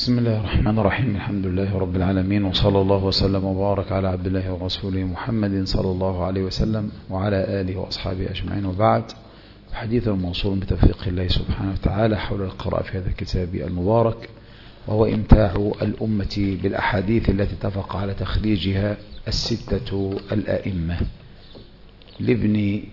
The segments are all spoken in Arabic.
بسم الله الرحمن الرحيم. الحمد لله رب العالمين، وصلى الله وسلم وبارك على عبد الله ورسوله محمد صلى الله عليه وسلم وعلى آله وأصحابه أجمعين، وبعد. حديث موصول بتوفيق الله سبحانه وتعالى حول القراءة في هذا الكتاب المبارك، وهو إمتاع الأمة بالأحاديث التي اتفق على تخريجها الستة الأئمة لابن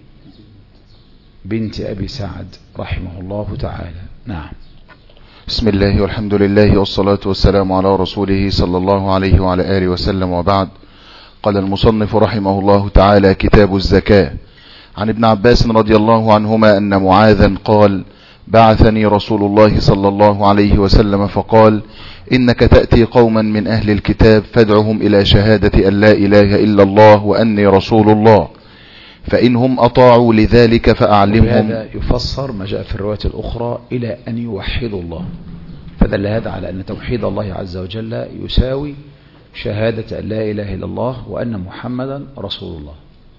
بنت أبي سعد رحمه الله تعالى. نعم. بسم الله والحمد لله والصلاة والسلام على رسوله صلى الله عليه وعلى آله وسلم، وبعد. قال المصنف رحمه الله تعالى: كتاب الزكاة. عن ابن عباس رضي الله عنهما أن معاذا قال: بعثني رسول الله صلى الله عليه وسلم فقال: إنك تأتي قوما من أهل الكتاب فادعهم إلى شهادة أن لا إله إلا الله وأني رسول الله، فإنهم أطاعوا لذلك فأعلمهم. هذا يفسر ما جاء في الرواية الأخرى إلى أن يوحدوا الله، فدل هذا على أن توحيد الله عز وجل يساوي شهادة أن لا إله إلا الله وأن محمدا رسول الله.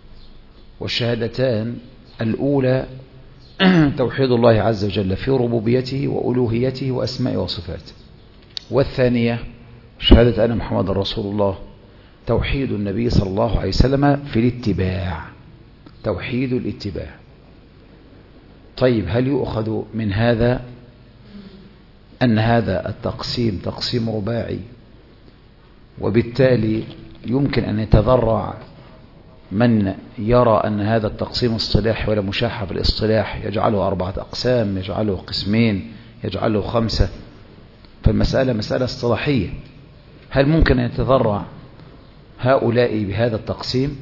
والشهادتان الأولى توحيد الله عز وجل في ربوبيته وألوهيته وأسماء وصفاته، والثانية شهادة أن محمد رسول الله توحيد النبي صلى الله عليه وسلم في الاتباع، توحيد الاتباع. طيب، هل يؤخذ من هذا أن هذا التقسيم تقسيم رباعي، وبالتالي يمكن أن يتذرع من يرى أن هذا التقسيم اصطلاحي ولا مشاحة في الاصطلاح، يجعله 4 أقسام، يجعله قسمين، يجعله 5؟ فالمسألة مسألة اصطلاحية. هل ممكن أن يتذرع هؤلاء بهذا التقسيم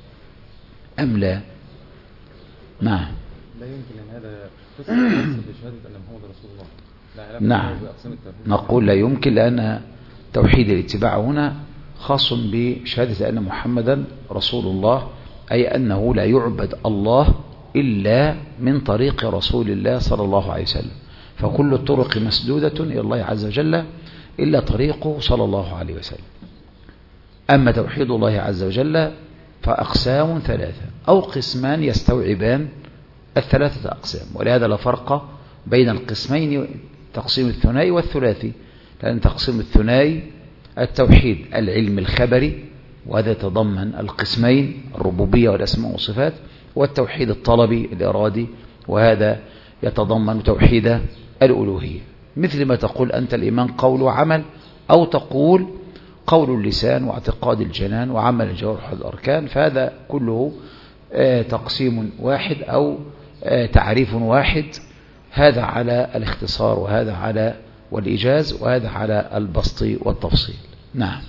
أم لا؟ نعم. لا يمكن أن هذا قسم بشهادة أن محمد رسول الله. نعم، نقول لا يمكن، لأن توحيد الاتباع هنا خاص بشهادة أن محمدا رسول الله، أي أنه لا يعبد الله إلا من طريق رسول الله صلى الله عليه وسلم، فكل الطرق مسدودة إلى الله عز وجل إلا طريقه صلى الله عليه وسلم. أما توحيد الله عز وجل فأقسام 3 أو قسمان يستوعبان 3 أقسام، ولهذا لا فرق بين القسمين، تقسيم الثنائي والثلاثي، لأن تقسيم الثنائي التوحيد العلم الخبري، وهذا يتضمن القسمين الربوبية والأسماء والصفات، والتوحيد الطلبي الإرادي، وهذا يتضمن توحيد الألوهية. مثل ما تقول أنت الإيمان قول وعمل، أو تقول قول اللسان واعتقاد الجنان وعمل الجوارح والأركان، فهذا كله تقسيم واحد أو تعريف واحد، هذا على الاختصار وهذا على والإيجاز وهذا على البسط والتفصيل. نعم.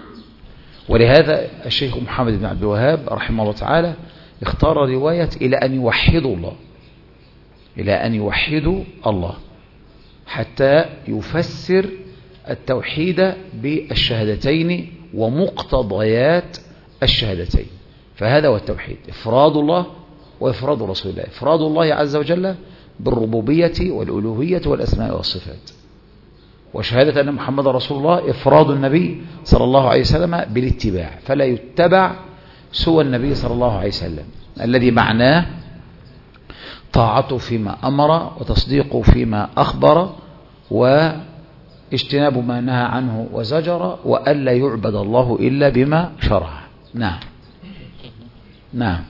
ولهذا الشيخ محمد بن عبد الوهاب رحمه الله تعالى اختار رواية إلى أن يوحدوا الله، إلى أن يوحدوا الله، حتى يفسر التوحيد بالشهادتين ومقتضيات الشهادتين. فهذا هو التوحيد: إفراد الله وإفراد رسول الله، إفراد الله عز وجل بالربوبية والألوهية والأسماء والصفات، وشهادة أن محمد رسول الله إفراد النبي صلى الله عليه وسلم بالاتباع، فلا يتبع سوى النبي صلى الله عليه وسلم، الذي معناه طاعته فيما أمر وتصديقه فيما أخبر واجتناب ما نهى عنه وزجر، وألا يعبد الله إلا بما شرع. نعم. نعم.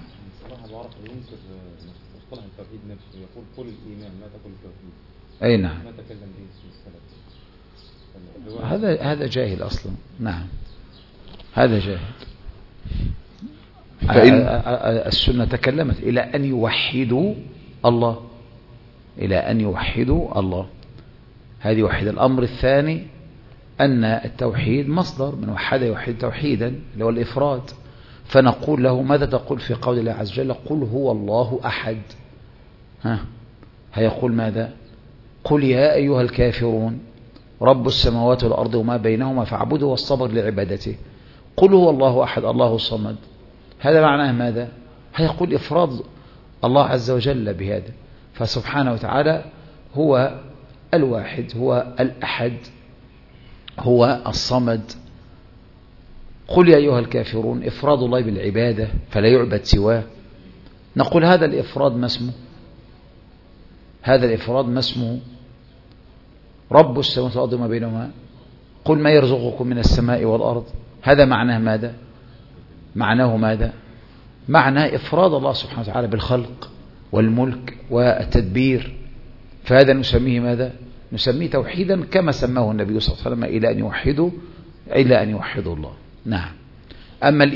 مصطلح التوحيد نفسه يقول قل الإيمان، ما تقول التوحيد. أي نعم. ما تكلم به السلف. هذا جاهل أصلا. نعم، هذا جاهل. السنة تكلمت إلى أن يوحدوا الله، إلى أن يوحدوا الله. هذه وحيد. الأمر الثاني أن التوحيد مصدر من وحد يوحد توحيدا، اللي هو الإفراد، فنقول له: ماذا تقول في قول الله عز وجل قل هو الله أحد؟ هيقول ماذا؟ قل يا أيها الكافرون رب السماوات والأرض وما بينهما فاعبده واصطبر لعبادته. قل هو الله أحد الله الصمد، هذا معناه ماذا؟ هيقول إفراد الله عز وجل بهذا، فسبحانه وتعالى هو الواحد، هو الأحد، هو الصمد. قل يا أيها الكافرون إفراد الله بالعبادة فلا يعبد سواه. نقول هذا الإفراد ما اسمه؟ هذا الإفراد ما اسمه؟ رب السماوات والأرض وما بينهما قل ما يرزقكم من السماء والأرض. هذا معناه ماذا؟ معنى إفراد الله سبحانه وتعالى بالخلق والملك والتدبير. فهذا نسميه ماذا؟ نسميه توحيدا كما سماه النبي صلى الله عليه وسلم إلى أن يوحدوا الله. نعم. أما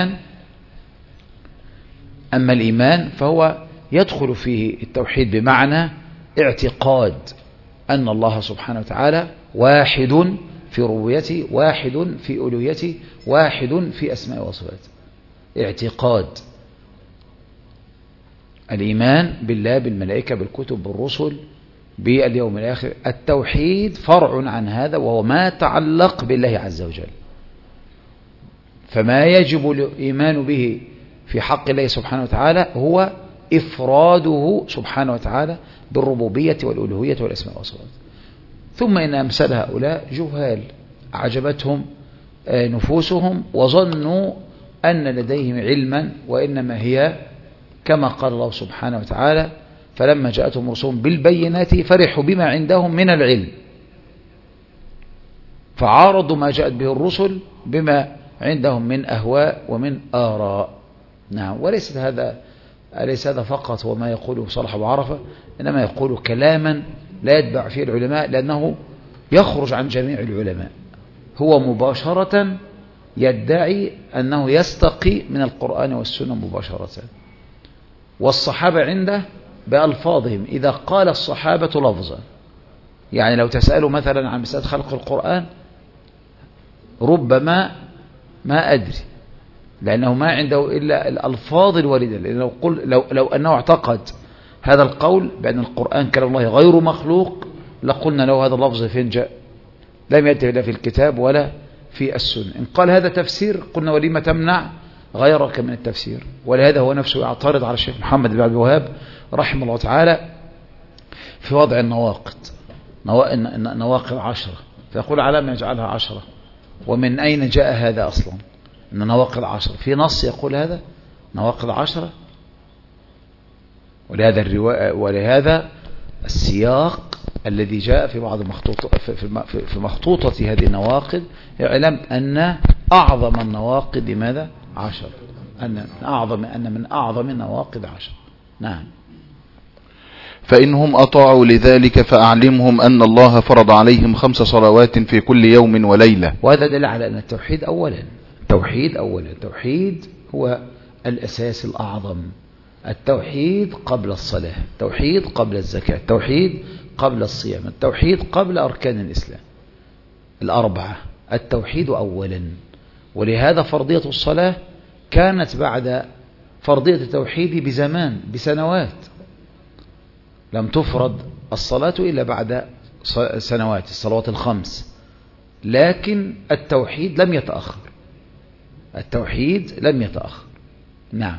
الإيمان فهو يدخل فيه التوحيد بمعنى اعتقاد أن الله سبحانه وتعالى واحد في ربوبيته، واحد في ألوهيته، واحد في أسماء وصفاته. اعتقاد الإيمان بالله، بالملائكة، بالكتب، بالرسل، باليوم الآخر. التوحيد فرع عن هذا، وهو ما تعلق بالله عز وجل. فما يجب الإيمان به في حق الله سبحانه وتعالى هو إفراده سبحانه وتعالى بالربوبية والألوهية والأسماء والصفات. ثم إن أمثال هؤلاء جهال أعجبتهم نفوسهم وظنوا أن لديهم علما، وإنما هي كما قال الله سبحانه وتعالى: فلما جاءتهم رسلهم بالبينات فرحوا بما عندهم من العلم، فعارضوا ما جاءت به الرسل بما عندهم من أهواء ومن آراء. نعم. وليس هذا فقط هو ما يقوله صالح أبو عرفة، إنما يقول كلاما لا يتبع فيه العلماء، لأنه يخرج عن جميع العلماء. هو مباشرة يدعي أنه يستقي من القرآن والسنة مباشرة، والصحابة عنده بألفاظهم. إذا قال الصحابة لفظا، يعني لو تسألوا مثلا عن مسألة خلق القرآن ربما ما أدري، لأنه ما عنده إلا الألفاظ الواردة. لأنه لو أنه اعتقد هذا القول بأن القرآن كلام الله غير مخلوق لقلنا له هذا اللفظ فين جاء؟ لم يأتي لا في الكتاب ولا في السنة. إن قال هذا تفسير قلنا ولما تمنع غيرك من التفسير. ولهذا هو نفسه يعترض على الشيخ محمد بن عبد الوهاب رحمه الله تعالى في وضع النواقض، نواقض 10، فيقول على ما يجعلها 10، ومن أين جاء هذا أصلا أن نواقض 10؟ في نص يقول هذا نواقض 10؟ ولهذا السياق الذي جاء في بعض في مخطوطة هذه النواقض يعلم أن أعظم النواقض ماذا؟ 10، أن من أعظم النواقض 10. نعم. فإنهم أطاعوا لذلك فأعلمهم أن الله فرض عليهم 5 صلوات في كل يوم وليلة. وهذا دل على أن التوحيد أولا، التوحيد هو الأساس الأعظم. التوحيد قبل الصلاة، التوحيد قبل الزكاة، التوحيد قبل الصيام، التوحيد قبل أركان الإسلام 4. التوحيد أولا. ولهذا فرضية الصلاة كانت بعد فرضية التوحيد بسنوات. لم تفرض الصلاة إلا بعد سنوات، الصلوات 5، لكن التوحيد لم يتأخر. نعم.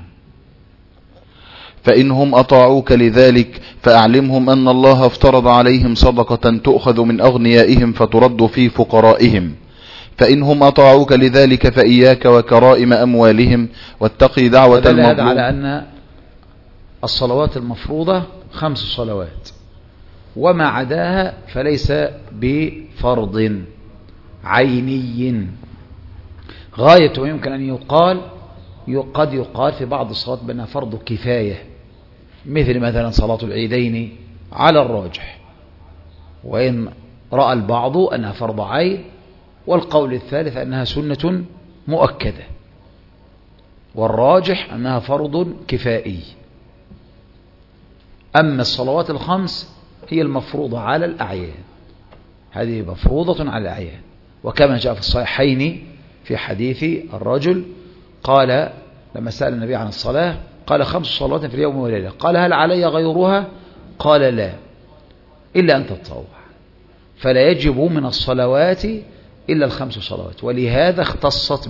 فإنهم أطاعوك لذلك فأعلمهم أن الله افترض عليهم صدقة تؤخذ من أغنيائهم فترد في فقرائهم. فإنهم أطاعوك لذلك فإياك وكرائم أموالهم واتقي دعوة المظلوم. هذا على أن الصلوات المفروضة 5 صلوات، وما عداها فليس بفرض عيني. غاية يمكن أن قد يقال في بعض الصلوات بأنها فرض كفاية، مثلا صلاة العيدين على الراجح، وإن رأى البعض أنها فرض عين، والقول الثالث أنها سنة مؤكدة، والراجح أنها فرض كفائي. أما الصلوات 5 هي المفروضة على الأعيان، هذه مفروضة على الأعيان. وكما جاء في الصحيحين في حديث الرجل قال لما سأل النبي عن الصلاة قال 5 صلوات في اليوم والليلة، قال هل علي غيرها؟ قال لا، إلا أن تتطوع، فلا يجب من الصلوات إلا 5 صلوات. ولهذا اختصت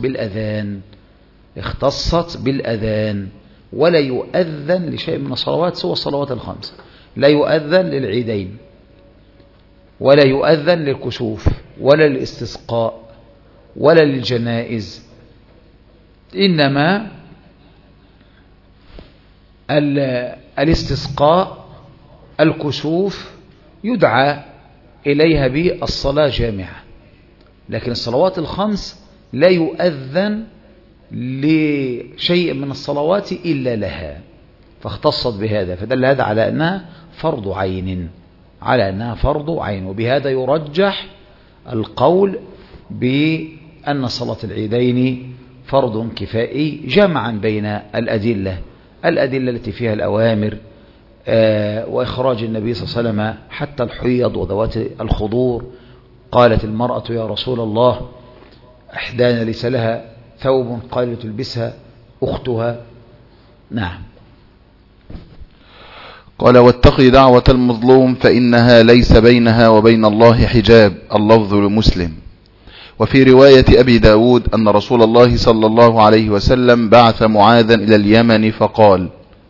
بالأذان، ولا يؤذن لشيء من الصلوات سوى الصلوات 5. لا يؤذن للعيدين، ولا يؤذن للكسوف، ولا للاستسقاء، ولا للجنائز. إنما الاستسقاء، الكسوف، يدعى إليها بالصلاة جامعة، لكن الصلوات الخمس لا يؤذن لشيء من الصلوات إلا لها، فاختصت بهذا، فدل هذا على أنها فرض عين، وبهذا يرجح القول بأن صلاة العيدين فرض كفائي جمعا بين الأدلة التي فيها الأوامر وإخراج النبي صلى الله عليه وسلم حتى الحيض وذوات الخضور. قالت المرأة يا رسول الله إحدانا ليس لها ثوب قال تلبسها أختها. نعم. قال واتقي دعوة المظلوم فإنها ليس بينها وبين الله حجاب. اللفظ لمسلم. وفي رواية أبي داود أن رسول الله صلى الله عليه وسلم بعث معاذا إلى اليمن فقال.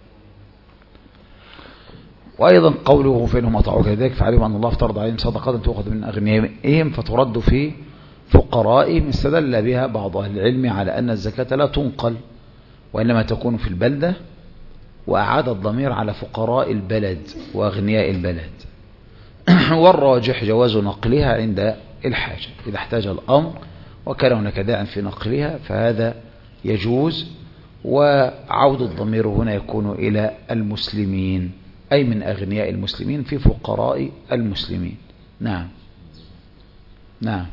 وأيضا قوله فإنهم أطاعوك ذلك فعلموا أن الله افترض عليهم صدقة تؤخذ من أغنيائهم فترد في فقرائهم. استدل بها بعض أهل العلم على أن الزكاة لا تنقل وإنما تكون في البلدة، وأعاد الضمير على فقراء البلد وأغنياء البلد. والراجح جواز نقلها عند الحاجة، إذا احتاج الأمر وكان هناك داع في نقلها فهذا يجوز. وعود الضمير هنا يكون إلى المسلمين، أي من أغنياء المسلمين في فقراء المسلمين. نعم. نعم.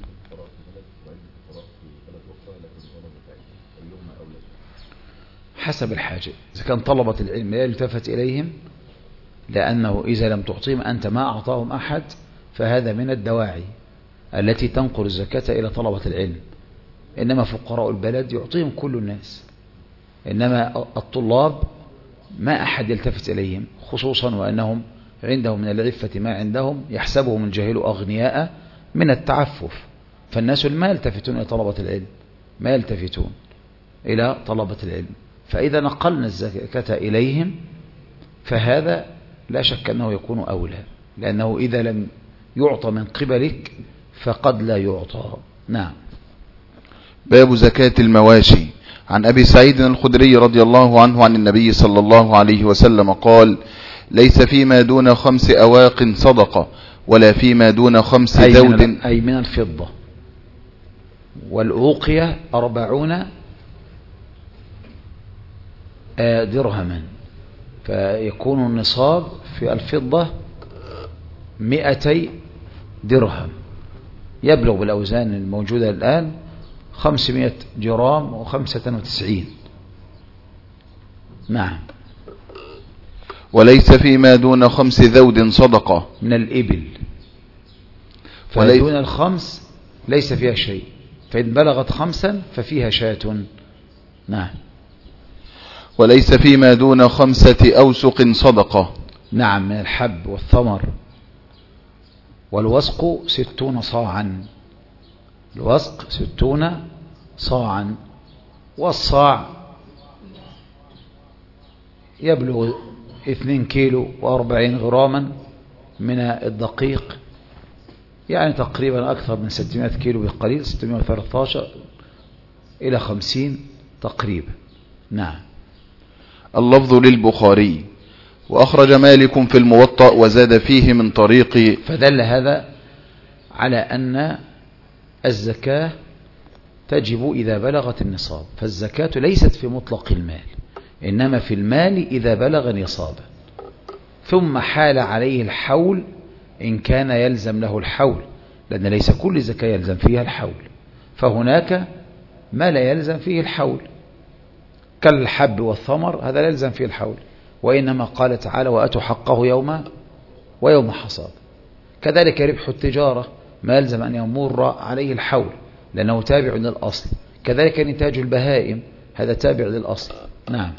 حسب الحاجة. إذا كان طلبة العلم لا يلتفت إليهم، لأنه إذا لم تعطيهم أنت ما أعطاهم أحد، فهذا من الدواعي التي تنقل الزكاة إلى طلبة العلم. إنما فقراء البلد يعطيهم كل الناس، إنما الطلاب ما أحد يلتفت إليهم، خصوصا وأنهم عندهم من العفة ما عندهم يحسبهم الجاهل أغنياء من التعفف. فالناس ما يلتفتون إلى طلبة العلم، ما يلتفتون إلى طلبة العلم. فإذا نقلنا الزكاة إليهم فهذا لا شك أنه يكون أولى، لأنه إذا لم يعطى من قبلك فقد لا يعطى. نعم. باب زكاة المواشي. عن أبي سعيد الخدري رضي الله عنه عن النبي صلى الله عليه وسلم قال ليس فيما دون 5 أواق صدقة ولا فيما دون 5 ذود أي من الفضة. والأوقية 40 درهما، فيكون النصاب في الفضة 200 درهم، يبلغ بالأوزان الموجودة الآن 500 جرام و95. نعم. وليس فيما دون 5 ذود صدقة من الإبل، فدون الخمس ليس فيها شيء، فإن بلغت 5 ففيها شاة. نعم. وليس فيما دون 5 أوسق صدقة. نعم، من الحب والثمر. والوسق 60 صاعا، الوسق 60 صاعا، والصاع يبلغ 2 كيلو و40 غراما من الدقيق، يعني تقريبا أكثر من 600 كيلو بقليل، 613 إلى 50 تقريبا. نعم. اللفظ للبخاري. وأخرج مالك في الموطأ وزاد فيه من طريق. فدل هذا على أن الزكاة تجب إذا بلغت النصاب، فالزكاة ليست في مطلق المال، إنما في المال إذا بلغ نصابا، ثم حال عليه الحول إن كان يلزم له الحول، لأن ليس كل زكاة يلزم فيها الحول، فهناك ما لا يلزم فيه الحول كالحب والثمر، هذا لا يلزم فيه الحول، وإنما قال تعالى وأتوا حقه يوم حصاد. كذلك ربح التجارة ما يلزم أن يمر عليه الحول لأنه تابع للأصل، كذلك نتاج البهائم هذا تابع للأصل. نعم.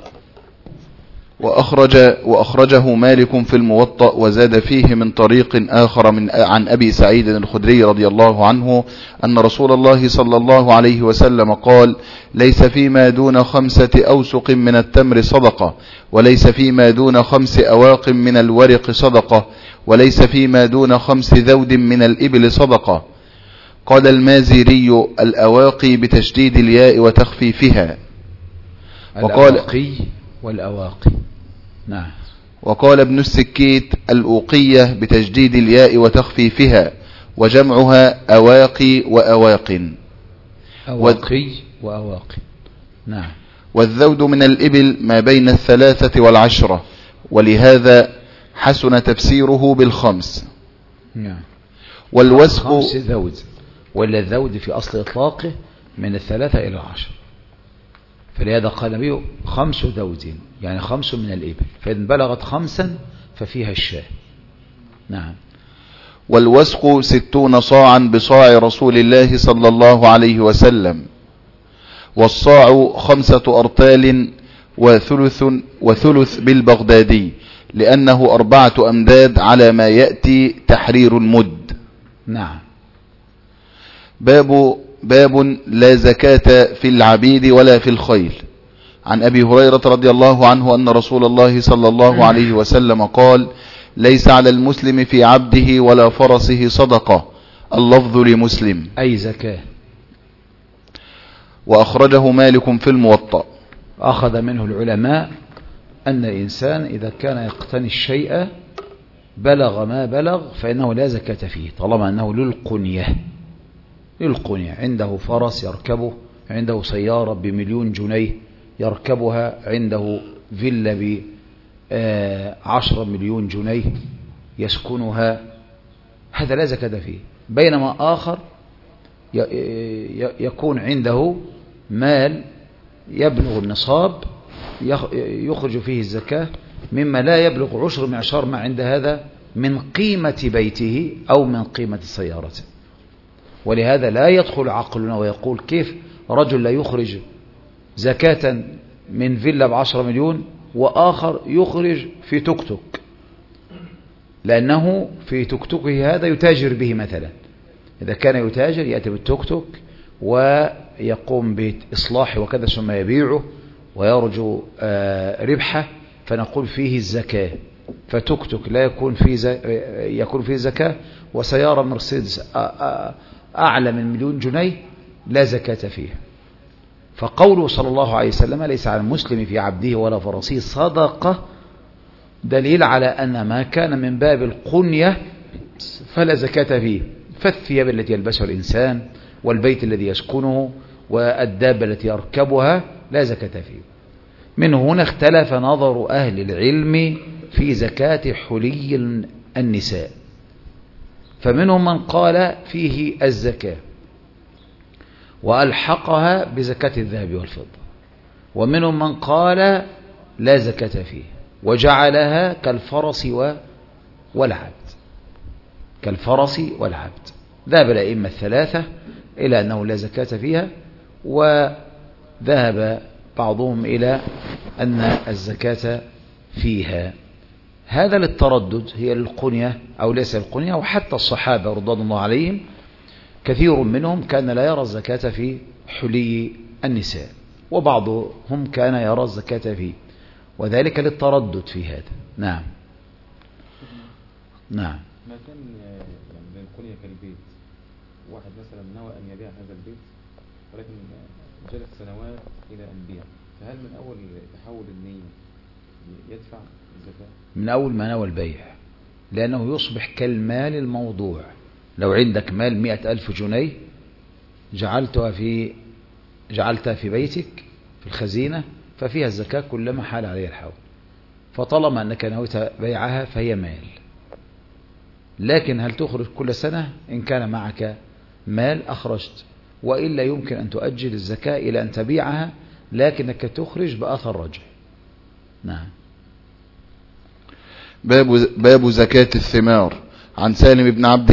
وأخرجه مالك في الموطأ وزاد فيه من طريق آخر عن أبي سعيد الخدري رضي الله عنه أن رسول الله صلى الله عليه وسلم قال ليس فيما دون 5 أوسق من التمر صدقة، وليس فيما دون 5 أواق من الورق صدقة، وليس فيما دون 5 ذود من الإبل صدقة. قال المازري الأواقي بتشديد الياء وتخفيفها. الأواقي والأواقي. نعم. وقال ابن السكيت الأوقية بتجديد الياء وتخفيفها، وجمعها أواقي وأواق. أواقي وأواقي. نعم. والذود من الإبل ما بين 3 و10، ولهذا حسن تفسيره بالخمس. نعم. والوسق 5 ذود، ولا الذود في أصل إطلاقه من 3 إلى 10، فلهذا قال النبي 5 ذود، يعني 5 من الإبل، فإن بلغت 5 ففيها الشاة. نعم. والوسق 60 صاعا بصاع رسول الله صلى الله عليه وسلم. والصاع 5 أرطال وثلث بالبغدادي، لأنه 4 أمداد على ما يأتي تحرير المد. نعم. باب لا زكاة في العبيد ولا في الخيل. عن أبي هريرة رضي الله عنه أن رسول الله صلى الله عليه وسلم قال: ليس على المسلم في عبده ولا فرسه صدقة. اللفظ لمسلم. أي زكاة. وأخرجه مالك في الموطأ. أخذ منه العلماء أن الإنسان إذا كان يقتني الشيء بلغ ما بلغ فإنه لا زكاة فيه، طالما أنه للقنية. عنده فرس يركبه، عنده سيارة ب1,000,000 جنيه يركبها، عنده فيلا ب10 مليون جنيه يسكنها، هذا لا زكاة فيه. بينما آخر يكون عنده مال يبلغ النصاب يخرج فيه الزكاة مما لا يبلغ 10 معشار ما عند هذا من قيمة بيته أو من قيمة سيارته. ولهذا لا يدخل عقلنا ويقول كيف رجل لا يخرج زكاة من فيلا ب10 مليون وآخر يخرج في توك توك، لأنه في توك توكه هذا يتاجر به. مثلا إذا كان يتاجر يأتي بالتوك توك ويقوم بإصلاحه وكذا ثم يبيعه ويرجو ربحه، فنقول فيه الزكاة. فتوك توك لا يكون فيه زكاة، وسيارة مرسيدس أعلى من 1,000,000 جنيه لا زكاة فيها. فقوله صلى الله عليه وسلم: ليس على المسلم في عبده ولا فرسه صدقة، دليل على أن ما كان من باب القنية فلا زكاة فيه، فالثياب التي يلبسها الإنسان والبيت الذي يسكنه والدابة التي يركبها لا زكاة فيه. من هنا اختلف نظر أهل العلم في زكاة حلي النساء، فمنهم من قال فيه الزكاة وألحقها بزكاة الذهب والفضة، ومنهم من قال لا زكاة فيه وجعلها كالفرس والعبد. ذهب الأئمة الثلاثة إلى أنه لا زكاة فيها، وذهب بعضهم إلى أن الزكاة فيها. هذا للتردد، هي للقنية أو ليس للقنية. وحتى الصحابة رضوان الله عليهم كثير منهم كان لا يرى الزكاة في حلي النساء، وبعضهم كان يرى الزكاة فيه، وذلك للتردد في هذا. نعم. ما كان من القنية كالبيت، واحد مثلا نوى أن يبيع هذا البيت ولكن جلس سنوات إلى أن بيع، فهل من أول تحول النية يدفع الزكاة؟ من أول ما نوى البيع، لأنه يصبح كالمال الموضوع. لو عندك مال 100,000 جنيه جعلتها في بيتك في الخزينة ففيها الزكاة كلما حال عليها الحول، فطالما أنك نويت بيعها فهي مال. لكن هل تخرج كل سنة؟ إن كان معك مال أخرجت، وإلا يمكن أن تؤجل الزكاة إلى أن تبيعها، لكنك تخرج بأثر رجع. نعم. باب زكاة الثمار. عن سالم بن عبد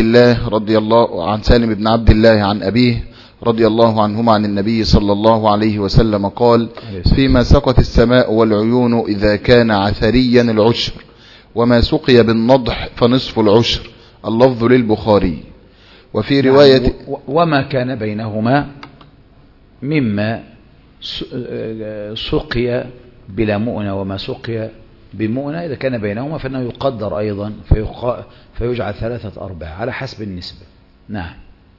الله عن أبيه رضي الله عنهما عن النبي صلى الله عليه وسلم قال: فيما سقت السماء والعيون إذا كان عثريا العشر، وما سقي بالنضح فنصف العشر. اللفظ للبخاري. وفي رواية: وما كان بينهما مما سقي بلا مؤنة وما سقي بمؤنة، إذا كان بينهما فإنه يقدر أيضا فيجعل 3/4 على حسب النسبة. نعم.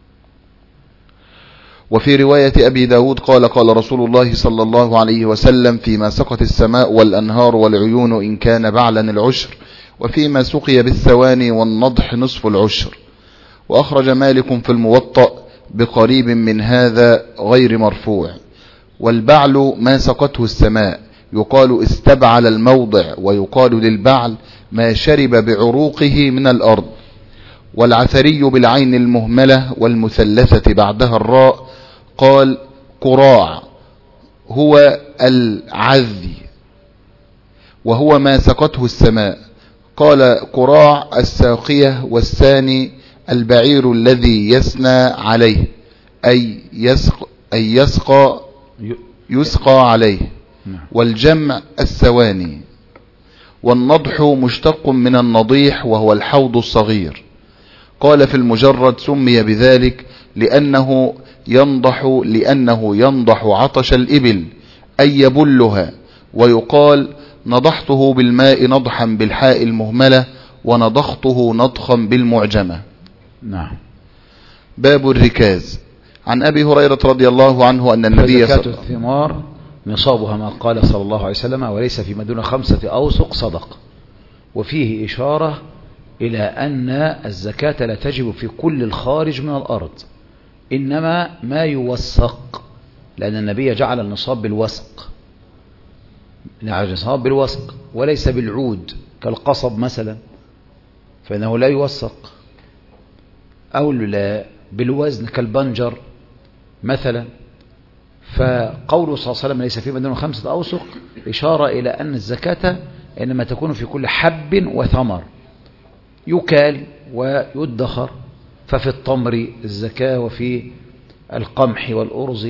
وفي رواية أبي داود قال رسول الله صلى الله عليه وسلم: فيما سقت السماء والأنهار والعيون إن كان بعلا العشر، وفيما سقي بالثواني والنضح نصف العشر. وأخرج مالك في الموطأ بقريب من هذا غير مرفوع. والبعل ما سقته السماء، يقال استبعل الموضع، ويقال للبعل ما شرب بعروقه من الأرض. والعثري بالعين المهملة والمثلثة بعدها الراء قال قراع هو العذي وهو ما سقته السماء. قال قراع الساقية، والثاني البعير الذي يسنى عليه أي يسقى عليه. والجمع السواني. والنضح مشتق من النضيح وهو الحوض الصغير. قال في المجرد سمي بذلك لأنه ينضح عطش الإبل أي يبلها. ويقال نضحته بالماء نضحا بالحاء المهملة، ونضخته نضخا بالمعجمة. نعم. باب الركاز. عن أبي هريرة رضي الله عنه أن النبي زكاة الثمار نصابها ما قال صلى الله عليه وسلم وليس فيما دون 5 أوسق صدق. وفيه إشارة إلى أن الزكاة لا تجب في كل الخارج من الأرض، إنما ما يوسق، لأن النبي جعل النصاب بالوسق، وليس بالعود كالقصب مثلا، فإنه لا يوسق، أو بالوزن كالبنجر مثلا. فقوله صلى الله عليه وسلم ليس فيما دون 5 أوسق إشارة إلى أن الزكاة إنما تكون في كل حب وثمر يكال ويدخر. ففي التمر الزكاة، وفي القمح والأرز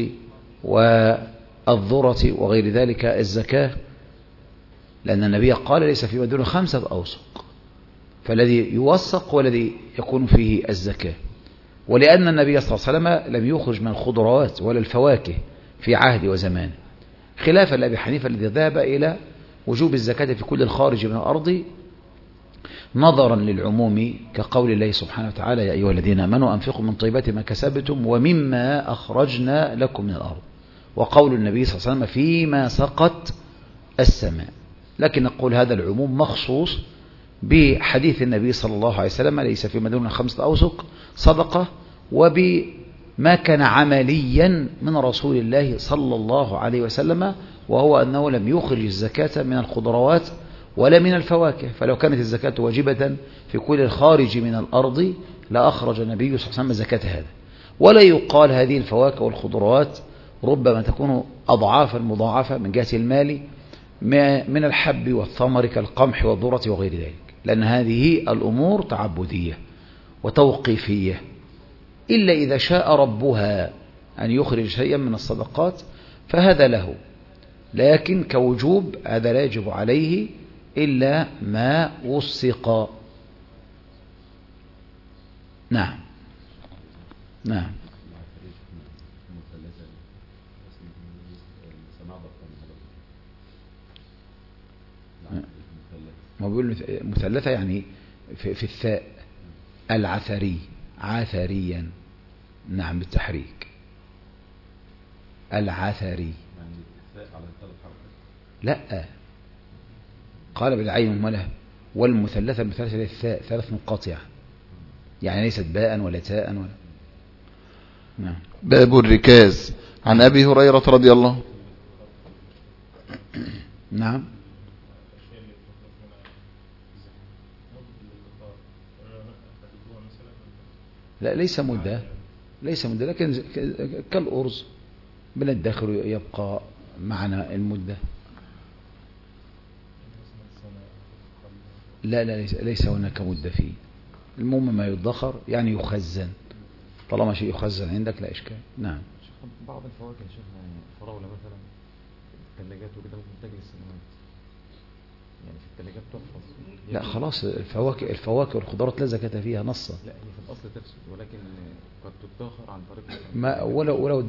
والذرة وغير ذلك الزكاة، لأن النبي قال ليس فيما دون 5 أوسق، فالذي يوسق هو الذي يكون فيه الزكاة. ولأن النبي صلى الله عليه وسلم لم يخرج من الخضروات ولا الفواكه في عهد وزمان، خلافا لأبي حنيفة الذي ذهب إلى وجوب الزكاة في كل الخارج من الأرض نظرا للعموم، كقول الله سبحانه وتعالى يا أيها الذين آمنوا أنفقوا من طيبات ما كسبتم ومما أخرجنا لكم من الأرض، وقول النبي صلى الله عليه وسلم فيما سقت السماء. لكن نقول هذا العموم مخصوص بحديث النبي صلى الله عليه وسلم ليس فيما دون 5 أوسق صدقة، وبما كان عمليا من رسول الله صلى الله عليه وسلم، وهو أنه لم يخرج الزكاة من الخضروات ولا من الفواكه. فلو كانت الزكاة واجبة في كل الخارج من الأرض لأخرج النبي صلى الله عليه وسلم زكاة هذا. ولا يقال هذه الفواكه والخضروات ربما تكون أضعافا مضاعفة من جهة المال من الحب والثمر كالقمح والذرة وغير ذلك، لأن هذه الأمور تعبدية وتوقيفية، إلا إذا شاء ربها أن يخرج شيئا من الصدقات فهذا له، لكن كوجوب هذا لا يجب عليه إلا ما وثق. نعم. نعم. ما بيقول مثلثة يعني في الثاء العثري عثريا. نعم بالتحريك العثري. لا، قال بالعين المهملة والمثلثة المثلثة للثاء 3 منقطعة، يعني ليست باء ولا تاء ولا. نعم. باب الركاز. عن أبي هريرة رضي الله. نعم. لا ليس مدة لكن كالأرز بندخر يبقى معنا المدة. لا ليس هناك مدة فيه. المهم ما يدخر يعني يخزن، طالما شيء يخزن عندك لا إشكال. نعم. بعض الفواكه يا شيخنا فراولة مثلا الثلاجات وكده ممكن تجلس سنوات، يعني في الثلاجات تحفظ. لا خلاص الفواكه والخضروات لا زكاة فيها نصا. لا هي في الأصل تفسد، ولكن قد تدخر عن طريق ما ولو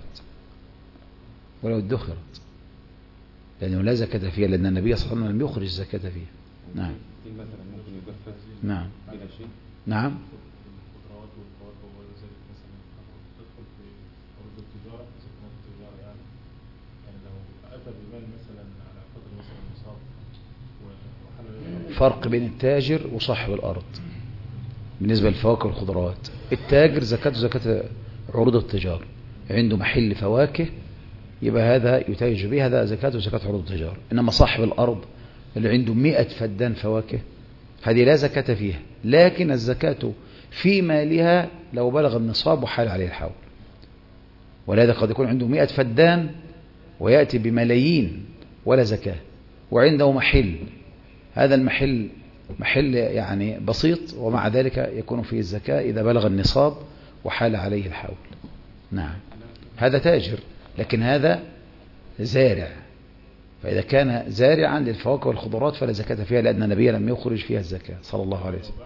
ادخرت لأنه لا زكاة فيها، لأن النبي صلى الله عليه وسلم لم يخرج الزكاة فيها. نعم. مثلا ممكن يجفف. نعم. بلا شيء. نعم. الخضروات والفواكه وزي مثلا تدخل في عروض التجارة، زكاة التجارة يعني لو أتى بمال مثلا على قدر مثلا نصاب وحل فرق بين التاجر وصاحب الأرض. بالنسبة للفواكه والخضروات. التاجر زكاته زكاة عروض التجارة، عنده محل فواكه يبقى هذا يتاجر به، هذا زكاته زكاة عروض التجارة. إنما صاحب الأرض اللي عنده 100 فدان فواكه هذه لا زكاة فيها، لكن الزكاة في مالها لو بلغ النصاب وحال عليه الحول. ولهذا قد يكون عنده 100 فدان ويأتي بملايين ولا زكاة، وعنده محل، هذا المحل محل يعني بسيط ومع ذلك يكون فيه الزكاة إذا بلغ النصاب وحال عليه الحول. نعم، هذا تاجر، لكن هذا زارع. فإذا كان زارعا للفواكه والخضروات فلا زكاة فيها، لأن النبي لم يخرج فيها الزكاة صلى الله عليه وسلم.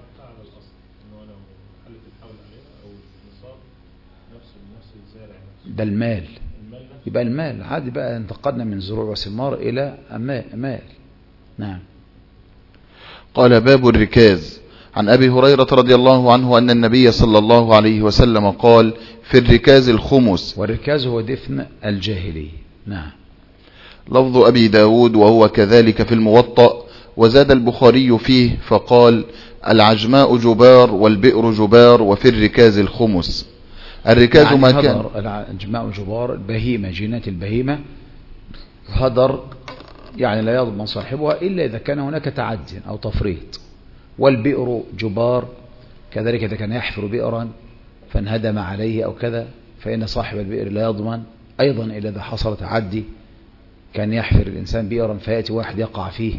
ده المال، يبقى المال عادي بقى، انتقلنا من زروع وثمار إلى مال. نعم. قال باب الركاز. عن أبي هريرة رضي الله عنه أن النبي صلى الله عليه وسلم قال: في الركاز الخمس. والركاز هو دفن الجاهلي. نعم. لفظ أبي داود وهو كذلك في الموطأ، وزاد البخاري فيه فقال: العجماء جبار والبئر جبار وفي الركاز الخمس. الركاز يعني ما كان العجماء جبار، البهيمة جينات البهيمة هدر، يعني لا يضمن صاحبها إلا إذا كان هناك تعدي أو تفريط. والبئر جبار كذلك إذا كان يحفر بئرا فانهدم عليه أو كذا، فإن صاحب البئر لا يضمن أيضا إلا إذا حصل تعدي. كان يحفر الإنسان بئرا فيأتي واحد يقع فيه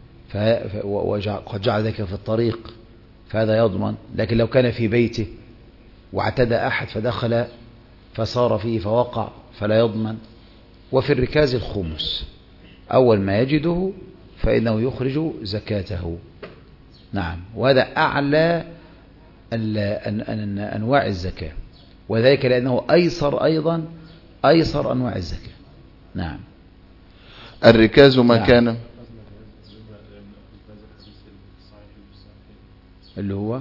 وقد جعل ذلك في الطريق فهذا يضمن. لكن لو كان في بيته واعتدى أحد فدخل فصار فيه فوقع فلا يضمن. وفي الركاز الخمس، أول ما يجده فإنه يخرج زكاته. نعم. وهذا أعلى أنواع الزكاة، وذلك لأنه أيسر أيضا، أيسر أنواع الزكاة. نعم. الركاز ما كان اللي هو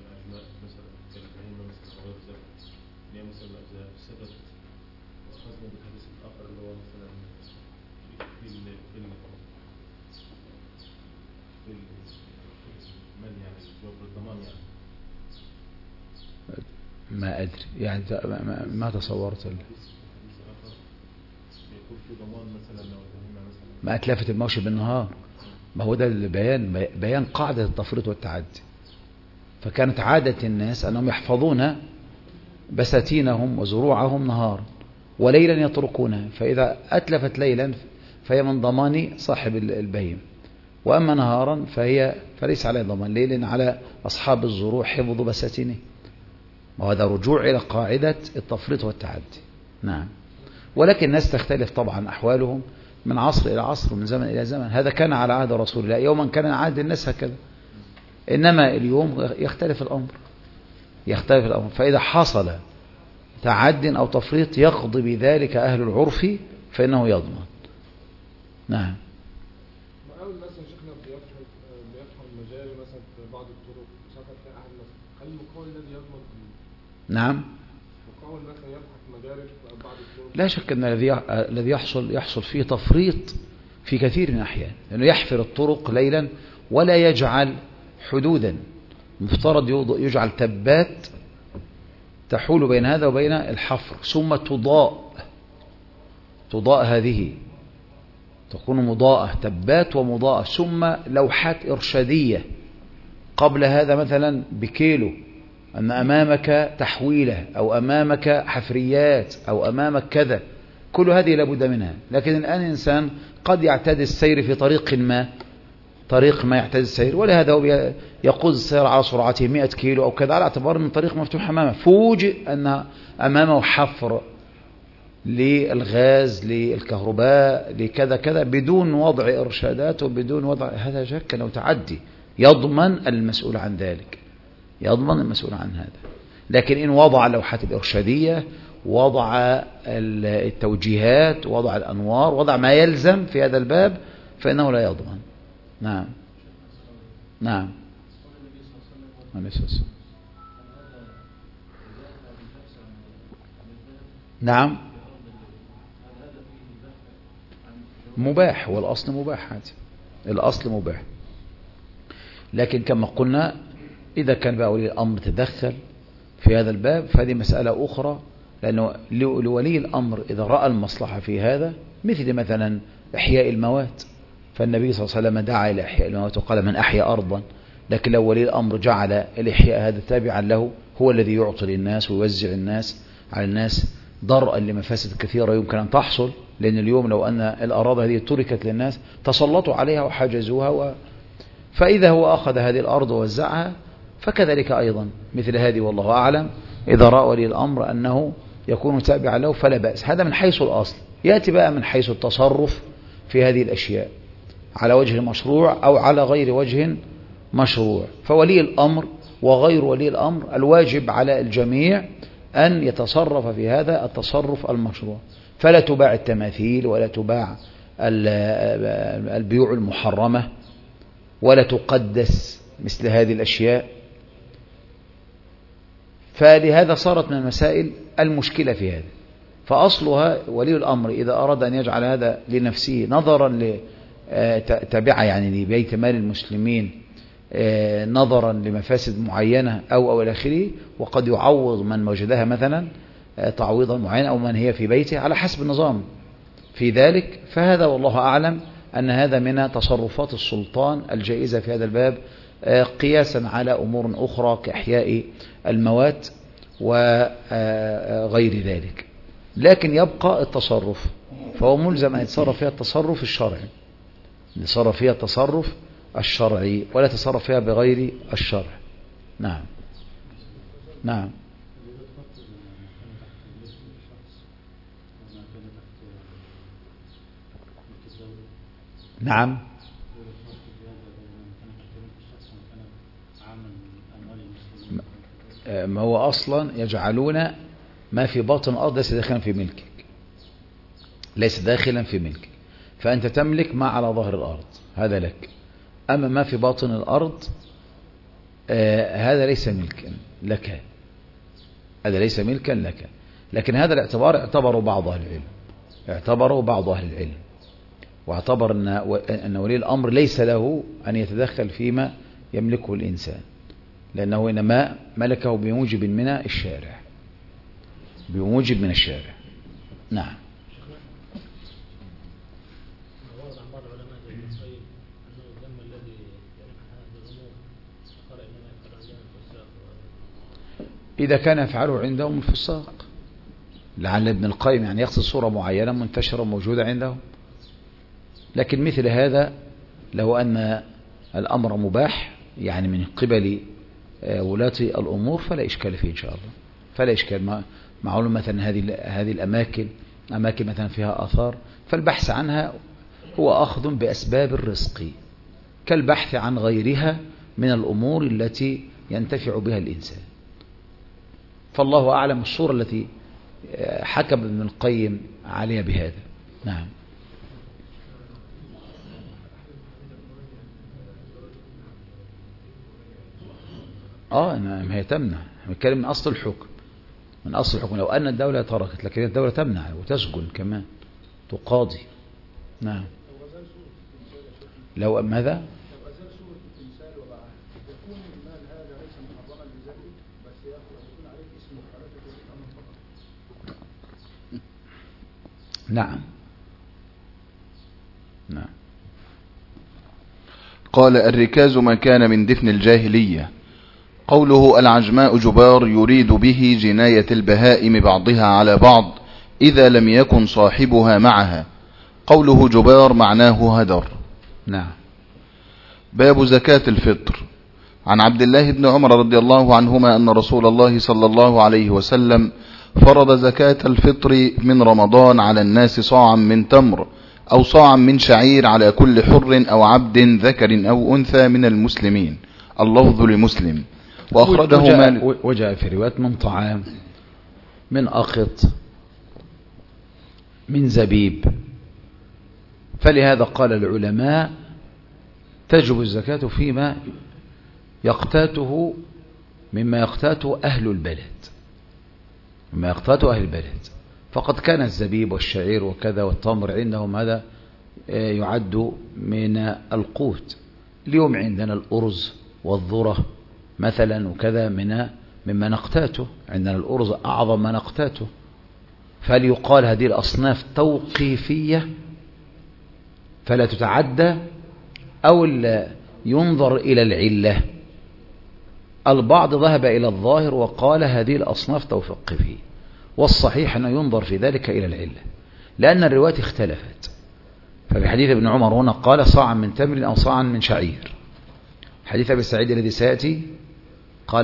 ما أدري يعني ما تصورت ما أتلفت الموشي بالنهار. ما هو ده البيان، بيان قاعدة التفريط والتعدي. فكانت عادة الناس أنهم يحفظون بساتينهم وزروعهم نهارا وليلا يتركونها، فإذا أتلفت ليلا فهي من ضمان صاحب البهيم، وأما نهارا فليس عليه ضمان. ليل على أصحاب الزروع حفظ بساتينه، وهذا رجوع إلى قاعدة التفريط والتعدي. نعم. ولكن الناس تختلف طبعا أحوالهم من عصر إلى عصر، من زمن إلى زمن. هذا كان على عهد رسول الله، يوما كان عهد الناس هكذا، إنما اليوم يختلف الأمر. فإذا حصل تعد أو تفريط يقضي بذلك أهل العرف فإنه يضمن. نعم. مقاول مثلا شيخنا بيفحم المجاري مثلا في بعض الطرق سقط فيها أحد مثلا، هل المقاول الذي يضمن؟ نعم. مقاول مثلا يفحم مجاري في بعض الطرق، لا شك أن الذي يحصل فيه تفريط في كثير من الأحيان، لأنه يحفر الطرق ليلا ولا يجعل حدودا. مفترض يجعل تبات تحول بين هذا وبين الحفر، ثم تضاء هذه تكون مضاءة، تبات ومضاءة، ثم لوحات إرشادية قبل هذا مثلا بكيلو أن أمامك تحويلة أو أمامك حفريات أو أمامك كذا، كل هذه لابد منها. لكن الآن إنسان قد يعتدي السير في طريق ما يعتدي السير، ولهذا هو يقود السير على سرعته 100 كيلو أو كذا على اعتبار أن الطريق مفتوح أمامه، فوجئ أن أمامه حفر للغاز للكهرباء لكذا كذا بدون وضع إرشادات وبدون وضع، هذا شك أنه تعدي، يضمن المسؤول عن ذلك، يضمن المسؤول عن هذا. لكن إن وضع اللوحات الإرشادية، وضع التوجيهات، وضع الأنوار، وضع ما يلزم في هذا الباب فإنه لا يضمن. نعم. نعم. نعم. مباح، والأصل مباح، هذا الأصل مباح. لكن كما قلنا إذا كان بقى ولي الأمر تدخل في هذا الباب فهذه مسألة أخرى، لأنه لولي الأمر إذا رأى المصلحة في هذا، مثلا إحياء الموات، فالنبي صلى الله عليه وسلم دعا إلى إحياء الموات وقال من أحيا أرضا. لكن لو ولي الأمر جعل الإحياء هذا تابعا له، هو الذي يعطي للناس ويوزع الناس على الناس ضرءا لمفاسد كثيرة يمكن أن تحصل، لأن اليوم لو أن الأراضي هذه تركت للناس تسلطوا عليها وحجزوها فإذا هو أخذ هذه الأرض ووزعها فكذلك أيضا مثل هذه، والله أعلم. إذا رأى ولي الأمر أنه يكون تابعا له فلا بأس. هذا من حيث الأصل. يأتي بقى من حيث التصرف في هذه الأشياء على وجه مشروع أو على غير وجه مشروع. فولي الأمر وغير ولي الأمر الواجب على الجميع أن يتصرف في هذا التصرف المشروع. فلا تباع التماثيل ولا تباع البيوع المحرمة ولا تقدس مثل هذه الأشياء. فلهذا صارت من المسائل المشكلة في هذا. فأصلها ولي الأمر إذا أراد أن يجعل هذا لنفسه نظرا تبع يعني لبيت مال المسلمين، نظرا لمفاسد معينة أو إلى آخره، وقد يعوض من وجدها مثلا تعويضا معينا أو من هي في بيته على حسب النظام في ذلك. فهذا والله أعلم أن هذا من تصرفات السلطان الجائزة في هذا الباب، قياسا على أمور أخرى كإحياء الموات وغير ذلك. لكن يبقى التصرف، فهو ملزم أن يتصرف فيها التصرف الشرعي، يتصرف فيها التصرف الشرعي ولا يتصرف فيها بغير الشرع. نعم نعم نعم. ما هو أصلا يجعلون ما في باطن الأرض ليس داخلا في ملكك، ليس داخلا في ملكك، فأنت تملك ما على ظهر الأرض هذا لك، أما ما في باطن الأرض هذا ليس ملكا لك، هذا ليس ملكا لك. لكن هذا الاعتبار اعتبره بعض أهل العلم، اعتبره بعض أهل العلم، واعتبر أن ولي الأمر ليس له أن يتدخل فيما يملكه الإنسان، لأنه إنما ملكه بموجب من الشارع، بموجب من الشارع. نعم. إذا كان يفعله عندهم الفساق، لعل ابن القيم يعني يقصد صورة معينة منتشرة موجودة عندهم. لكن مثل هذا لو أن الأمر مباح يعني من قبل ولاة الأمور فلا إشكال فيه إن شاء الله، فلا إشكال. معلوم مثلا هذه الأماكن مثلا فيها آثار، فالبحث عنها هو أخذ بأسباب الرزق كالبحث عن غيرها من الأمور التي ينتفع بها الإنسان. فالله أعلم الصورة التي حكم ابن القيم عليها بهذا. نعم. ما هي تمنع، نتكلم من أصل الحكم، من أصل الحكم. لو أن الدولة تركت، لكن الدولة تمنع وتسجن كمان تقاضي. نعم. لو ماذا؟ نعم نعم. قال الركاز ما كان من دفن الجاهلية. قوله العجماء جبار يريد به جناية البهائم بعضها على بعض إذا لم يكن صاحبها معها. قوله جبار معناه هدر. نعم. باب زكاة الفطر. عن عبد الله بن عمر رضي الله عنهما أن رسول الله صلى الله عليه وسلم فرض زكاة الفطر من رمضان على الناس صاعا من تمر أو صاعا من شعير على كل حر أو عبد ذكر أو أنثى من المسلمين. اللفظ لمسلم. وأخرجه مالك. وجاء في رواية من طعام، من أقط، من زبيب. فلهذا قال العلماء تجب الزكاة فيما يقتاته مما يقتاته أهل البلد، مما يقتاته أهل البلد. فقد كان الزبيب والشعير وكذا والتمر عندهم هذا يعد من القوت. اليوم عندنا الأرز والذرة مثلا وكذا مما نقتاته. عندنا الأرز أعظم ما نقتاته. فليقال هذه الأصناف توقيفية فلا تتعدى، أو ينظر إلى العلة. البعض ذهب إلى الظاهر وقال هذه الأصناف توقيفية، والصحيح أنه ينظر في ذلك إلى العلة، لأن الروايات اختلفت. ففي حديث ابن عمر هنا قال صاعا من تمر أو صاعا من شعير. حديث أبي سعيد الذي سيأتي قال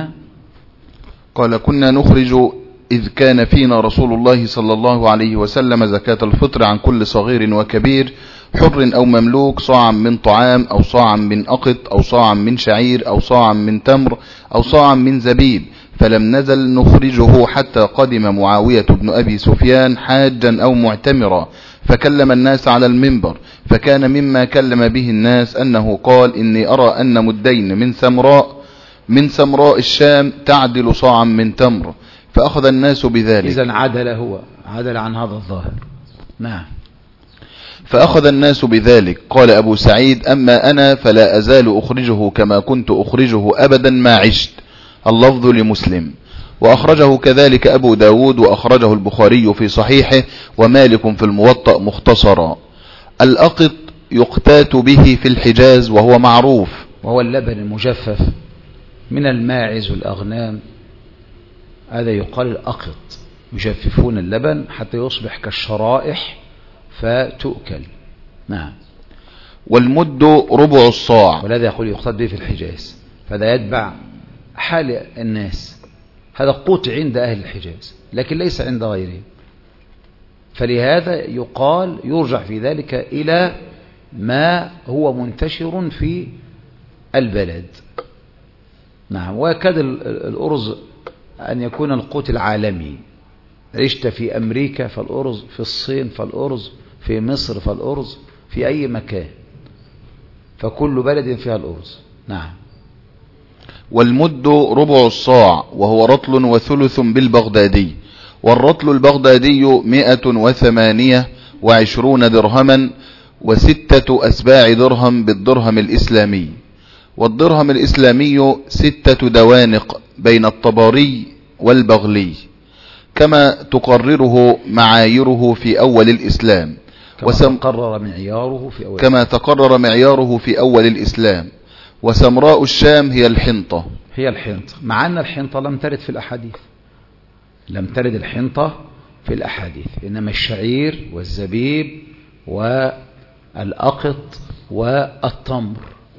كنا نخرج إذ كان فينا رسول الله صلى الله عليه وسلم زكاة الفطر عن كل صغير وكبير حر أو مملوك صاعا من طعام أو صاعا من أقط أو صاعا من شعير أو صاعا من تمر أو صاعا من زبيب، فلم نزل نخرجه حتى قدم معاوية بن أبي سفيان حاجا أو معتمرا فكلم الناس على المنبر، فكان مما كلم به الناس أنه قال إني أرى أن مدين من سمراء الشام تعدل صاعا من تمر، فأخذ الناس بذلك. إذن عدل عن هذا الظاهر. نعم. فأخذ الناس بذلك. قال أبو سعيد أما أنا فلا أزال أخرجه كما كنت أخرجه أبدا ما عشت. اللفظ لمسلم. وأخرجه كذلك أبو داود وأخرجه البخاري في صحيحه ومالك في الموطأ مختصرا. الأقط يقتات به في الحجاز وهو معروف، وهو اللبن المجفف من الماعز والأغنام، هذا يقال الأقط. يجففون اللبن حتى يصبح كالشرائح فتؤكل. نعم. والمد ربع الصاع، ولذا يقول يقتات به في الحجاز، فهذا يتبع حال الناس. هذا قوت عند أهل الحجاز لكن ليس عند غيرهم، فلهذا يقال يرجع في ذلك إلى ما هو منتشر في البلد. نعم. ويكاد الأرز أن يكون القوت العالمي. عشت في أمريكا فالأرز، في الصين فالأرز، في مصر فالأرز، في أي مكان، فكل بلد فيها الأرز. نعم. والمد ربع الصاع وهو رطل وثلث بالبغدادي، والرطل البغدادي 128 درهما و6 أسباع درهم بالدرهم الإسلامي، والدرهم الإسلامي 6 دوانق بين الطبري والبغلي كما تقرره معايره في أول الإسلام، كما تقرر معياره في أول الإسلام. وسمراء الشام هي الحنطة. مع أن الحنطة لم ترد في الأحاديث، لم ترد الحنطة في الأحاديث، إنما الشعير والزبيب والأقط والتمر.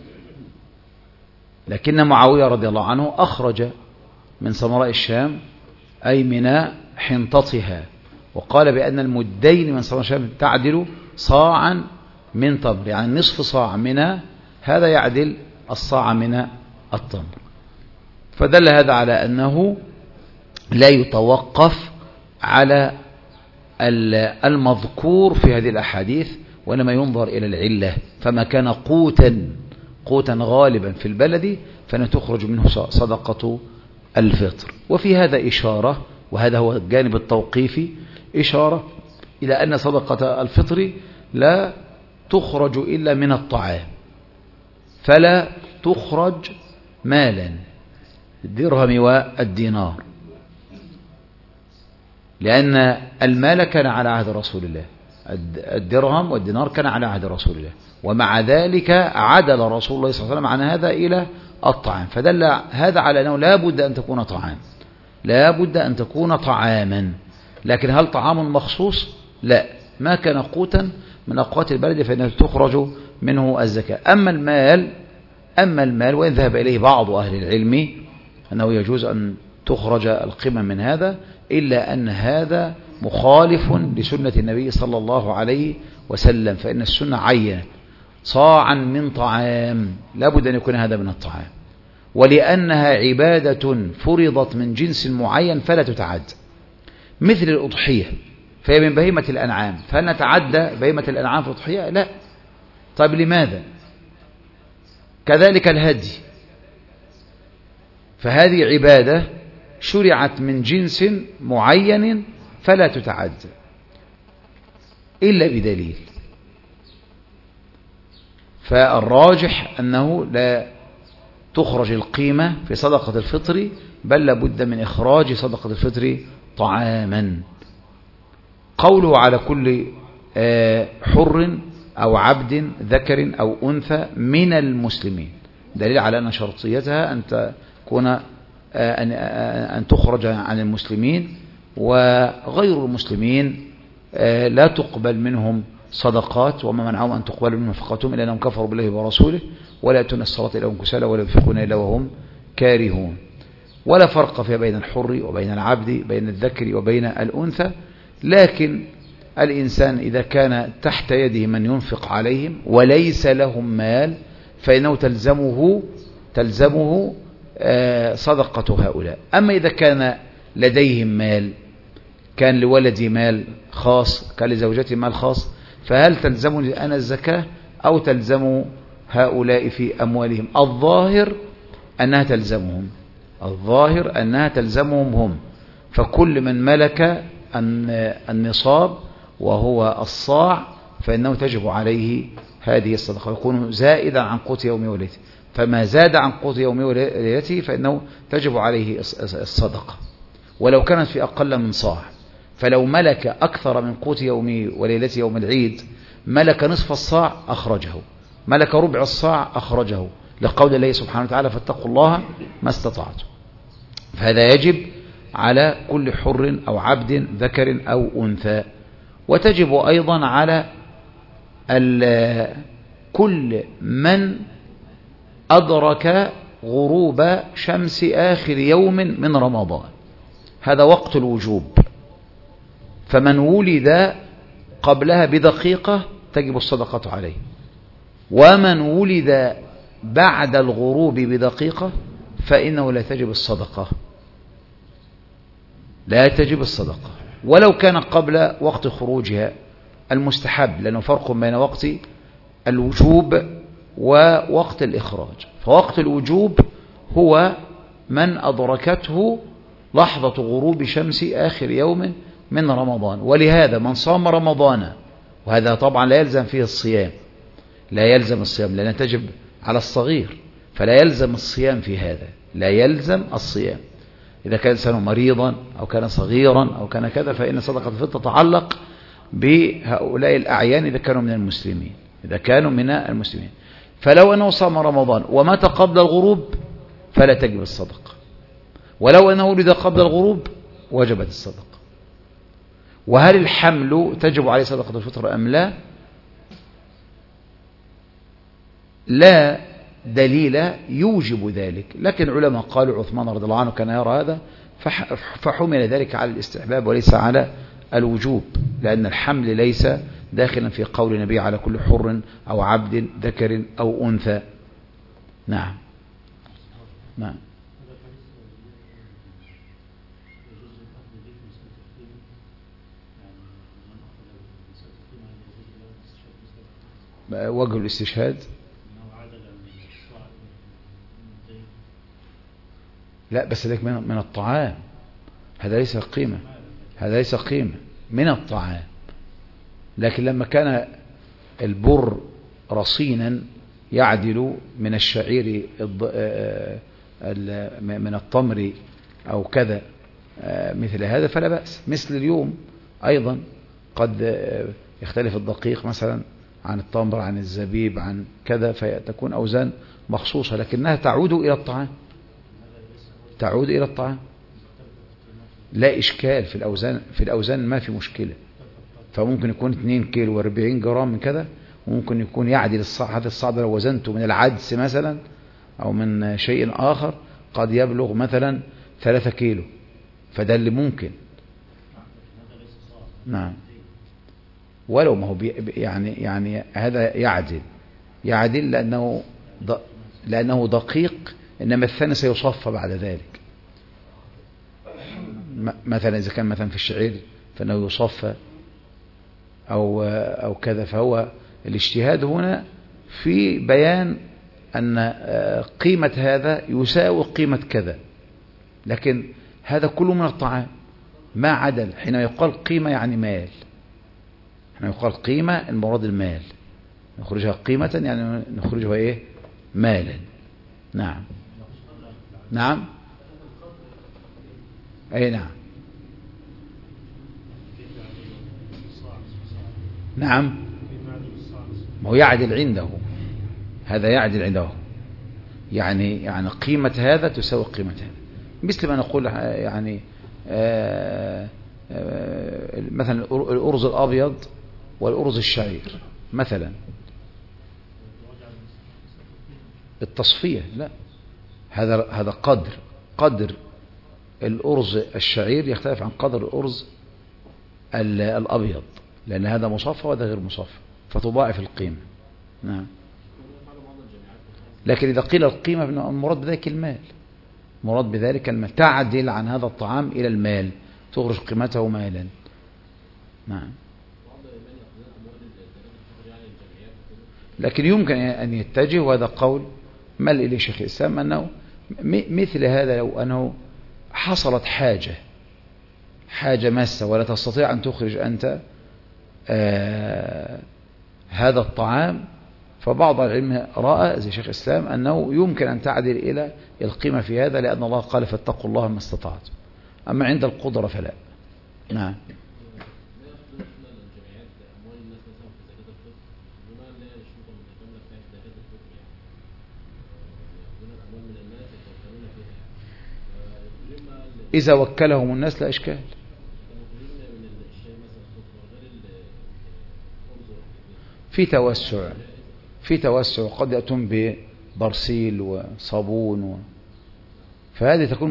لكن معاوية رضي الله عنه أخرج من سمراء الشام أي من حنطتها، وقال بأن المدين من سمراء الشام تعدل صاعا من تمر، يعني نصف صاع منها هذا يعدل الصاع من التمر. فدل هذا على أنه لا يتوقف على المذكور في هذه الأحاديث، وإنما ينظر إلى العلة. فما كان قوتا غالبا في البلد فإن تخرج منه صدقة الفطر. وفي هذا إشارة، وهذا هو الجانب التوقيفي، إشارة إلى أن صدقة الفطر لا تخرج إلا من الطعام، فلا تخرج مالا الدرهم والدينار، لأن المال كان على عهد رسول الله، الدرهم والدينار كان على عهد رسول الله، ومع ذلك عدل رسول الله صلى الله عليه وسلم عن هذا إلى الطعام. فدل هذا على أنه لا بد أن تكون طعام، لا بد أن تكون طعاما. لكن هل طعام مخصوص؟ لا، ما كان قوتا من أقوات البلد فإنه تخرج منه الزكاة. أما المال وإن ذهب إليه بعض أهل العلم أنه يجوز أن تخرج القمم من هذا، إلا أن هذا مخالف لسنة النبي صلى الله عليه وسلم، فإن السنة عينت صاعا من طعام، لا بد أن يكون هذا من الطعام، ولأنها عبادة فرضت من جنس معين فلا تتعد، مثل الأضحية فهي من بهيمة الأنعام، فهل نتعدى بهيمة الأنعام في الأضحية؟ لا. طيب لماذا؟ كذلك الهدي، فهذه عبادة شرعت من جنس معين فلا تتعدى إلا بدليل. فالراجح أنه لا تخرج القيمة في صدقة الفطر، بل لابد من إخراج صدقة الفطر طعاما. قوله على كل حر أو عبد ذكر أو أنثى من المسلمين دليل على أن شرطيتها أن تكون أن تخرج عن المسلمين، وغير المسلمين لا تقبل منهم صدقات، وما منعهم أن تقبل منهم نفقاتهم إلا أنهم كفروا بالله ورسوله ولا يأتون الصلاة إلا وهم كسالى ولا ينفقون إلا وهم كارهون. ولا فرق في بين الحر وبين العبد، بين الذكر وبين الأنثى، لكن الإنسان إذا كان تحت يده من ينفق عليهم وليس لهم مال فإنه تلزمه صدقة هؤلاء. أما إذا كان لديهم مال، كان لولدي مال خاص، كان لزوجتي مال خاص، فهل تلزمني أنا الزكاة أو تلزم هؤلاء في أموالهم؟ الظاهر أنها تلزمهم هم. فكل من ملك النصاب وهو الصاع فإنه تجب عليه هذه الصدقة، يكون زائدا عن قوت يوم وليلته، فما زاد عن قوت يوم وليلته فإنه تجب عليه الصدقة ولو كانت في أقل من صاع. فلو ملك أكثر من قوت يوم وليلته يوم العيد، ملك نصف الصاع أخرجه، ملك ربع الصاع أخرجه، لقول الله سبحانه وتعالى فاتقوا الله ما استطعتم. فهذا يجب على كل حر أو عبد ذكر أو أنثى. وتجب أيضا على كل من أدرك غروب شمس آخر يوم من رمضان، هذا وقت الوجوب. فمن ولد قبلها بدقيقة تجب الصدقة عليه، ومن ولد بعد الغروب بدقيقة فإنه لا تجب الصدقة، ولو كان قبل وقت خروجها المستحب، لأنه فرق بين وقت الوجوب ووقت الإخراج. فوقت الوجوب هو من أدركته لحظة غروب شمس آخر يوم من رمضان. ولهذا من صام رمضان، وهذا طبعا لا يلزم فيه الصيام، لا يلزم الصيام لأنه تجب على الصغير، فلا يلزم الصيام في هذا، لا يلزم الصيام. إذا كان إنسان مريضا أو كان صغيرا أو كان كذا فإن صدقة الفطر تتعلق بهؤلاء الأعيان إذا كانوا من المسلمين. فلو أنه صام رمضان ومات قبل الغروب فلا تجب الصدقة، ولو أنه ولد قبل الغروب وجبت الصدقة. وهل الحمل تجب عليه صدقة الفطر أم لا؟ لا دليل يوجب ذلك، لكن العلماء قالوا عثمان رضي الله عنه كان يرى هذا فحمل ذلك على الاستحباب وليس على الوجوب، لأن الحمل ليس داخلا في قول النبي على كل حر أو عبد ذكر أو أنثى. نعم. وجه الاستشهاد لا، بس ذلك من الطعام، هذا ليس قيمة من الطعام. لكن لما كان البر رصينا يعدل من الشعير من التمر أو كذا مثل هذا فلا بأس. مثل اليوم أيضا قد يختلف الدقيق مثلا عن التمر عن الزبيب عن كذا، فتكون أوزان مخصوصة لكنها تعود إلى الطعام. لا إشكال في الأوزان ما في مشكلة. فممكن يكون 2 كيلو و40 جرام من كذا، وممكن يكون يعدل الصاع. هذا الصاع لو وزنته من العدس مثلا أو من شيء آخر قد يبلغ مثلا 3 كيلو، فده اللي ممكن. نعم. ولو ما هو يعني هذا يعدل لأنه دقيق، إنما الثاني سيصفى بعد ذلك. مثلا إذا كان مثلا في الشعير فإنه يصفى أو كذا. فهو الاجتهاد هنا في بيان أن قيمة هذا يساوي قيمة كذا، لكن هذا كله من الطعام ما عدل. حين يقال قيمة يعني مال، حين يقال قيمة المراد المال، نخرجها قيمة يعني نخرجها مالا. نعم. نعم. أي نعم. نعم. ما هو يعدل عنده، هذا يعدل عنده، يعني قيمة هذا تساوي قيمة هذا، مثل ما نقول يعني مثلا الأرز الأبيض والأرز الشعير مثلا. التصفية لا، هذا قدر الأرز الشعير يختلف عن قدر الأرز الأبيض، لأن هذا مصفى وهذا غير مصفى، فتضاعف القيمة. نعم. لكن إذا قيل القيمة المراد بذلك المال، مراد بذلك المال، تعدل عن هذا الطعام إلى المال، تخرج قيمته مالا. نعم. لكن يمكن أن يتجه، وهذا قول مل إليه شيخ الإسلام، أنه مثل هذا لو أنه حصلت حاجة ماسة ولا تستطيع أن تخرج أنت هذا الطعام، فبعض العلم رأى زي شيخ الإسلام أنه يمكن أن تعدل إلى القيمة في هذا، لأن الله قال فاتقوا الله ما استطعتم. أما عند القدرة فلا. نعم. إذا وكلهم الناس لا إشكال. في توسع قد يأتون ببرسيل وصابون فهذه تكون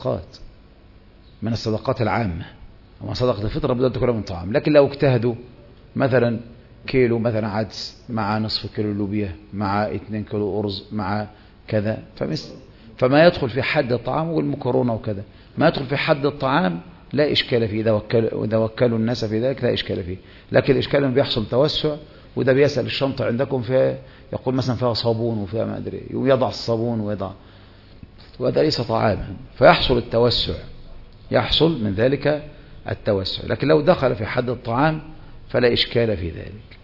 من الصدقات العامة، وما صدقة الفطر بدأت تكون من طعام. لكن لو اجتهدوا مثلا كيلو مثلا عدس مع نصف كيلو لوبيا مع 2 كيلو أرز مع كذا، فما يدخل في حد الطعام، والمكرونة وكذا ما يدخل في حد الطعام لا إشكال فيه. إذا وكلوا الناس في ذلك لا إشكال فيه. لكن الإشكال أنه بيحصل توسع، وده بيسأل الشنطة عندكم فيها، يقول مثلا فيها صابون وفيها ما أدري، يضع الصابون وهذا ليس طعاما، فيحصل التوسع، يحصل من ذلك التوسع. لكن لو دخل في حد الطعام فلا إشكال في ذلك.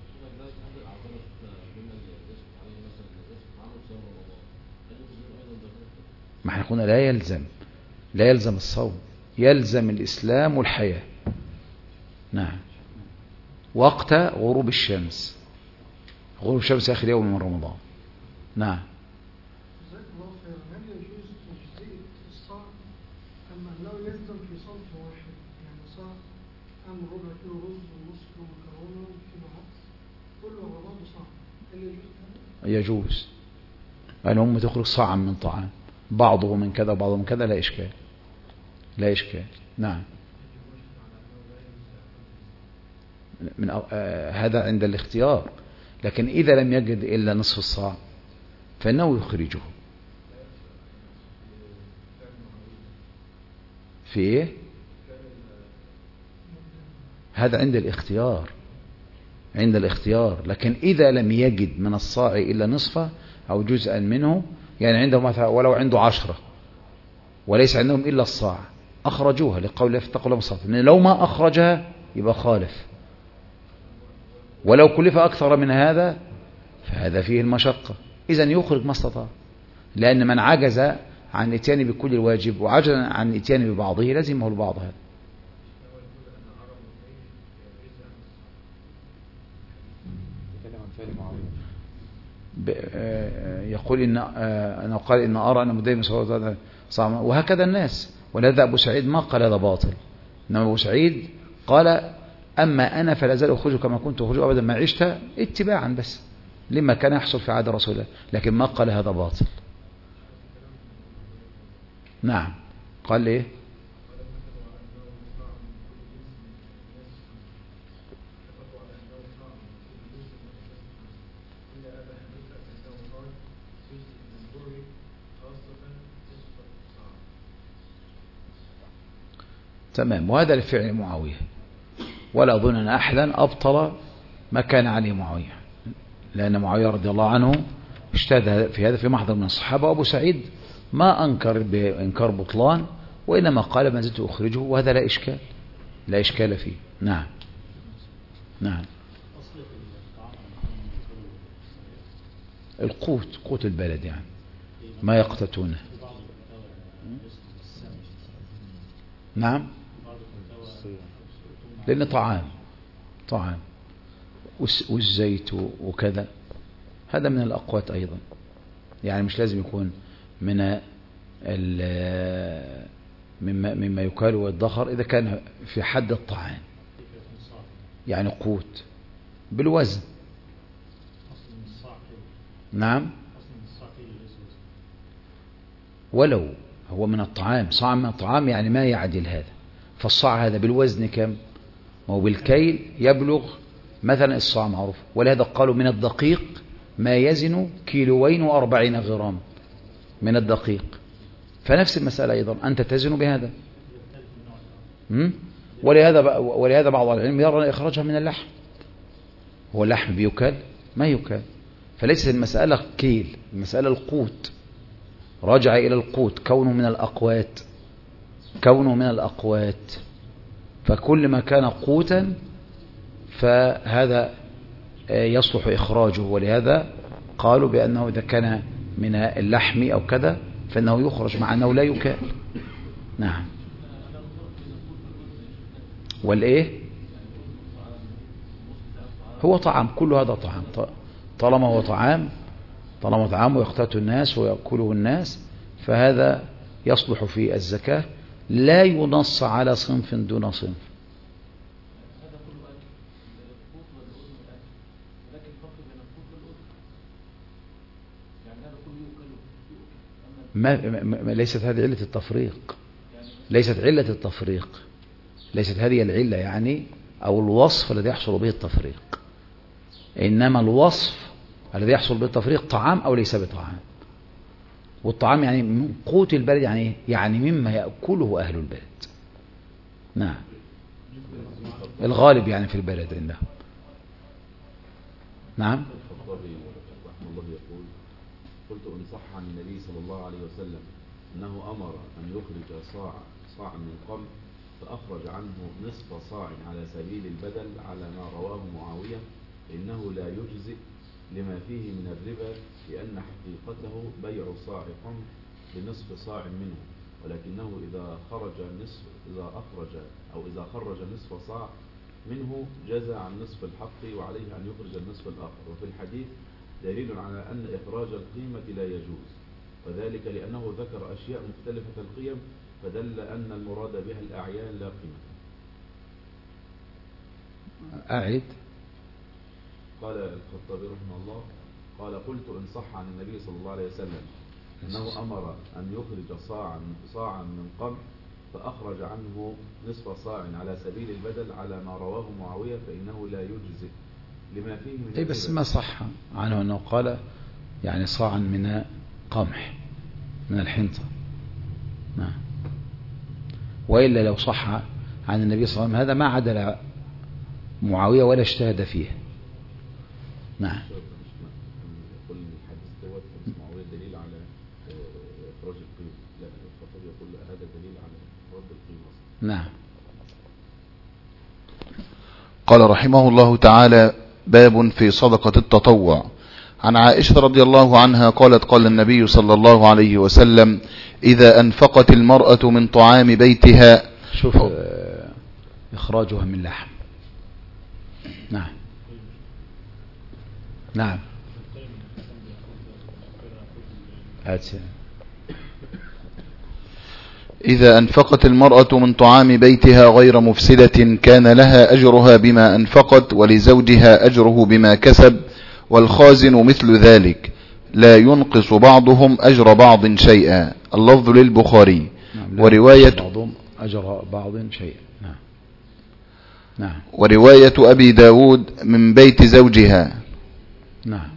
ما احنا قلنا لا يلزم الصوم، يلزم الإسلام والحياة. نعم. وقت غروب الشمس آخر يوم من رمضان. نعم. جزاك الله خير. هل يجوز تجزئة الصاع أم أنه يلزم في صنف واحد، يعني صاع أم ربع كيلو رز ونص كيلو مكرونة وكيلو عدس كله على بعضه صاع، هل يجوز هذا؟ يجوز. الأم تخرج صاعا من طعام، بعضه من كذا وبعضه من كذا، لا إشكال. نعم. هذا عند الاختيار. لكن إذا لم يجد إلا نصف الصاع فإنه يخرجه. في إيه؟ هذا عند الاختيار. لكن إذا لم يجد من الصاع إلا نصفه أو جزءا منه، يعني عنده مثلا ولو عنده 10 وليس عندهم إلا الصاع، أخرجوها لقول الله فاتقوا الله ما استطعتم. لو ما أخرجها يبقى خالف. ولو كلف أكثر من هذا فهذا فيه المشقة، إذن يخرج ما استطاع. لأن من عجز عن إتيان بكل الواجب وعجز عن إتيان ببعضه لازمه البعض. هذا يقول أنا قال إن أرى أن مدين صلى الله، وهكذا الناس. ولذا أبو سعيد ما قال هذا باطل، إنما أبو سعيد قال أما أنا فلا زال أخرج كما كنت أخرج أبدا ما عشت اتباعا بس لما كان يحصل في عهد رسول الله، لكن ما قال هذا باطل. نعم. قال ليه؟ تمام. وهذا لفعل معاوية، ولا أظن أن أحدا أبطل ما كان عليه معاوية، لأن معاوية رضي الله عنه اجتهد في هذا في محضر من الصحابة، وأبو سعيد ما أنكر بإنكار بطلان، وإنما قال ما زلت أخرجه، وهذا لا إشكال فيه. نعم. نعم. القوت البلد يعني ما يقتتونه. نعم، لأن طعام والزيت وكذا هذا من الأقوات أيضا، يعني مش لازم يكون من مما يكال ويدخر إذا كان في حد الطعام، يعني قوت بالوزن. نعم، ولو هو من الطعام، صاع من الطعام يعني ما يعدل هذا، فالصاع هذا بالوزن كم؟ هو بالكيل يبلغ مثلا الصاع معروف، ولهذا قالوا من الدقيق ما يزن 240 غرام من الدقيق، فنفس المسألة أيضا أنت تزن بهذا. ولهذا بعض العلم يرى إخراجها من اللحم. هو اللحم بيكال؟ ما يكال، فليست المسألة كيل، المسألة القوت، رجع إلى القوت، كونه من الأقوات، فكل ما كان قوتا فهذا يصلح إخراجه، ولهذا قالوا بأنه إذا كان من اللحم أو كذا فإنه يخرج مع أنه لا يكال. نعم. والإيه؟ هو طعام، كل هذا طعام، طالما هو طعام ويقتات الناس ويأكله الناس فهذا يصلح في الزكاة، لا ينص على صنف دون صنف. ليست هذه علة التفريق، ليست هذه العلة يعني أو الوصف الذي يحصل به التفريق، إنما الوصف الذي يحصل به التفريق طعام أو ليس بطعام. والطعام يعني من قوت البلد، يعني مما يأكله أهل البلد. نعم، الغالب يعني في البلد عندهم. نعم. الخطابي رحمه الله يقول: قلت إن صح عن النبي صلى الله عليه وسلم أنه أمر أن يخرج صاعا من قمح فأخرج عنه نصف صاع على سبيل البدل على ما رواه معاوية، إنه لا يجزئ لما فيه من الربا، لأن حقيقته بيع صاع قمح بنصف صاع منه، ولكنه إذا خرج نصف صاع منه جزى عن نصف الحق، وعليه أن يخرج النصف الآخر. وفي الحديث دليل على أن إخراج القيمة لا يجوز، وذلك لأنه ذكر أشياء مختلفة القيم، فدل أن المراد بها الأعيان لا قيمة. أعيد. قال الخطابي رحمه الله: قال قلت إن صح عن النبي صلى الله عليه وسلم أنه أمر أن يخرج صاعا من قمح فأخرج عنه نصف صاع على سبيل البدل على ما رواه معاوية، فإنه لا يجزئ لما فيه من بس ما صح عنه أنه قال يعني صاعا من قمح من الحنطة. نعم. وإلا لو صح عن النبي صلى الله عليه وسلم هذا ما عدل معاوية ولا اجتهد فيه. نعم. يقول الحديث دوت معاوية دليل على إخراج القيمة، لا الخطاب يقول هذا دليل على رد القيمة. نعم. قال رحمه الله تعالى: باب في صدقة التطوع. عن عائشة رضي الله عنها قالت: قال النبي صلى الله عليه وسلم: إذا أنفقت المرأة من طعام بيتها. شوف إخراجها من لحم. نعم. نعم. إذا أنفقت المرأة من طعام بيتها غير مفسدة كان لها أجرها بما أنفقت، ولزوجها أجره بما كسب، والخازن مثل ذلك، لا ينقص بعضهم أجر بعض شيئا. اللفظ للبخاري. ورواية بعضهم أجر بعض شيئا. نعم. نعم. ورواية أبي داود من بيت زوجها. نعم.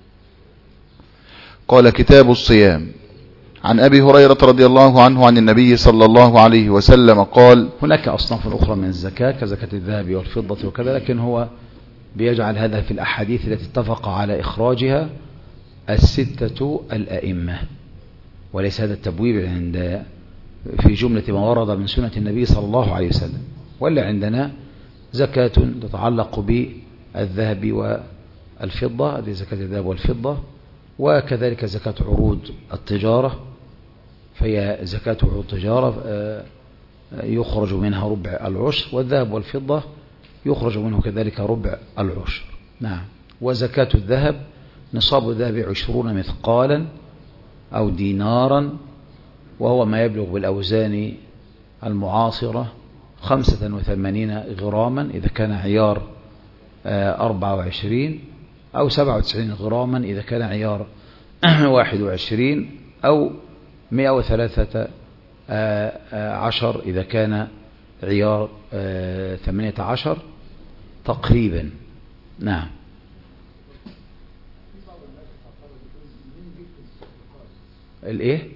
قال: كتاب الصيام. عن أبي هريرة رضي الله عنه عن النبي صلى الله عليه وسلم قال: هناك أصناف أخرى من الزكاة كزكاة الذهب والفضة وكذا، لكن هو بيجعل هذا في الأحاديث التي اتفق على إخراجها الستة الأئمة، وليس هذا التبويب عند في جملة ما ورد من سنة النبي صلى الله عليه وسلم. ولا عندنا زكاة تتعلق بالذهب والفضة، هذه زكاة الذهب والفضة، وكذلك زكاة عروض التجارة، فهي زكاة عروض التجارة يخرج منها ربع العشر، والذهب والفضة يخرج منه كذلك ربع العشر. نعم. وزكاة الذهب نصاب الذهب 20 مثقالا أو دينارا، وهو ما يبلغ بالأوزان المعاصرة 85 غراما إذا كان عيار 24، أو 97 غراما إذا كان عيار 21، أو 113 إذا كان عيار 18 تقريبا. نعم. الايه؟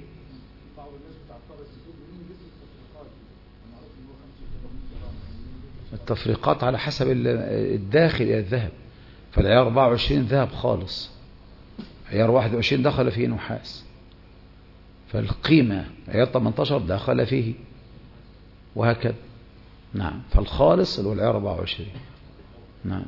التفريقات على حسب الداخل إلى الذهب. فالعيار 24 ذهب خالص، عيار 21 دخل فيه نحاس، فالقيمة عيار 18 دخل فيه، وهكذا. نعم. فالخالص اللي هو العيار 24. نعم.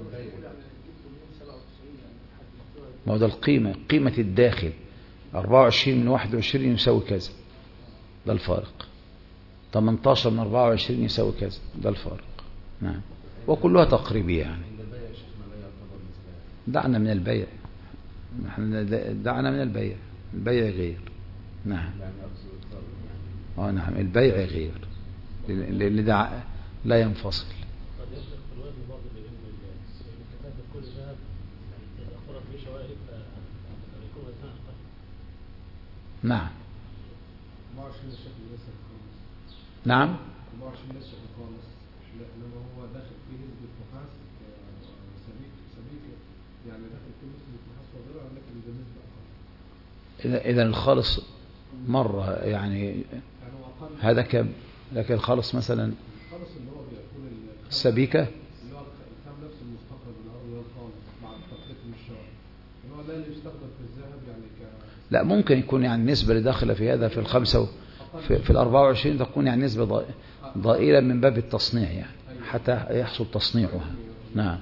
ما هو ده القيمة، قيمة الداخل 24 من 21 يساوي كذا، ده الفارق. 18 من 24 يساوي كذا، ده الفارق. نعم. وكلها تقريبية يعني. دعنا من البيع، دعنا من البيع، البيع غير. نعم. نعم، البيع غير، لأن ده لا ينفصل. نعم. نعم. إذا الخالص مرة يعني هذا كم، لكن الخالص مثلا السبيكة اللي هو الخام نفسه المستقر من الأرض الخالص بعد تخليط من الشعر، اللي هو لا يستخدم في الذهب يعني لا، ممكن يكون يعني النسبة اللي داخلة في هذا في الخمسة في 24 تكون يعني نسبة ضئيلة من باب التصنيع يعني حتى يحصل تصنيعها. نعم.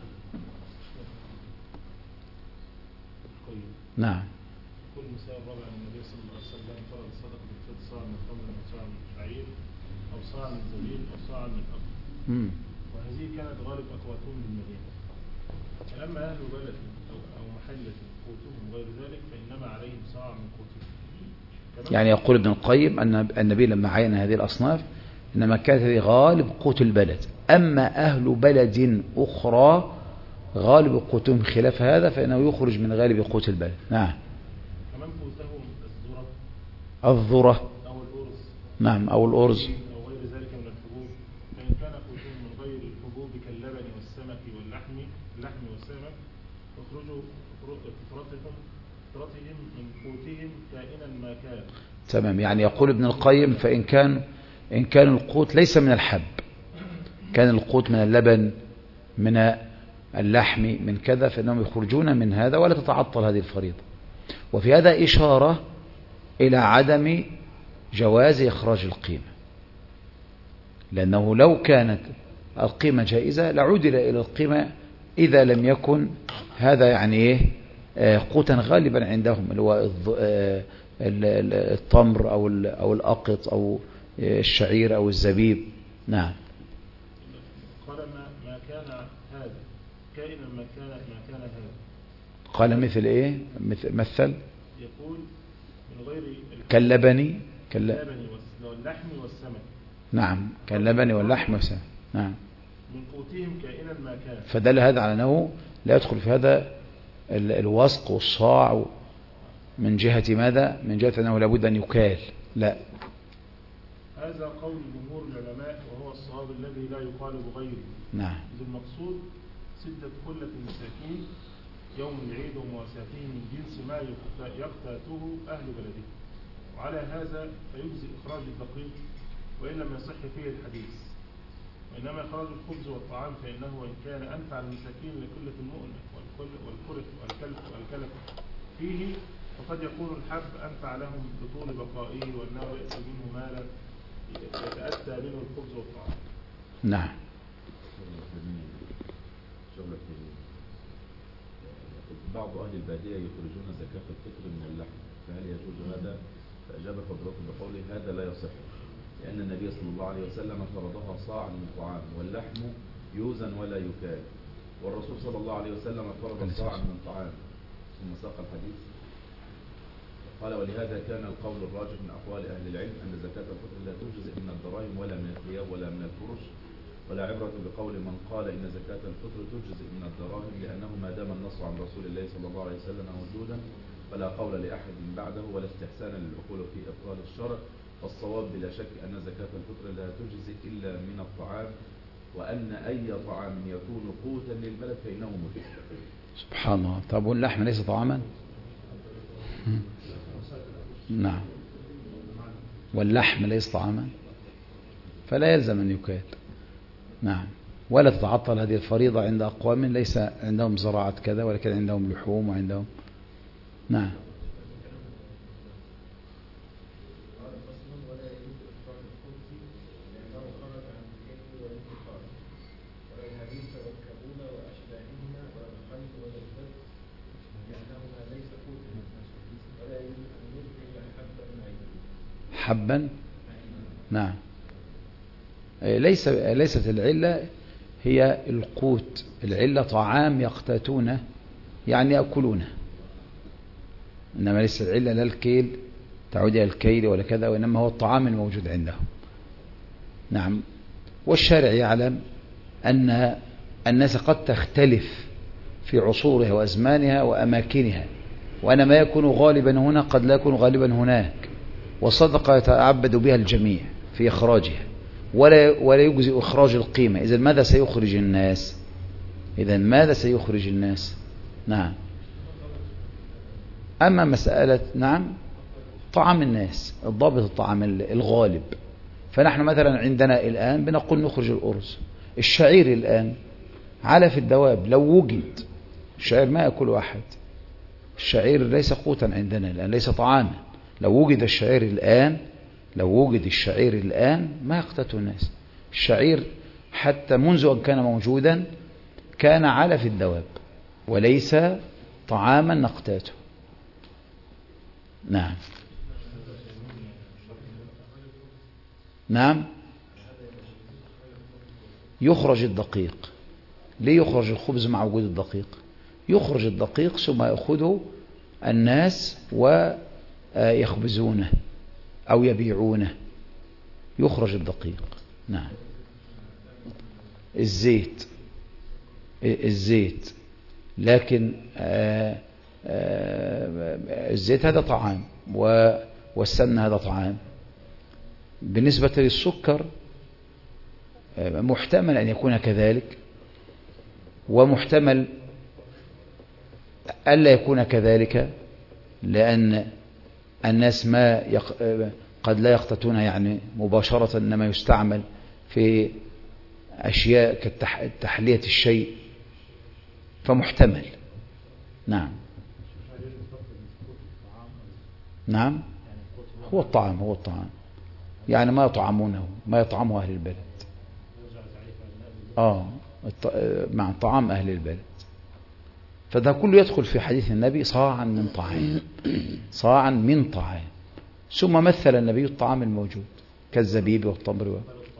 نعم. كل مساء الرابع عن النبي صلى الله عليه وسلم فرض الصدقة بالفطر صاع من تمر أو صاع من شعير أو صاع من زبيب أو صاع من أرض، وهذه كانت غالب أقواتهم بالمدينة. فلما أهل بلد أو محلة قوتهم غير ذلك فإنما عليهم صاع من قوتهم. يعني يقول ابن القيم أن النبي لما عين هذه الأصناف إنما كانت هذه غالب قوت البلد، أما أهل بلد أخرى غالب قوتهم خلاف هذا فإنه يخرج من غالب قوت البلد. نعم. كمان قوتهم الذرة أو الأرز. نعم، أو الأرز أو غير ذلك من الحبوب. فإن كان قوتهم من غير الحبوب كاللبن والسمك واللحم والسمك يخرجوا فطرتهم من قوتهم كائنا ما كان. تمام. يعني يقول ابن القيم فإن كان القوت ليس من الحب، كان القوت من اللبن من اللحم من كذا، فإنهم يخرجون من هذا ولا تتعطل هذه الفريضة. وفي هذا إشارة إلى عدم جواز إخراج القيمة، لأنه لو كانت القيمة جائزة لعدل إلى القيمة إذا لم يكن هذا يعني قوتا غالبا عندهم اللي هو التمر أو الأقط أو الشعير أو الزبيب. نعم. قال ما كان هذا كائنا ما كان هذا. قال مثل إيه؟ مثل يقول من غير كاللبن واللحم والسمك. نعم، كاللبن واللحم والسمك. نعم. من قوتهم كائنا ما كان. فدل هذا على أنه لا يدخل في هذا الوسق والصاع من جهة ماذا؟ من جهة أنه لابد أن يكال. لا. هذا قول جمهور العلماء وهو الصواب الذي لا يقال بغيره. نعم. إذ المقصود سدة كلة المساكين يوم العيد ومواساتهم من جنس ما يقتاته أهل بلده، وعلى هذا فيجزي إخراج الدقيق وإن لم يصح فيه الحديث، وإنما إخراج الخبز والطعام فإنه وإن كان أنفع المساكين لكلة المؤنة والكلف فيه، فقد يكون الحب أنفع لهم بطول بقائه والنار يأتي منه مالا يتأتى منه الخبز والطعام. نعم. بعض أهل البادية يخرجون زكاة الفطر من اللحم، فهل يجوز هذا؟ فأجاب فضلكم بقوله هذا لا يصح، لأن النبي صلى الله عليه وسلم فرضها صاعا من طعام، واللحم يوزن ولا يكال، والرسول صلى الله عليه وسلم فرض صاعا من طعام. ثم ساق الحديث قال: ولهذا كان القول الراجح من أقوال أهل العلم أن زكاة الفطر لا تجزئ من الدراهم ولا من الثياب ولا من الفرش، ولا عبرة بقول من قال إن زكاة الفطر تجزئ من الدراهم، لأنه ما دام النص عن رسول الله صلى الله عليه وسلم موجودا فلا قول لأحد بعده ولا استحسانا للعقول في إبطال الشرع. فالصواب بلا شك أن زكاة الفطر لا تجزئ إلا من الطعام، وأن أي طعام يكون قوتا للبلد فإنه مجزئ. سبحان الله. طب واللحم ليس طعاما؟ نعم. واللحم ليس طعاما فلا يلزم أن يكال. نعم. ولا تتعطل هذه الفريضة عند أقوام ليس عندهم زراعة كذا ولكن عندهم لحوم وعندهم. نعم. حبا. نعم. ليست العلة هي القوت، العلة طعام يقتاتونه يعني يأكلونه، إنما ليس العلة لا الكيل تعود إلى الكيل ولا كذا، وإنما هو الطعام الموجود عندهم. نعم. والشارع يعلم أن الناس قد تختلف في عصورها وأزمانها وأماكنها، وأن ما يكون غالبا هنا قد لا يكون غالبا هناك، والصدقة يتعبد بها الجميع في إخراجها ولا يجزئ إخراج القيمة. إذن ماذا سيخرج الناس؟ نعم. أما مسألة نعم طعام الناس، الضابط الطعام الغالب. فنحن مثلا عندنا الآن بنقول نخرج الأرز. الشعير الآن على في الدواب، لو وجد الشعير ما يأكل أحد. الشعير ليس قوتا عندنا الآن، ليس طعاما. لو وجد الشعير الآن ما يقتاته الناس. الشعير حتى منذ أن كان موجودا كان على في الدواب وليس طعاما نقتاته. نعم. نعم. يخرج الدقيق. ليه يخرج الخبز مع وجود الدقيق؟ يخرج الدقيق ثم يأخذه الناس ويخبزونه أو يبيعونه. يخرج الدقيق. نعم. الزيت لكن الزيت هذا طعام والسمن هذا طعام. بالنسبة للسكر محتمل أن يكون كذلك، ومحتمل ألا يكون كذلك، لأن الناس قد لا يقتاتون يعني مباشرة، إنما يستعمل في أشياء كتحلية الشيء، فمحتمل. نعم. نعم. هو الطعام يعني ما يطعمونه، ما يطعمه أهل البلد. مع طعام أهل البلد. فده كله يدخل في حديث النبي صاعا من طعام. ثم مثل النبي الطعام الموجود كالزبيب والتمر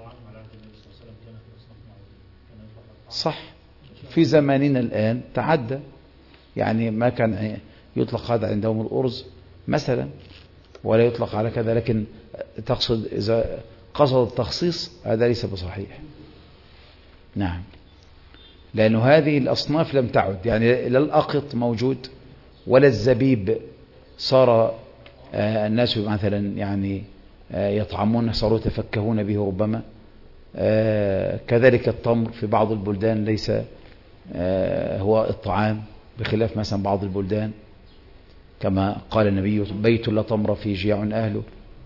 صح. في زماننا الآن تعدى، يعني ما كان يطلق هذا عندهم الأرز مثلا ولا يطلق على كذا، لكن تقصد إذا قصد التخصيص هذا ليس بصحيح. نعم. لأن هذه الأصناف لم تعد، يعني لا الأقط موجود ولا الزبيب صار الناس مثلا يعني يطعمون، صاروا يتفكهون به ربما. كذلك التمر في بعض البلدان ليس هو الطعام، بخلاف مثلا بعض البلدان كما قال النبي: بيت لا تمر فيه جياع أهله.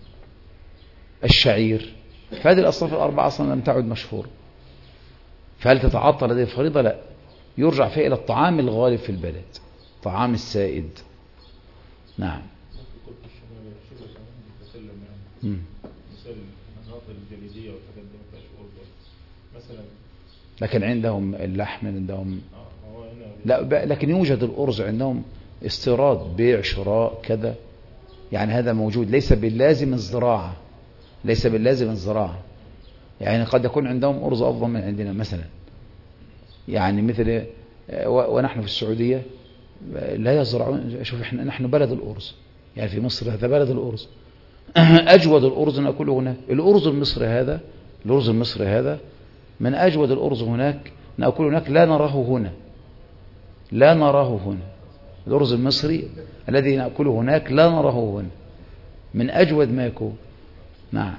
الشعير، فهذه الأصناف الأربعة أصلا لم تعد مشهورة. فهل تتعطل هذه الفريضة؟ لا، يرجع فيها إلى الطعام الغالب في البلد، طعام السائد. نعم. لكن عندهم اللحم عندهم لا، لكن يوجد الأرز عندهم استيراد، بيع، شراء، كذا، يعني هذا موجود، ليس باللازم الزراعة، ليس باللازم الزراعة. يعني قد يكون عندهم أرز أفضل من عندنا مثلا، يعني مثل ونحن في السعودية لا يزرعون. شوف نحن بلد الأرز، يعني في مصر هذا بلد الأرز، أجود الأرز نأكله هنا. الأرز المصري هذا من أجود الأرز هناك نأكله هناك، لا نراه هنا. الأرز المصري الذي نأكله هناك لا نراه هنا، من أجود ما يكون. نعم.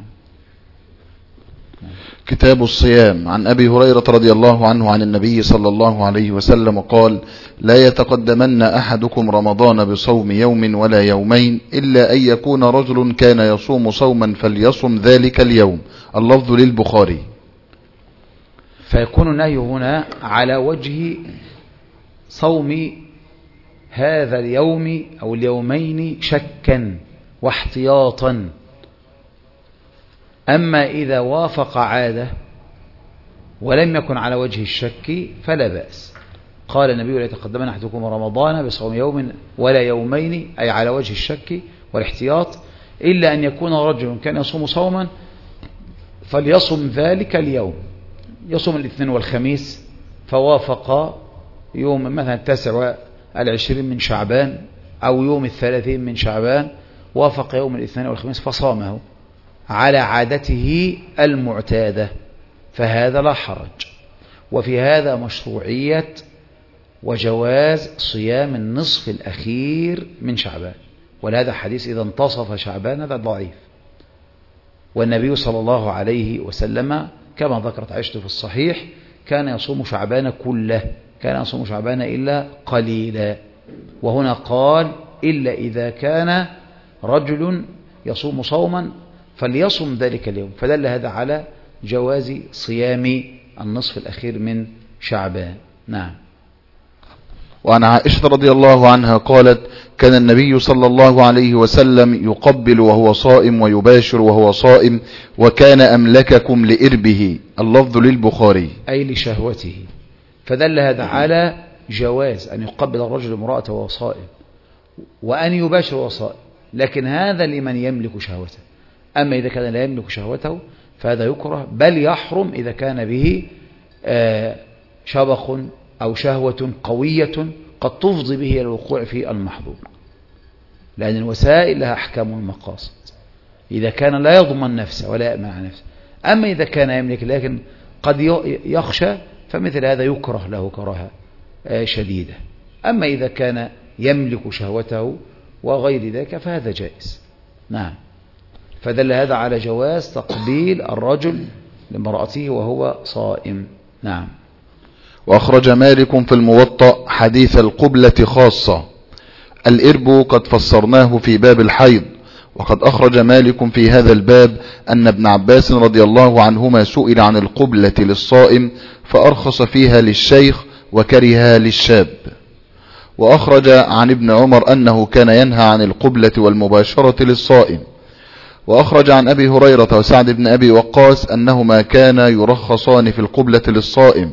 كتاب الصيام. عن أبي هريرة رضي الله عنه عن النبي صلى الله عليه وسلم قال: لا يتقدمن أحدكم رمضان بصوم يوم ولا يومين إلا أن يكون رجل كان يصوم صوما فليصم ذلك اليوم. اللفظ للبخاري. فيكون النهي هنا على وجه صوم هذا اليوم أو اليومين شكا واحتياطا. أما إذا وافق عادة ولم يكن على وجه الشك فلا بأس. قال النبي: لا يتقدمن أحدكم رمضان بصوم يوم ولا يومين، أي على وجه الشك والاحتياط، إلا أن يكون رجل كان يصوم صوما فليصم ذلك اليوم، يصوم الاثنين والخميس، فوافق يوم مثلا 29 من شعبان أو يوم 30 من شعبان، وافق يوم الاثنين والخميس فصامه على عادته المعتادة، فهذا لا حرج. وفي هذا مشروعية وجواز صيام النصف الأخير من شعبان، ولهذا حديث إذا انتصف شعبان هذا ضعيف. والنبي صلى الله عليه وسلم كما ذكرت عائشة في الصحيح كان يصوم شعبان كله، كان يصوم شعبان إلا قليلا. وهنا قال: إلا إذا كان رجل يصوم صوما فليصم ذلك اليوم، فدل هذا على جواز صيام النصف الأخير من شعبان. نعم. وعن عائشة رضي الله عنها قالت: كان النبي صلى الله عليه وسلم يقبل وهو صائم ويباشر وهو صائم، وكان أملككم لإربه. اللفظ للبخاري. أي لشهوته. فدل هذا على جواز أن يقبل الرجل امرأته وهو صائم وأن يباشر وهو صائم، لكن هذا لمن يملك شهوته. أما إذا كان لا يملك شهوته فهذا يكره، بل يحرم إذا كان به شبخ أو شهوة قوية قد تفضي به إلى الوقوع في المحظور، لأن الوسائل لها أحكام المقاصد. إذا كان لا يضمن نفسه ولا يأمن على نفسه. أما إذا كان يملك لكن قد يخشى، فمثل هذا يكره له كراهة شديدة. أما إذا كان يملك شهوته وغير ذلك فهذا جائز. نعم. فدل هذا على جواز تقبيل الرجل لامرأته وهو صائم. نعم. وأخرج مالك في الموطأ حديث القبلة خاصة. الإرب قد فسرناه في باب الحيض. وقد أخرج مالك في هذا الباب أن ابن عباس رضي الله عنهما سئل عن القبلة للصائم فأرخص فيها للشيخ وكرهها للشاب. وأخرج عن ابن عمر أنه كان ينهى عن القبلة والمباشرة للصائم. وأخرج عن أبي هريرة وسعد بن أبي وقاص أنهما كانا يرخصان في القبلة للصائم.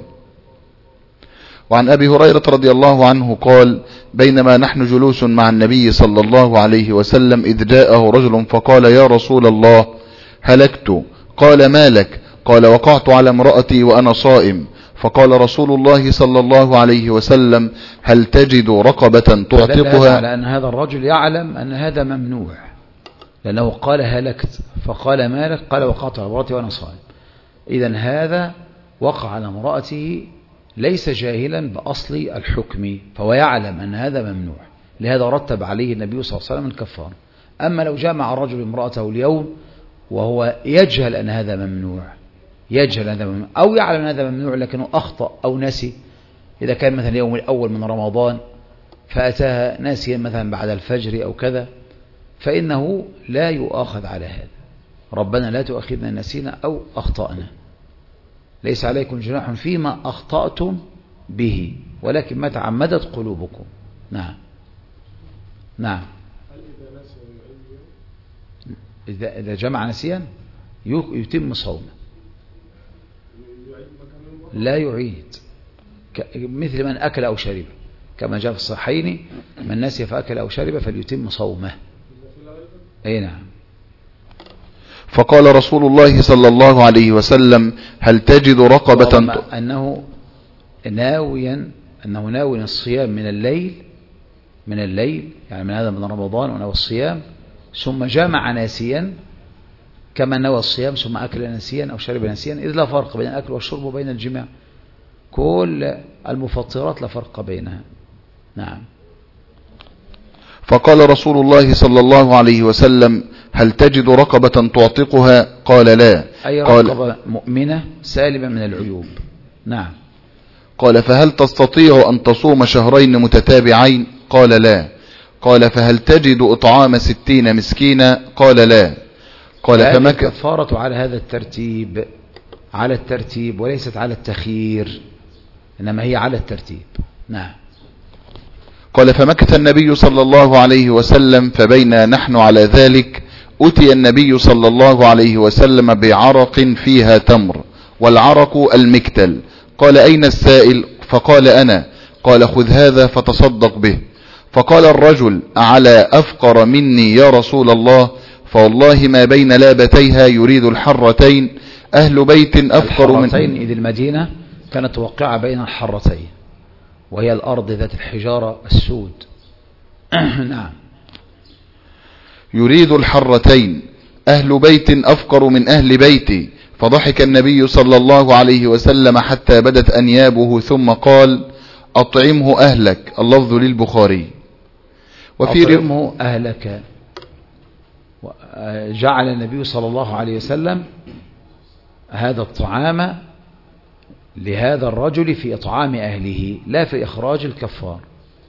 وعن أبي هريرة رضي الله عنه قال: بينما نحن جلوس مع النبي صلى الله عليه وسلم إذ جاءه رجل فقال: يا رسول الله هلكت. قال: ما لك؟ قال: وقعت على امرأتي وأنا صائم. فقال رسول الله صلى الله عليه وسلم: هل تجد رقبة تعتقها؟ على أن هذا الرجل يعلم أن هذا ممنوع، لأنه قال هلكت، فقال ما لك؟ قال: وقعت على امرأتي وأنا صائم. إذن هذا وقع على امرأته ليس جاهلا بأصل الحكم، فهو يعلم أن هذا ممنوع، لهذا رتب عليه النبي صلى الله عليه وسلم الكفارة. أما لو جامع الرجل امرأته اليوم وهو يجهل أن هذا ممنوع، أو يعلم أن هذا ممنوع لكنه أخطأ أو نسي، إذا كان مثلا اليوم الأول من رمضان فأتاها ناسيا مثلا بعد الفجر أو كذا، فإنه لا يؤاخذ على هذا. ربنا لا تؤاخذنا نسينا أو أخطأنا، ليس عليكم جناح فيما أخطأتم به ولكن ما تعمدت قلوبكم. نعم. نعم. إذا جمع نسيا يتم صومه، لا يعيد، مثل من أكل أو شرب، كما جاء في الصحيحين: من نسي فأكل أو شرب فليتم صومه. أي نعم. فقال رسول الله صلى الله عليه وسلم هل تجد رقبة أنه ناوي الصيام من الليل يعني من هذا من رمضان ونوى الصيام ثم جامع ناسيا كما نوى الصيام ثم أكل ناسيا أو شرب ناسيا، إذ لا فرق بين الأكل والشرب وبين الجماع، كل المفطرات لا فرق بينها. نعم. فقال رسول الله صلى الله عليه وسلم هل تجد رقبة تعتقها؟ قال لا. أي رقبة مؤمنة سالمة من العيوب. نعم. قال فهل تستطيع أن تصوم شهرين متتابعين؟ قال لا. قال فهل تجد إطعام 60 مسكينا؟ قال لا. قال فما الكفارة على هذا الترتيب، على الترتيب وليست على التخيير، إنما هي على الترتيب. نعم. قال فمكث النبي صلى الله عليه وسلم فبينا نحن على ذلك أتي النبي صلى الله عليه وسلم بعرق فيها تمر، والعرق المكتل. قال أين السائل؟ فقال أنا. قال خذ هذا فتصدق به. فقال الرجل على أفقر مني يا رسول الله؟ فوالله ما بين لابتيها يريد الحرتين أهل بيت أفقر من الحرتين، إذ المدينة كانت توقع بين الحرتين وهي الأرض ذات الحجارة السود. نعم. يريد الحرتين أهل بيت أفقر من أهل بيتي. فضحك النبي صلى الله عليه وسلم حتى بدت أنيابه ثم قال أطعمه أهلك. اللفظ للبخاري. أطعمه أهلك، جعل النبي صلى الله عليه وسلم هذا الطعام لهذا الرجل في إطعام أهله لا في إخراج الكفار.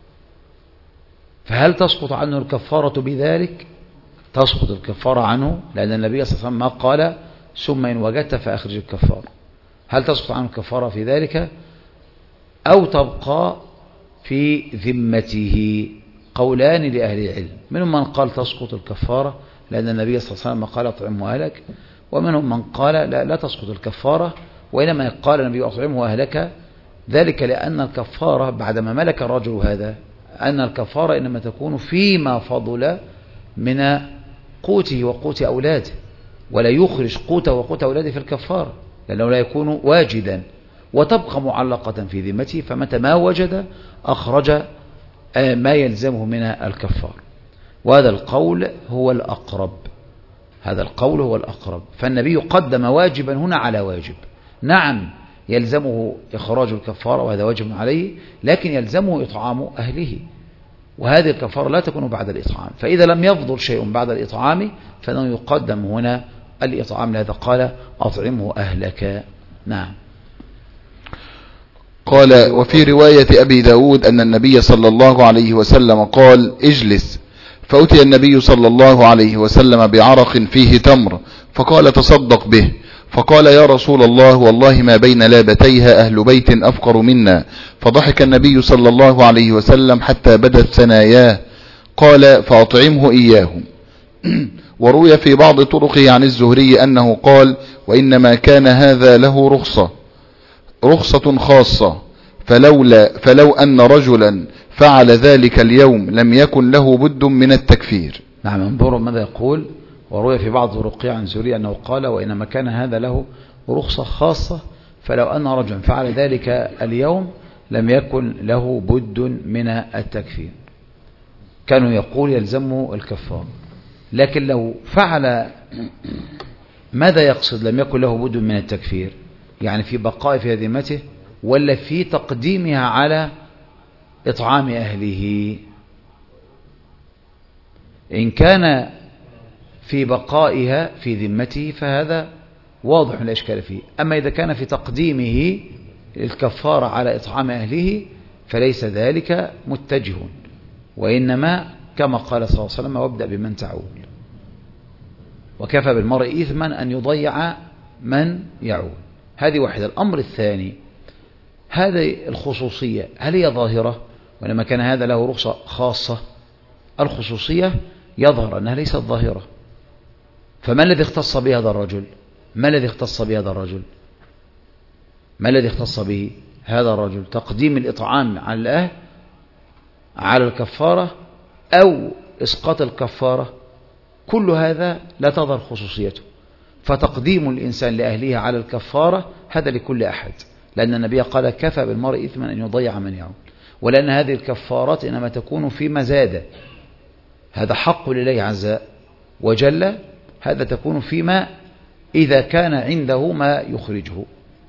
فهل تسقط عنه الكفارة بذلك؟ تسقط الكفارة عنه، لأن النبي صلى الله عليه وسلم ما قال ثم إن وجدت فأخرج الكفارة. هل تسقط عنه الكفارة في ذلك أو تبقى في ذمته؟ قولان لأهل العلم، منهم من قال تسقط الكفارة لأن النبي صلى الله عليه وسلم قال أطعمه أهلك، ومنهم من قال لا تسقط الكفارة، وإنما قال النبي أطعمه أهلك، ذلك لأن الكفارة بعدما ملك الرجل هذا أن الكفارة إنما تكون فيما فضل من قوته وقوت أولاده، ولا يخرج قوته وقوت أولاده في الكفارة لأنه لا يكون واجدا، وتبقى معلقة في ذمته، فمتى ما وجد أخرج ما يلزمه من الكفار. وهذا القول هو الأقرب، هذا القول هو الأقرب. فالنبي قدم واجبا هنا على واجب. نعم يلزمه إخراج الكفارة وهذا واجب عليه، لكن يلزمه إطعام أهله، وهذه الكفارة لا تكون بعد الإطعام. فإذا لم يفضل شيء بعد الإطعام فإنه يقدم هنا الإطعام، لهذا قال أطعمه أهلك. نعم. قال وفي رواية أبي داود أن النبي صلى الله عليه وسلم قال اجلس. فأتي النبي صلى الله عليه وسلم بعرق فيه تمر فقال تصدق به. فقال يا رسول الله والله ما بين لابتيها أهل بيت أفقر منا. فضحك النبي صلى الله عليه وسلم حتى بدت ثناياه. قال فأطعمه إياهم. وروي في بعض طرقه عن الزهري أنه قال وإنما كان هذا له رخصة خاصة، فلو أن رجلا فعل ذلك اليوم لم يكن له بد من التكفير. نعم. انظروا ماذا يقول. وروي في بعض طرقه عن الزهري أنه قال وإنما كان هذا له رخصة خاصة، فلو أن رجلا فعل ذلك اليوم لم يكن له بد من التكفير. كانوا يقول يلزمه الكفار، لكن لو فعل ماذا يقصد لم يكن له بد من التكفير؟ يعني في بقاء في ذمته ولا في تقديمها على إطعام أهله؟ إن كان في بقائها في ذمته فهذا واضح لا إشكال فيه. أما إذا كان في تقديمه الكفارة على إطعام أهله فليس ذلك متجه، وإنما كما قال صلى الله عليه وسلم وابدأ بمن تعول، وكفى بالمرء إثما أن يضيع من يعول. هذه واحدة. الأمر الثاني هذه الخصوصية هل هي ظاهرة ولما كان هذا له رخصة خاصة؟ الخصوصية يظهر أنها ليست ظاهرة. فما الذي اختص به هذا الرجل؟ ما الذي اختص به هذا الرجل؟ ما الذي اختص به هذا الرجل؟ تقديم الإطعام على الأهل على الكفارة أو إسقاط الكفارة؟ كل هذا لا تظهر خصوصيته. فتقديم الإنسان لأهله على الكفارة هذا لكل أحد، لأن النبي قال كفى بالمرء إثما أن يضيع من يعول، ولأن هذه الكفارات إنما تكون في مزادة، هذا حق لله عز وجل، هذا تكون فيما إذا كان عنده ما يخرجه،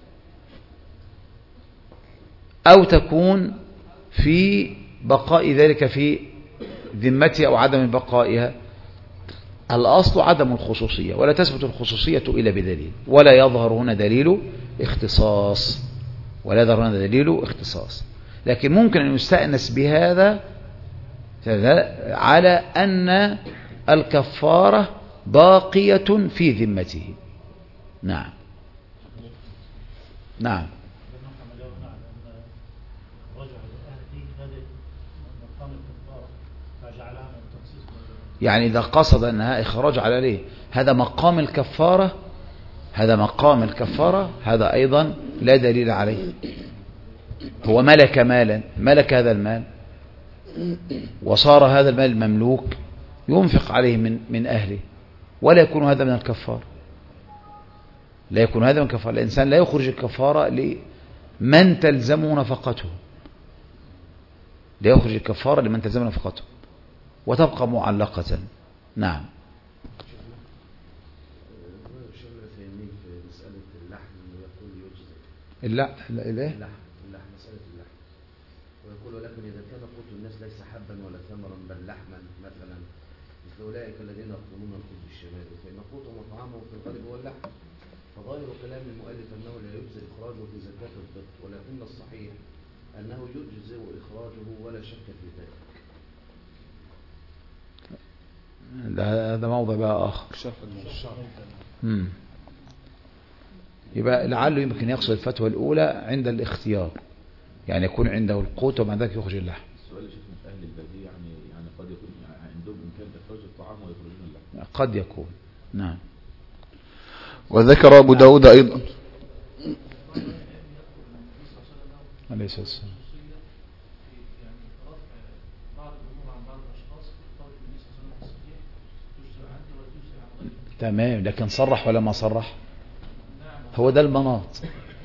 أو تكون في بقاء ذلك في ذمتها أو عدم بقائها. الأصل عدم الخصوصية، ولا تثبت الخصوصية إلا بدليل، ولا يظهر هنا دليل اختصاص، ولا يظهر هنا دليل اختصاص. لكن ممكن أن يستأنس بهذا على أن الكفارة باقية في ذمته. نعم نعم. يعني إذا قصد أنها إخراج على ليه هذا مقام الكفارة، هذا مقام الكفارة، هذا أيضا لا دليل عليه. هو ملك مالا، ملك هذا المال وصار هذا المال مملوك ينفق عليه من أهله، ولا يكون هذا من الكفارة، لا يكون هذا من الكفارة. الإنسان لا يخرج الكفارة لمن تلزمه نفقته، لا يخرج الكفارة لمن تلزمه نفقته وتبقى معلقة. نعم. اللحم مسألة اللحم، ويقول لكن إذا كان قوت الناس ليس حبا ولا ثمرا بل لحما مثلا مثل أولئك الذين يطلبون الخبز الشمالي فإن قوتهم وطعامهم في الغالب هو اللحم، فظاهر كلام المؤلف أنه لا يجزئ إخراجه في زكاة الفطر، ولكن الصحيح أنه يجزئ إخراجه ولا شك في ذلك. هذا موضع بقى آخر. يبقى لعله يمكن يقصد الفتوى الأولى عند الاختيار، يعني يكون عنده القوت ومع ذلك يخرج اللحم. السؤال يا شيخ من أهل البلدية يعني قد يكون عندهم إمكان إخراج الطعام ويخرجون اللحم. قد يكون. نعم. وذكر أبو داود أيضا عليه الصلاة والسلام. تمام، لكن صرح ولا ما صرح؟ هو ده المناط.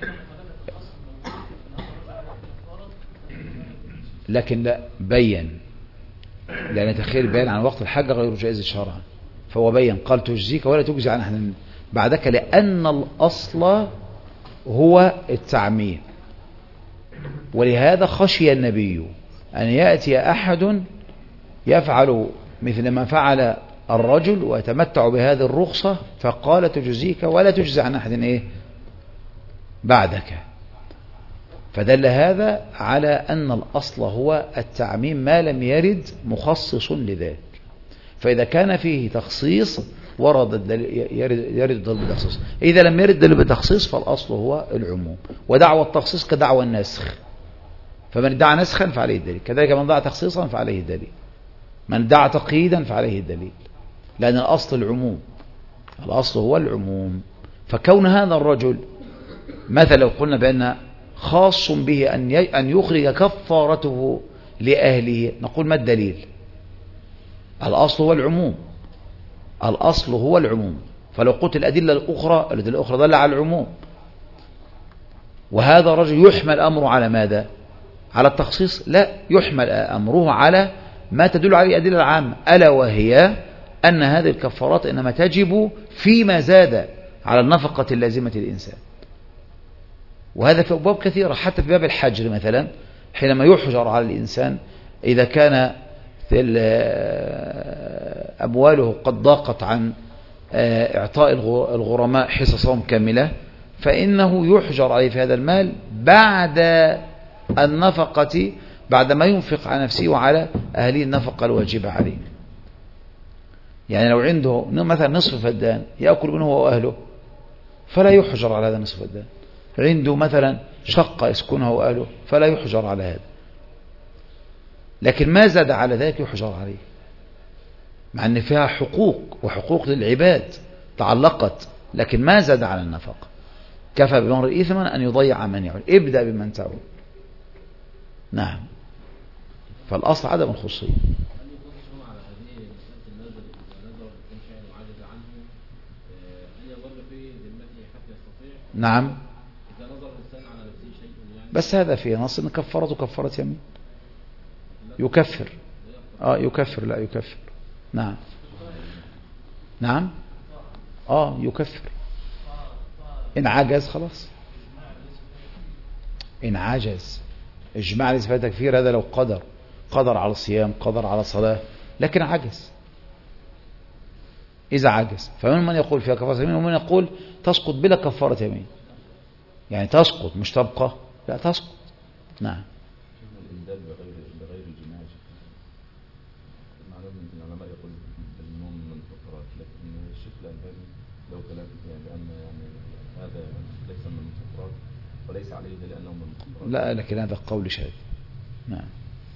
لكن لا بين، لأن تخيل بيان عن وقت الحج غير جائز شرعا، فهو بين قال تجزيك ولا تجزي عن أحد بعدك، لأن الأصل هو التعميم. ولهذا خشي النبي أن يأتي أحد يفعل مثل ما فعل الرجل ويتمتع بهذه الرخصة، فقال تجزيك ولا تجزي عن أحد بعدك. فدل هذا على أن الأصل هو التعميم ما لم يرد مخصص لذلك. فإذا كان فيه تخصيص ورد يرد الدليل بالتخصيص، إذا لم يرد الدليل بالتخصيص فالأصل هو العموم. ودعوى التخصيص كدعوى النسخ، فمن ادعى نسخا فعليه الدليل، كذلك من ادعى تخصيصا فعليه الدليل، من ادعى تقييدا فعليه الدليل، لأن الأصل العموم، الأصل هو العموم. فكون هذا الرجل مثلا لو قلنا بأن خاص به أن يخرج كفارته لأهله، نقول ما الدليل؟ الأصل هو العموم، الأصل هو العموم. فلو قلت الأدلة الأخرى دل على العموم، وهذا رجل يحمل أمره على ماذا؟ على التخصيص؟ لا، يحمل أمره على ما تدل عليه الأدلة العامة، ألا وهي أن هذه الكفارات إنما تجب فيما زاد على النفقة اللازمة للإنسان. وهذا في أبواب كثيرة، حتى في باب الحجر مثلا، حينما يحجر على الإنسان إذا كان أمواله قد ضاقت عن إعطاء الغرماء حصصهم كاملة، فإنه يحجر عليه في هذا المال بعد النفقة، بعد ما ينفق على نفسه وعلى أهله النفقة الواجبة عليه. يعني لو عنده مثلا نصف فدان يأكل منه هو وأهله فلا يحجر على هذا نصف فدان، عنده مثلا شقة يسكنها وأهله فلا يحجر على هذا، لكن ما زاد على ذلك يحجر عليه، مع أن فيها حقوق وحقوق للعباد تعلقت، لكن ما زاد على النفقة. كفى بمرء إثما أن يضيع من يعول، ابدأ بمن تعول. نعم. فالأصل عدم الخصوصية. نعم. إذا نظر الإنسان على نفسه شيء يعني بس هذا فيه نص ان كفارته كفارة يمين. يكفر. يكفر، لا يكفر. نعم. نعم. يكفر إن عجز خلاص. إن عجز إجماع ليس فيها تكفير. هذا لو قدر على الصيام، قدر على صلاة، لكن عجز. إذا عجز فمن من يقول فيها كفارة يمين، ومن يقول تسقط بلا كفارة يمين، يعني تسقط مش تبقى، لا تسقط. نعم. الإمداد بغير الجماع معلوم من العلماء يقول النوم من المفطرات، لكن الشيخ الألباني لو كلام فيها بأن يعني هذا ليس من المفطرات وليس عليه لأنه من المفطرات. لا، لكن هذا قول شاذ. نعم.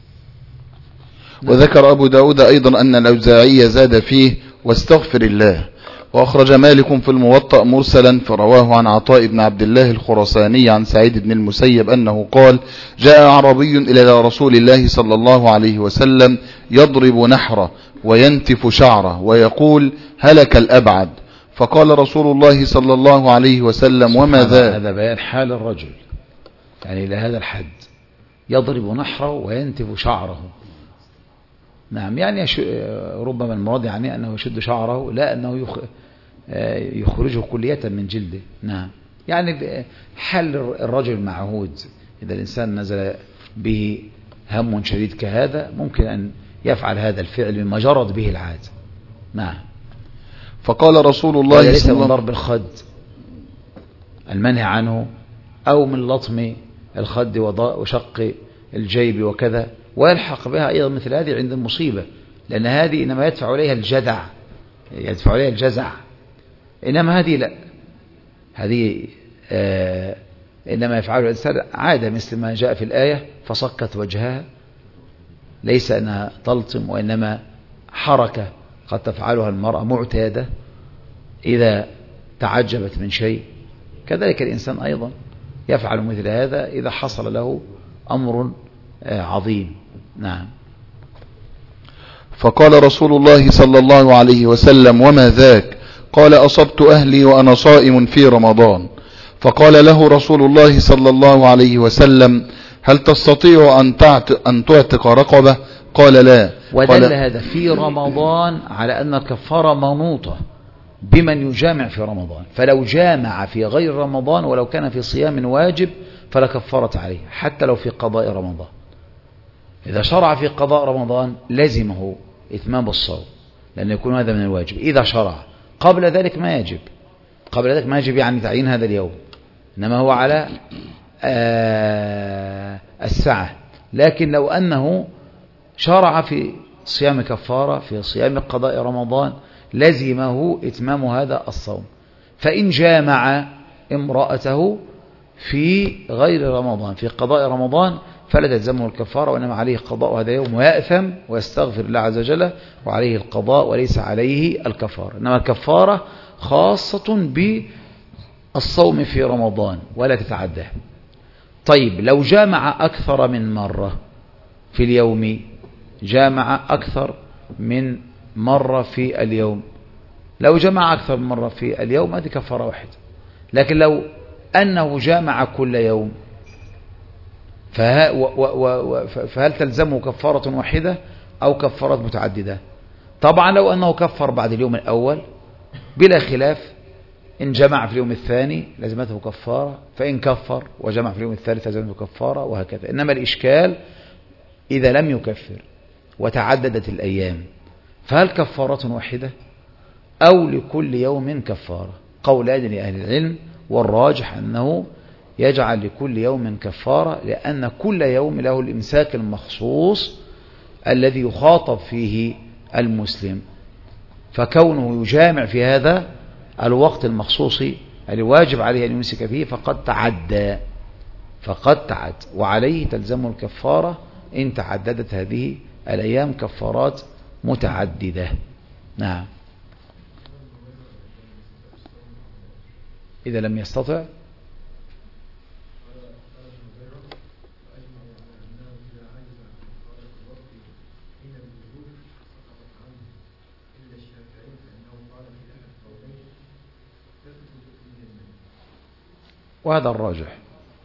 وذكر أبو داود أيضا أن الأوزاعي زاد فيه واستغفر الله. وأخرج مالك في الموطأ مرسلا فرواه عن عطاء بن عبد الله الخراساني عن سعيد بن المسيب أنه قال: جاء عربي إلى رسول الله صلى الله عليه وسلم يضرب نحره وينتف شعره ويقول: هلك الأبعد. فقال رسول الله صلى الله عليه وسلم: وما ذا؟ هذا بيان حال الرجل، يعني إلى هذا الحد يضرب نحره وينتف شعره. نعم، يعني ربما المراد يعني أنه يشد شعره، لا أنه يخرجه كلية من جلده. نعم، يعني حال الرجل المعهود، إذا الإنسان نزل به هم شديد كهذا ممكن أن يفعل هذا الفعل مما جرت به العادة. نعم. فقال رسول الله ليس من ضرب الخد المنهي عنه، أو من لطم الخد وشق الجيب وكذا، ويلحق بها أيضا مثل هذه عند المصيبة، لأن هذه إنما يدفع عليها الجدع، يدفع عليها الجزع، إنما هذه لا، هذه إنما يفعله الإنسان عادة، مثل ما جاء في الآية: فصكت وجهها، ليس أنها تلطم، وإنما حركة قد تفعلها المرأة معتادة إذا تعجبت من شيء. كذلك الإنسان أيضا يفعل مثل هذا إذا حصل له أمر عظيم. نعم. فقال رسول الله صلى الله عليه وسلم: وما ذاك؟ قال: أصبت أهلي وأنا صائم في رمضان. فقال له رسول الله صلى الله عليه وسلم: هل تستطيع أن تعتق رقبة؟ قال: لا. ودل هذا في رمضان على أن الكفارة منوطة بمن يجامع في رمضان، فلو جامع في غير رمضان ولو كان في صيام واجب فلا كفارة عليه، حتى لو في قضاء رمضان. إذا شرع في قضاء رمضان لزمه إتمام الصوم، لأن يكون هذا من الواجب. إذا شرع قبل ذلك ما يجب، قبل ذلك ما يجب يعني تعيين هذا اليوم، إنما هو على السعة. لكن لو أنه شرع في صيام كفارة في صيام قضاء رمضان لزمه إتمام هذا الصوم. فإن جامع امرأته في غير رمضان في قضاء رمضان فلا تلزمه الكفارة، وإنما عليه قضاء هذا يوم، ويأثم ويستغفر الله عز وجل، وعليه القضاء وليس عليه الكفارة. إنما الكفارة خاصة بالصوم في رمضان ولا تتعدى. طيب، لو جامع أكثر من مرة في اليوم، جامع أكثر من مرة في اليوم، لو جمع أكثر من مرة في اليوم هذه كفارة واحدة. لكن لو أنه جامع كل يوم فهل تلزمه كفارة واحدة أو كفارات متعددة؟ طبعا لو أنه كفر بعد اليوم الأول بلا خلاف، إن جمع في اليوم الثاني لازمته كفارة، فإن كفر وجمع في اليوم الثالث لازمته كفارة، وهكذا. إنما الإشكال إذا لم يكفر وتعددت الأيام، فهل كفارة واحدة أو لكل يوم كفارة؟ قولان لأهل العلم، والراجح أنه يجعل لكل يوم كفارة، لأن كل يوم له الإمساك المخصوص الذي يخاطب فيه المسلم، فكونه يجامع في هذا الوقت المخصوص الواجب عليه أن يمسك فيه فقد تعدى، وعليه تلزمه الكفارة إن تعددت هذه الأيام كفارات متعددة. نعم. إذا لم يستطع وهذا الراجح،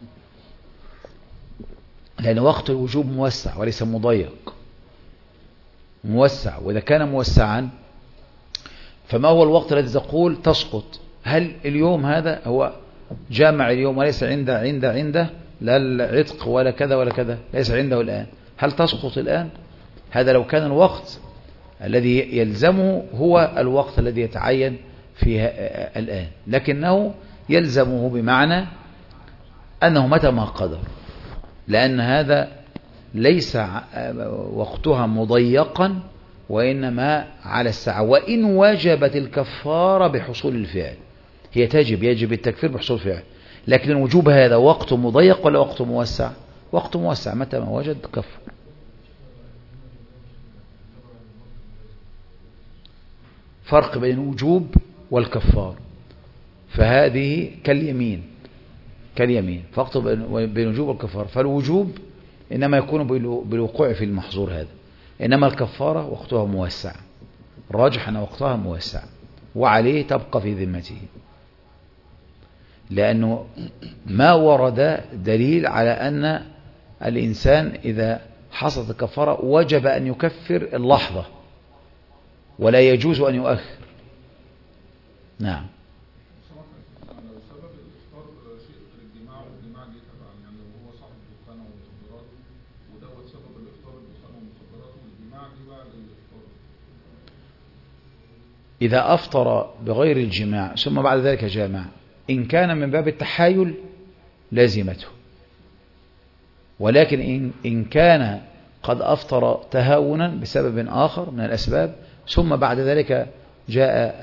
لأن وقت الوجوب موسع وليس مضيق، موسع، وإذا كان موسعا فما هو الوقت الذي تقول تسقط؟ هل اليوم هذا هو جامع اليوم وليس عنده لا العتق ولا كذا ولا كذا، ليس عنده الآن، هل تسقط الآن؟ هذا لو كان الوقت الذي يلزمه هو الوقت الذي يتعين فيه الآن، لكنه يلزمه بمعنى أنه متى ما قدر، لأن هذا ليس وقتها مضيقا وإنما على الساعة، وإن وجبت الكفارة بحصول الفعل، هي يجب التكفير بحصول الفعل، لكن الوجوب هذا وقت مضيق ولا وقت موسع؟ وقت موسع، متى ما وجد كفر. فرق بين الوجوب والكفار، فهذه كاليمين فرق بين الوجوب والكفار، فالوجوب إنما يكون بالوقوع في المحظور هذا، إنما الكفارة وقتها موسع، الراجح أن وقتها موسع وعليه تبقى في ذمته، لأنه ما ورد دليل على أن الإنسان إذا حصلت الكفارة وجب أن يكفر اللحظة ولا يجوز أن يؤخر. نعم. لو سبب الإفطار شيء غير الجماع والجماع جه تبع، يعني لو هو صاحب دخان ومخدرات ودوت سبب الإفطار الدخان والمخدرات والجماع جه بعد الإفطار، إذا أفطر بغير الجماع ثم بعد ذلك جامع، إن كان من باب التحايل لازمته، ولكن إن كان قد أفطر تهاونا بسبب آخر من الأسباب ثم بعد ذلك جاء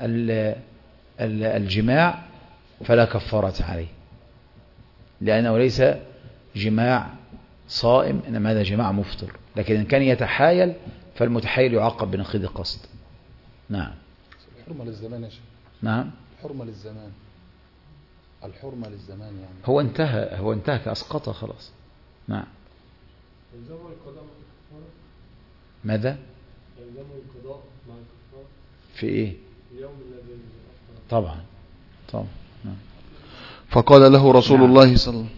الجماع فلا كفارة عليه، لأنه ليس جماع صائم، إنما هذا جماع مفطر، لكن إن كان يتحايل فالمتحايل يعاقب بنقيض قصد. نعم. الحرمة للزمان يا شيخ. نعم. الحرمة للزمان، الحرمة للزمان يعني هو انتهى كأسقطه خلاص. نعم. يلزمه القضاء مع الكفارة؟ ماذا؟ يلزمه القضاء مع الكفارة في إيه؟ اليوم الذي أفطر. طبعا. نعم. فقال له رسول الله صلى الله عليه وسلم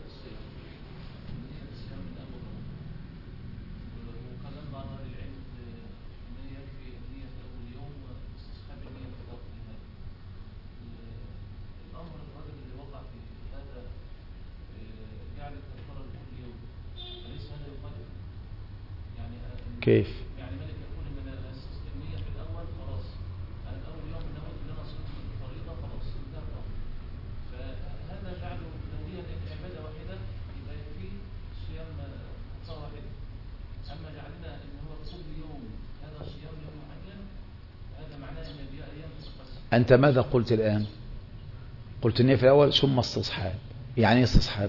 كيف؟ يعني ملك يقول ان النية في الاول خلاص، انا اول يوم نويت ان انا اصوم الفريضه خلاص انتهى الامر، فهذا جعله نويا عباده واحده يبقى يكفي صيام فتره واحده، اما جعلنا ان هو كل يوم هذا صيام يوم معين هذا معناه ان دي ايام تتقسم. انت ماذا قلت الان؟ قلت النية في الاول ثم استصحاب، يعني ايه استصحاب؟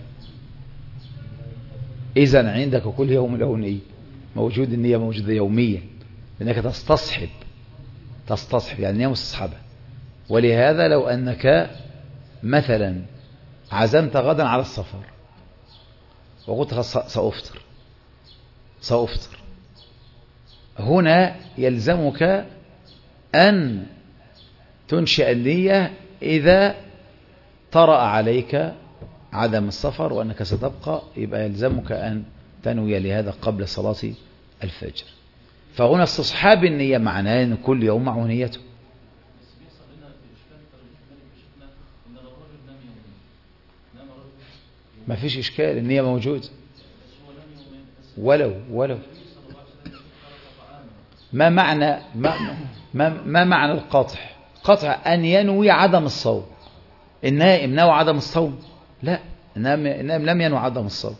اذا عندك كل يوم له نية، موجود النية موجودة يوميا، لأنك تستصحب يعني نية مستصحبة. ولهذا لو أنك مثلا عزمت غدا على السفر وقلت سأفطر، هنا يلزمك أن تنشئ النية إذا طرأ عليك عدم السفر وأنك ستبقى، يبقى يلزمك أن تنوي لهذا قبل صلاة الفجر. فهنا استصحاب النية معناه أن كل يوم معه نيته. ما فيش إشكال، النية موجود. ولو ما معنى القطع؟ قطع أن ينوي عدم الصوم. النائم نوى عدم الصوم؟ لا، النائم لم ينوي عدم الصوم.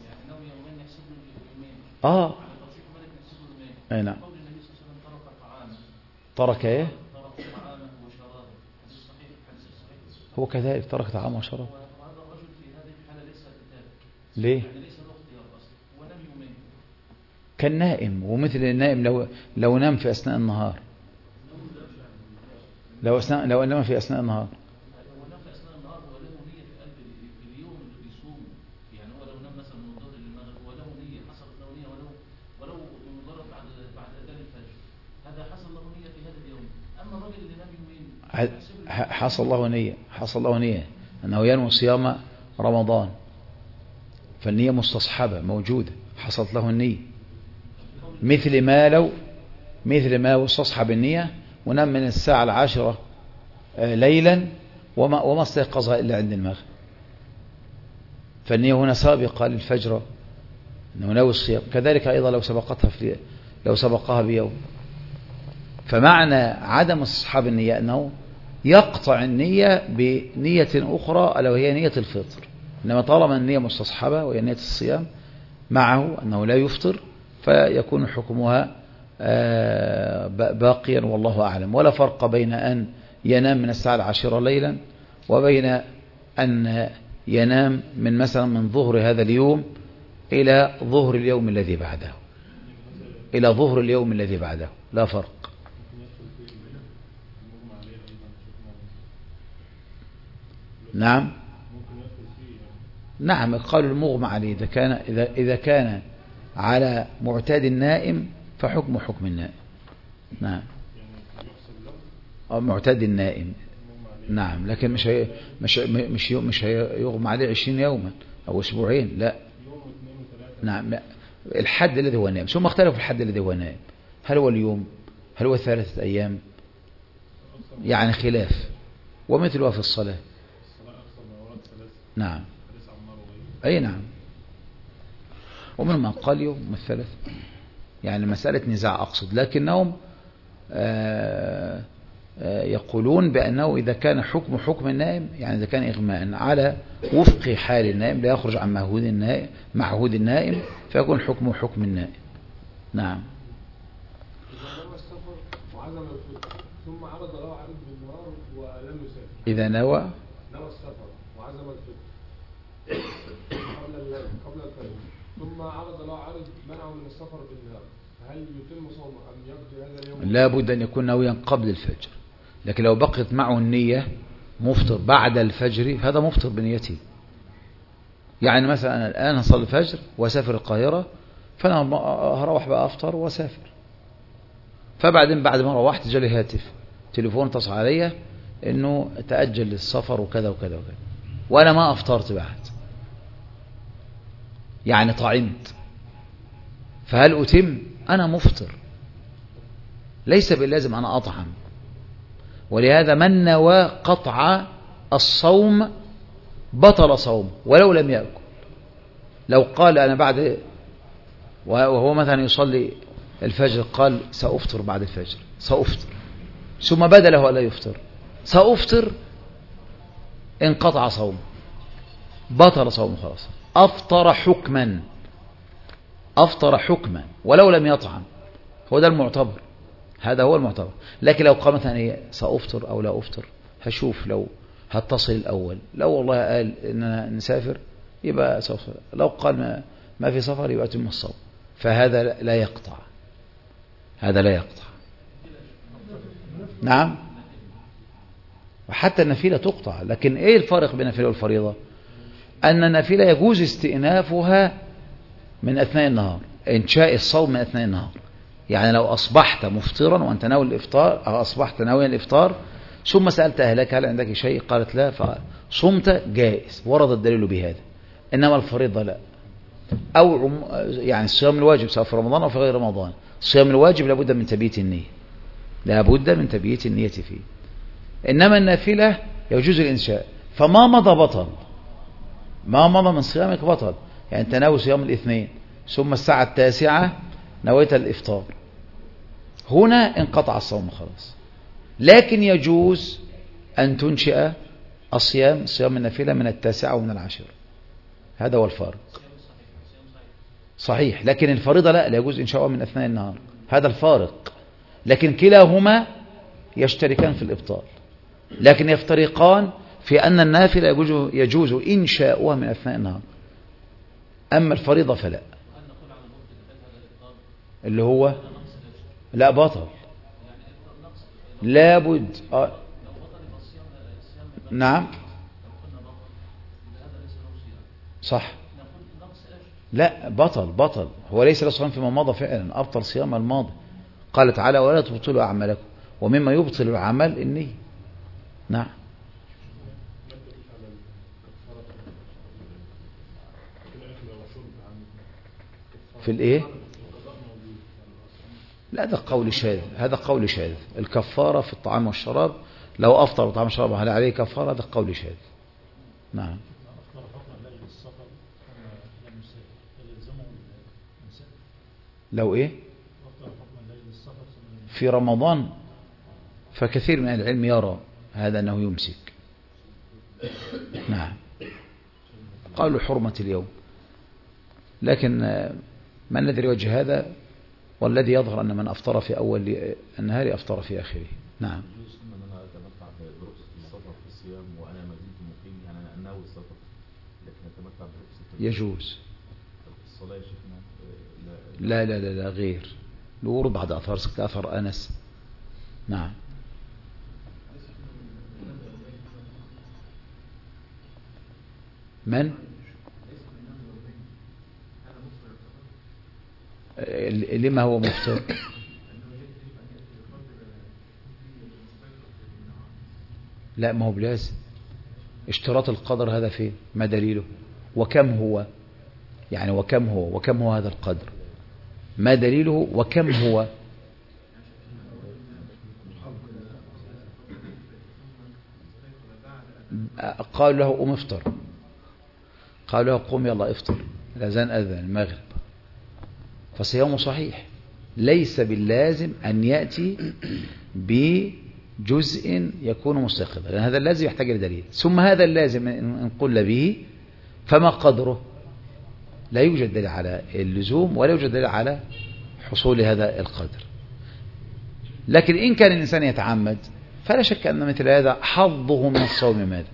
اي نعم. ترك ايه؟ هو كذلك ترك طعامه وشرابه. ليه؟ كالنائم، ومثل النائم لو نام في اثناء النهار، لو نام في اثناء النهار حصل له نية أنه ينوي صيام رمضان، فالنية مستصحبة موجودة، حصلت له النية، مثل ما لو استصحب النية ونام من الساعة 10 ليلا وما استيقظها إلا عند المغرب، فالنية هنا سابقة للفجر أنه ناوي الصيام. كذلك أيضا لو سبقها بيوم. فمعنى عدم استصحاب النية أنه يقطع النية بنية أخرى ألا وهي نية الفطر، إنما طالما النية مستصحبة وهي نية الصيام معه أنه لا يفطر، فيكون حكمها باقيا والله أعلم. ولا فرق بين أن ينام من الساعة 10 ليلا وبين أن ينام من مثلا من ظهر هذا اليوم إلى ظهر اليوم الذي بعده، لا فرق. نعم قالوا المغمى عليه إذا كان على معتاد النائم فحكم النائم. نعم أو معتاد النائم. نعم لكن مش هيغمى عليه 20 يوما أو أسبوعين، لا. نعم الحد الذي هو نائم، ثم اختلفوا الحد الذي هو نائم، هل هو اليوم، هل هو 3 أيام، يعني خلاف. ومثلها في الصلاة. نعم أي نعم. ومن من قال يوم من 3، يعني مسألة نزاع أقصد، لكنهم يقولون بأنه إذا كان حكم النائم، يعني إذا كان إغماء على وفق حال النائم لا يخرج عن معهود النائم فيكون حكم النائم. نعم. ثم عرض له عرض بالنهار ولم يسافر، إذا نوى السفر وعزم الفطر قبل الفجر، ثم عرض له عرض منعه من السفر بالنهار، فهل يتم صومه أم يقضي هذا اليوم؟ لا بد أن يكون ناويا قبل الفجر، لكن لو بقيت معه النية مفطر بعد الفجر هذا مفطر بنيته. يعني مثلا أنا الآن هصلي الفجر وأسافر القاهرة، فأنا هروح بقى أفطر وأسافر، فبعدين بعد ما روحت جالي هاتف تليفون اتصل عليا إنه تأجل السفر وكذا وكذا وكذا، وأنا ما أفطرت بعد، يعني طعمت، فهل أتم؟ أنا مفطر، ليس باللازم أنا أطعم. ولهذا من نوى قطع الصوم بطل صوم ولو لم يأكل. لو قال أنا بعد، وهو مثلا يصلي الفجر قال سأفطر بعد الفجر، سأفطر، ثم بدا له ألا يفطر، سأفطر، انقطع صوم، بطل صوم خلاص، أفطر حكما ولو لم يطعم، هو ده المعتبر، هذا هو المعتبر. لكن لو قال مثلا إيه سأفطر أو لا أفطر، هشوف لو هتصل الأول، لو والله قال إننا نسافر يبقى سأفطر، لو قال ما في سفر يبقى يتم الصوم، فهذا لا يقطع، هذا لا يقطع. نعم. وحتى النافلة تقطع، لكن ايه الفرق بين النافلة والفريضة؟ أن النافلة يجوز استئنافها من أثناء النهار، إنشاء الصوم من أثناء النهار. يعني لو أصبحت مفطرا وأنت ناوي الإفطار، أو أصبحت ناويا الإفطار ثم سألت أهلك هل عندك شيء، قالت لا، فصمت، جائز، ورد الدليل بهذا. إنما الفريضة لا، أو يعني الصيام الواجب سواء في رمضان أو في غير رمضان، الصيام الواجب لابد من تبييت النية، لابد من تبييت النية فيه. إنما النافلة يجوز الإنشاء، فما مضى بطل، ما مضى من صيامك بطل. يعني أنت ناوي صيام الاثنين ثم الساعة 9 نويت الإفطار، هنا انقطع الصوم خلاص. لكن يجوز أن تنشئ صيام النافلة من 9 ومن 10، هذا هو الفارق. صحيح، لكن الفريضة لا يجوز إنشاؤها من أثناء النهار، هذا الفارق. لكن كلاهما يشتركان في الإبطال، لكن يفترقان في أن النافلة يجوز إنشاؤها من أثناء النهار، أما الفريضة فلا. اللي هو لا بطل، لابد نعم صح، لا بطل، هو ليس له صيام فيما مضى، فعلا أبطل صيام الماضي. قال تعالى ولا تبطلوا أعمالكم، ومما يبطل العمل النية. نعم. في الايه؟ لا ده قول شاذ، هذا قول شاذ. الكفارة في الطعام والشراب لو أفطر وطعام الشراب هل عليه كفارة؟ هذا قول شاذ. نعم. لو ايه؟ في رمضان فكثير من العلم يرى هذا أنه يمسك. نعم. قالوا حرمة اليوم، لكن ما الذي يوجه هذا؟ والذي يظهر أن من أفطر في أول النهار أفطر في آخره. نعم. يجوز أن أنا أتمتع برخصة السفر في الصيام وأنا ما زلت مقيم، يعني أنا ناوي السفر لكن أتمتع برخصة يجوز. الصلاة يا شيخنا لا لا لا لا غير الورود بعد أثر كأثر أنس. نعم. من؟ لما هو مفطر؟ لا ما هو بلازم. اشتراط القدر هذا فين؟ ما دليله؟ وكم هو؟ يعني وكم هو؟ وكم هو هذا القدر؟ ما دليله؟ وكم هو؟ قال له قم افطر، قال له قم يلا افطر، الأذان أذن المغرب، فصيامه صحيح. ليس باللازم أن يأتي بجزء يكون مستقبلا، لأن هذا اللازم يحتاج لدليل. ثم هذا اللازم إن قل به فما قدره؟ لا يوجد دليل على اللزوم ولا يوجد دليل على حصول هذا القدر. لكن إن كان الإنسان يتعمد فلا شك أن مثل هذا حظه من الصوم ماذا؟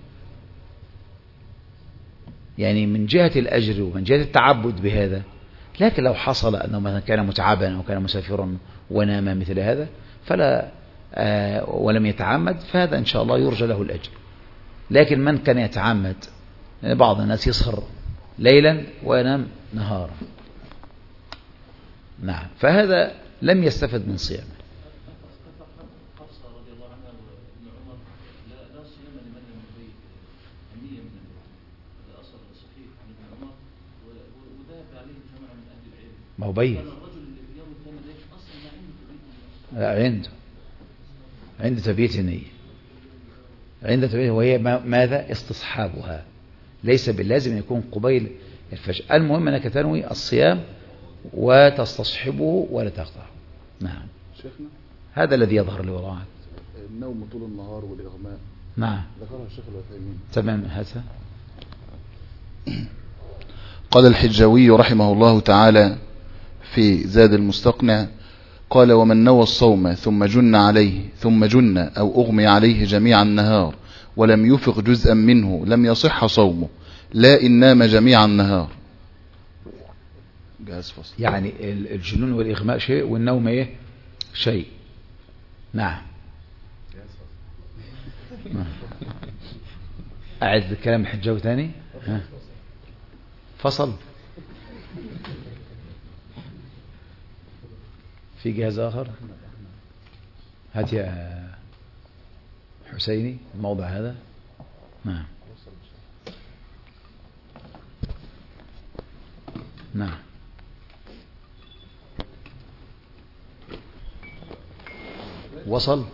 يعني من جهة الأجر ومن جهة التعبد بهذا. لكن لو حصل أنه مثلا كان متعبا أو كان مسافرا ونام مثل هذا فلا ولم يتعمد فهذا إن شاء الله يرجى له الأجر. لكن من كان يتعمد، بعض الناس يسهر ليلا وينام نهارا، نعم، فهذا لم يستفد من صيامه. ما هو بين عنده تبييت النية، عنده تبييت، وهي ماذا؟ استصحابها، ليس باللازم أن يكون قبيل الفجر. المهم أنك تنوي الصيام وتستصحبه ولا تقطعه. نعم شيخنا هذا الذي يظهر لوضعك. النوم طول النهار والإغماء نعم ذكرها الشيخ العثيمين. تمام. هذا قال الحجاوي رحمه الله تعالى في زاد المستقنع قال ومن نوى الصوم ثم جن عليه ثم جن أو أغمي عليه جميع النهار ولم يفق جزءا منه لم يصح صومه لا إن نام جميع النهار. جهاز فصل. يعني الجنون والإغماء شيء والنوم ايه شيء. نعم. أعد كلام الحجاوي ثاني. فصل. في جهاز آخر هات يا حسيني الموضع هذا. نعم نعم وصل.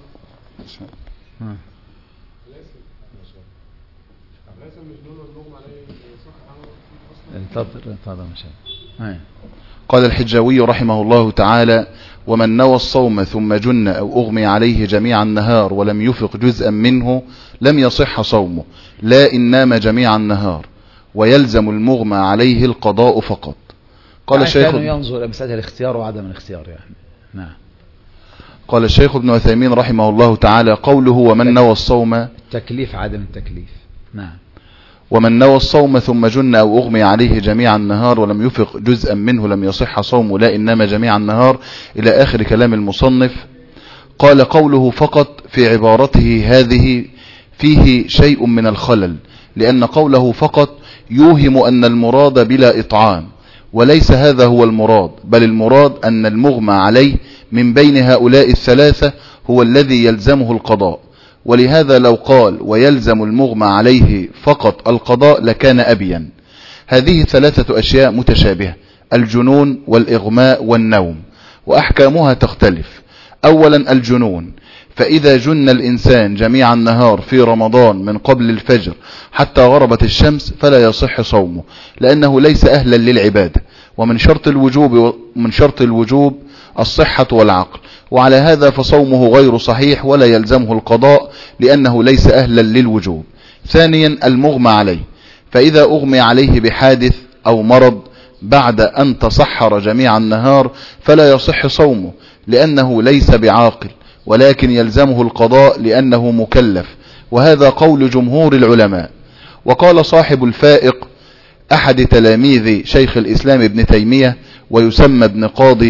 قال الحجاوي رحمه الله تعالى ومن نوى الصوم ثم جن أو أغمي عليه جميع النهار ولم يفق جزءا منه لم يصح صومه لا إن نام جميع النهار ويلزم المغمى عليه القضاء فقط. قال الشيخ ينظر مسألة الاختيار وعدم الاختيار يعني. نعم. قال الشيخ ابن عثيمين رحمه الله تعالى قوله ومن نوى الصوم التكليف عدم التكليف. نعم. ومن نوى الصوم ثم جن أو أغمي عليه جميع النهار ولم يفق جزءا منه لم يصح صومه لا إن نام جميع النهار إلى آخر كلام المصنف. قال قوله فقط في عبارته هذه فيه شيء من الخلل، لأن قوله فقط يوهم أن المراد بلا إطعام، وليس هذا هو المراد، بل المراد أن المغمى عليه من بين هؤلاء الثلاثة هو الذي يلزمه القضاء. ولهذا لو قال ويلزم المغمى عليه فقط القضاء لكان أبين. هذه ثلاثة أشياء متشابهة، الجنون والإغماء والنوم، وأحكامها تختلف. أولا الجنون، فإذا جن الإنسان جميع النهار في رمضان من قبل الفجر حتى غربت الشمس فلا يصح صومه، لأنه ليس أهلا للعبادة، ومن شرط الوجوب الصحة والعقل، وعلى هذا فصومه غير صحيح ولا يلزمه القضاء لأنه ليس أهلا للوجوب. ثانيا المغمى عليه، فإذا أغمي عليه بحادث أو مرض بعد أن تصحر جميع النهار فلا يصح صومه لأنه ليس بعاقل، ولكن يلزمه القضاء لأنه مكلف، وهذا قول جمهور العلماء. وقال صاحب الفائق أحد تلاميذ شيخ الإسلام ابن تيمية ويسمى ابن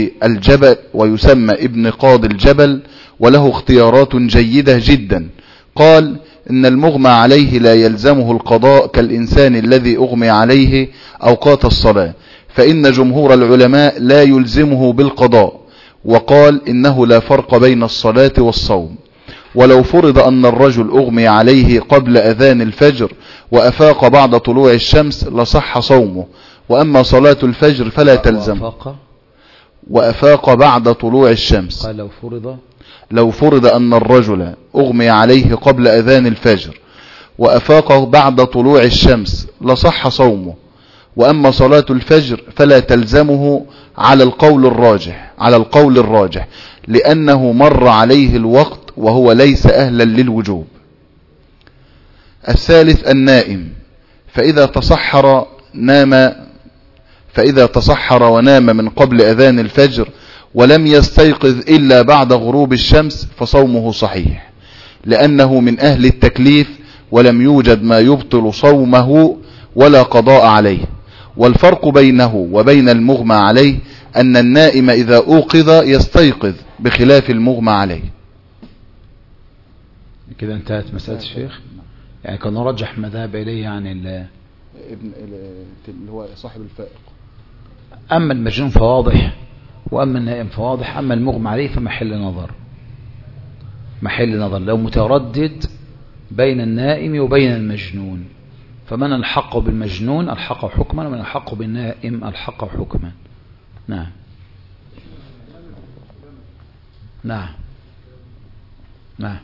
قاضي الجبل وله اختيارات جيدة جدا، قال إن المغمى عليه لا يلزمه القضاء كالإنسان الذي أغمي عليه أوقات الصلاة، فإن جمهور العلماء لا يلزمه بالقضاء، وقال إنه لا فرق بين الصلاة والصوم. ولو فرض أن الرجل أغمي عليه قبل أذان الفجر وأفاق بعد طلوع الشمس لصح صومه، وأما صلاة الفجر فلا تلزم. وأفاق بعد طلوع الشمس، قال لو فرض أن الرجل أغمي عليه قبل أذان الفجر وأفاق بعد طلوع الشمس لصح صومه، وأما صلاة الفجر فلا تلزمه على القول الراجح لأنه مر عليه الوقت وهو ليس أهلا للوجوب. الثالث النائم، فإذا تصحر ونام من قبل أذان الفجر ولم يستيقظ إلا بعد غروب الشمس فصومه صحيح، لأنه من أهل التكليف ولم يوجد ما يبطل صومه ولا قضاء عليه. والفرق بينه وبين المغمى عليه أن النائم إذا أوقظ يستيقظ بخلاف المغمى عليه. كده انتهت مسألة الشيخ، يعني كان نرجح مذهب إليه يعني اللي هو صاحب الفائق. أما المجنون فواضح، وأما النائم فواضح، أما المغمى عليه فمحل نظر لو متردد بين النائم وبين المجنون، فمن الحق بالمجنون الحق حكما، ومن الحق بالنائم الحق حكما. نعم نعم نعم.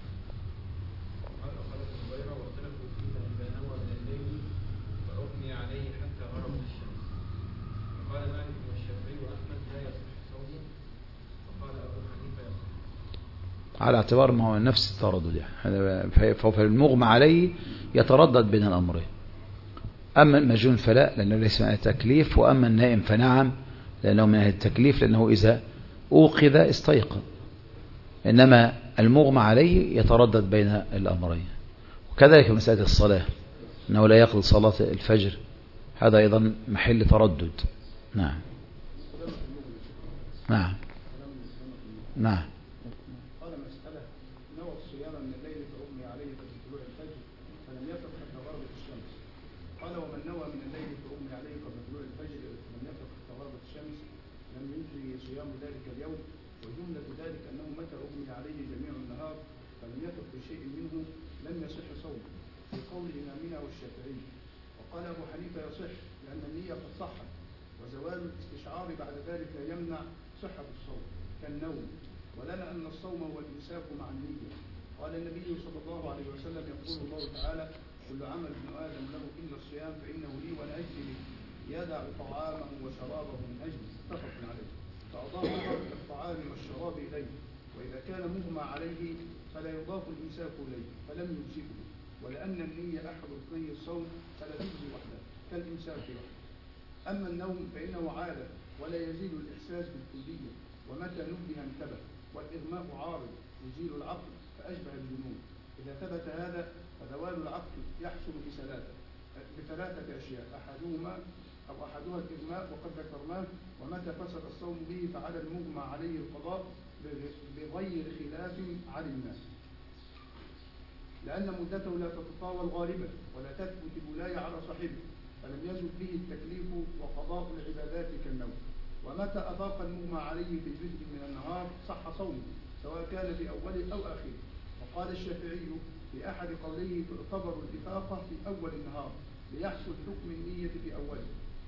على اعتبار ما هو نفس التردد يعني، فالمغمى عليه يتردد بين الأمرين. أما المجنون فلا، لأنه ليس من أهل التكليف، وأما النائم فنعم لأنه من أهل التكليف، لأنه إذا أوقظ استيقظ. إنما المغمى عليه يتردد بين الأمرين. وكذلك مسألة الصلاة، أنه لا يقضي صلاة الفجر، هذا أيضا محل تردد. نعم نعم نعم. وقال أبو حنيفة يصح لأن النية قد صحت، وزوال الاستشعار بعد ذلك يمنع صحة الصوم كالنوم، ولنا أن الصوم هو الإمساك مع النية. قال النبي صلى الله عليه وسلم يقول الله تعالى: كل عمل ابن آدم له إلا الصيام فإنه لي وأنا أجزي به، يدع طعامه وشرابه من أجلي، متفق عليه. فأضاف الطعام والشراب إليه، وإذا كان مغمى عليه فلا يضاف الإمساك إليه فلم يمسكه، ولأن النية أحد ركني الصوم فلا تجزي وحده كالإمساك وحده. أما النوم فإنه عادة ولا يزيد الإحساس بالكلية، ومتى نبه انتبه، والإغماء عارض يزيل العقل فأشبه الجنون. إذا ثبت هذا فزوال العقل يحصل بثلاثة أشياء، أحدها الإغماء وقد ذكرناه، ومتى فسد الصوم به فعلى المغمى عليه القضاء بغير خلاف عن الناس، لأن مدته لا تتطاول غالبا ولا تثبت الولاية على صاحبه، فلم يزل به التكليف وقضاء العبادات كالنوم. ومتى أفاق المغمى عليه في جزء من النهار صح صومه سواء كان في أوله أو آخره. وقال الشافعي في أحد قوليه: تعتبر الإفاقة في أول النهار ليحصل حكم النية في أوله،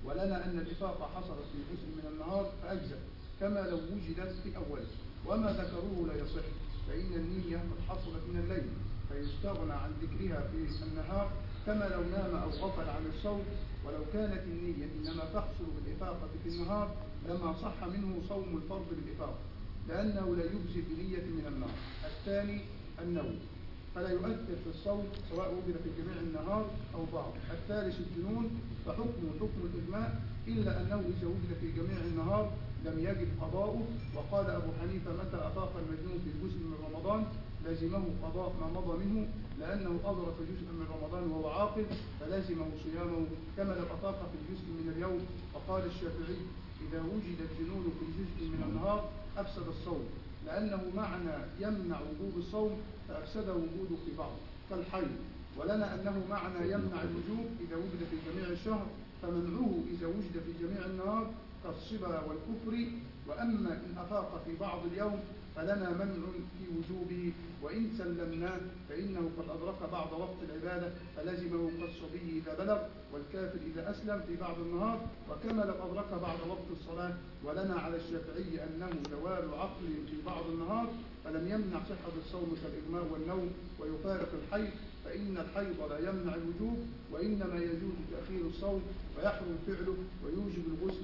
ولنا أن الإفاقة حصلت في جزء من النهار فأجزأ كما لو وجدت في أوله، وما ذكروه لا يصح، فإن النية قد حصلت من الليل فيستغنى عن ذكرها في النهار كما لو نام أو غفل عن الصوم. ولو كانت النية إنما تحصل بالإفاقة في النهار لما صح منه صوم الفرض بالإفاقة، لأنه لا يجزي بنية من النار. الثاني النوم فلا يؤثر في الصوم سواء وجد في جميع النهار أو بعض. الثالث الجنون فحكمه حكم الإجماع إلا أنه إذا وجد في جميع النهار لم يجب قضاؤه. وقال أبو حنيفة متى أفاق المجنون في جزء من رمضان لازمه قضاء ما مضى منه، لأنه أدرك جزء من رمضان وهو عاقل فلازمه صيامه كما لو أفاق في جزء من اليوم. وقال الشافعي إذا وجد الجنون في جزء من النهار أفسد الصوم، لأنه معنى يمنع وجوب الصوم فأفسد وجوده في بعض كالحي. ولنا أنه معنى يمنع الوجوب إذا وجد في جميع الشهر، فمنعه إذا وجد في جميع النهار كالصبا والكفر. وأما إن أفاق في بعض اليوم فلنا منع في وجوبه، وإن سلمناه فإنه قد أدرك بعض وقت العبادة فلزمه كالصبي إذا بلغ والكافر إذا أسلم في بعض النهار، وكما لو أدرك بعض وقت الصلاة. ولنا على الشافعي أنه زوال عقل في بعض النهار فلم يمنع صحة الصوم كالإغماء والنوم ويفارق الحيض، فإن الحيض لا يمنع الوجوب وإنما يجوز تأخير الصوم ويحرم فعله ويوجب الغسل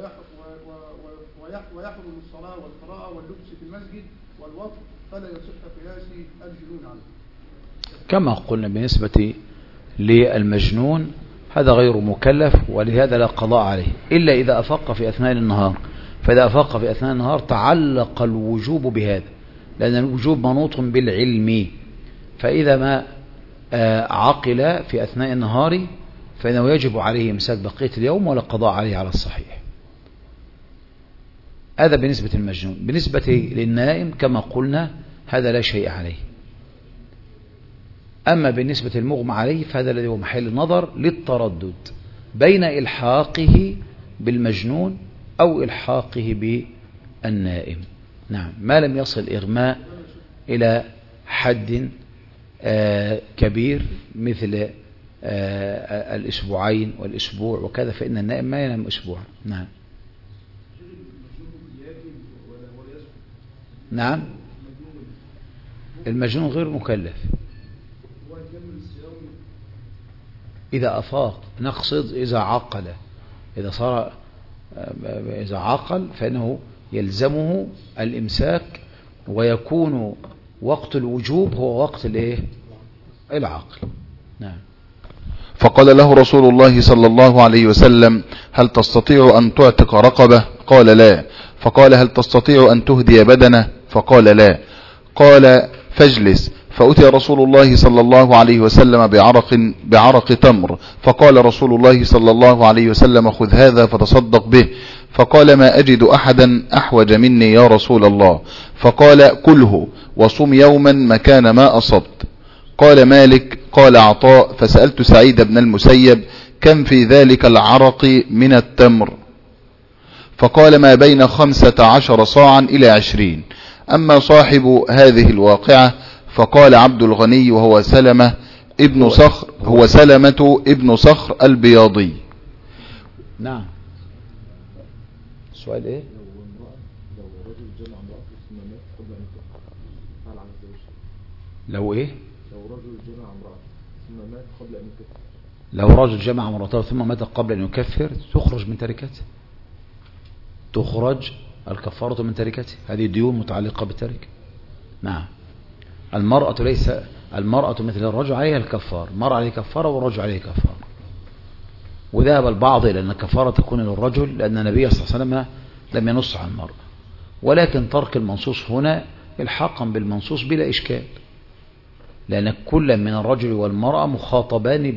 ويحرم الصلاة والقراءة واللبس في المسجد والوطء، فلا يصح قياس الجنون عنه. كما قلنا بالنسبة للمجنون هذا غير مكلف ولهذا لا قضاء عليه إلا إذا أفاق في أثناء النهار. فإذا أفاق في أثناء النهار تعلق الوجوب بهذا، لأن الوجوب منوط بالعلم. فإذا ما عقل في أثناء النهار فإنه يجب عليه إمساك بقية اليوم ولا قضاء عليه على الصحيح. هذا بالنسبة للمجنون. بالنسبة للنائم كما قلنا هذا لا شيء عليه. أما بالنسبة للمغمى عليه فهذا الذي هو محل النظر للتردد بين إلحاقه بالمجنون أو إلحاقه بالنائم. نعم، ما لم يصل إغماء إلى حد كبير مثل الأسبوعين والأسبوع وكذا فإن النائم ما ينام أسبوع. نعم. نعم، المجنون غير مكلف إذا أفاق، نقصد إذا عقل، إذا عقل فإنه يلزمه الإمساك ويكون وقت الوجوب هو وقت العقل. نعم. فقال له رسول الله صلى الله عليه وسلم هل تستطيع أن تعتق رقبة؟ قال لا. فقال هل تستطيع أن تهدي بدنه؟ فقال لا. قال فاجلس. فأتي رسول الله صلى الله عليه وسلم بعرق تمر، فقال رسول الله صلى الله عليه وسلم خذ هذا فتصدق به. فقال ما أجد أحدا أحوج مني يا رسول الله. فقال كله وصم يوما مكان ما أصبت. قال مالك قال عطاء فسألت سعيد بن المسيب كم في ذلك العرق من التمر؟ فقال ما بين 15 صاعا إلى 20. أما صاحب هذه الواقعة فقال عبد الغني وهو سلمة ابن صخر، هو سلمة ابن صخر البياضي. نعم. سؤال ايه؟ لو ايه؟ لو رجل جمع امرأته ثم مات قبل أن يكفر تخرج من تركته، تخرج الكفارة من تركته. هذه ديون متعلقة بالتركة. نعم. المرأة مثل الرجل عليها الكفار، المرأة عليه كفارة والرجل عليه كفارة. وذهب البعض إلى أن الكفارة تكون للرجل لأن النبي صلى الله عليه وسلم لم ينص عن المرأة، ولكن ترك المنصوص هنا الحاقا بالمنصوص بلا إشكال، لأن كل من الرجل والمرأة مخاطبان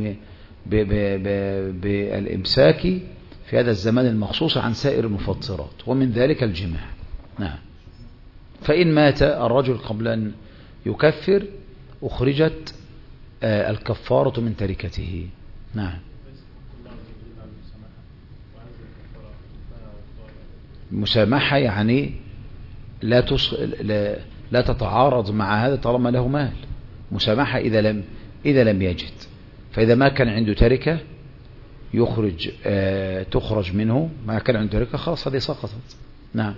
بالإمساك في هذا الزمان المخصوص عن سائر المفطرات ومن ذلك الجماع. نعم. فإن مات الرجل قبل أن يكفر أخرجت الكفارة من تركته. نعم. مسامحة يعني لا تتعارض مع هذا طالما له مال. مسامحة إذا لم يجد، فإذا ما كان عنده تركة يخرج تخرج منه ما كان عنده تركة، خلاص هذه سقطت. نعم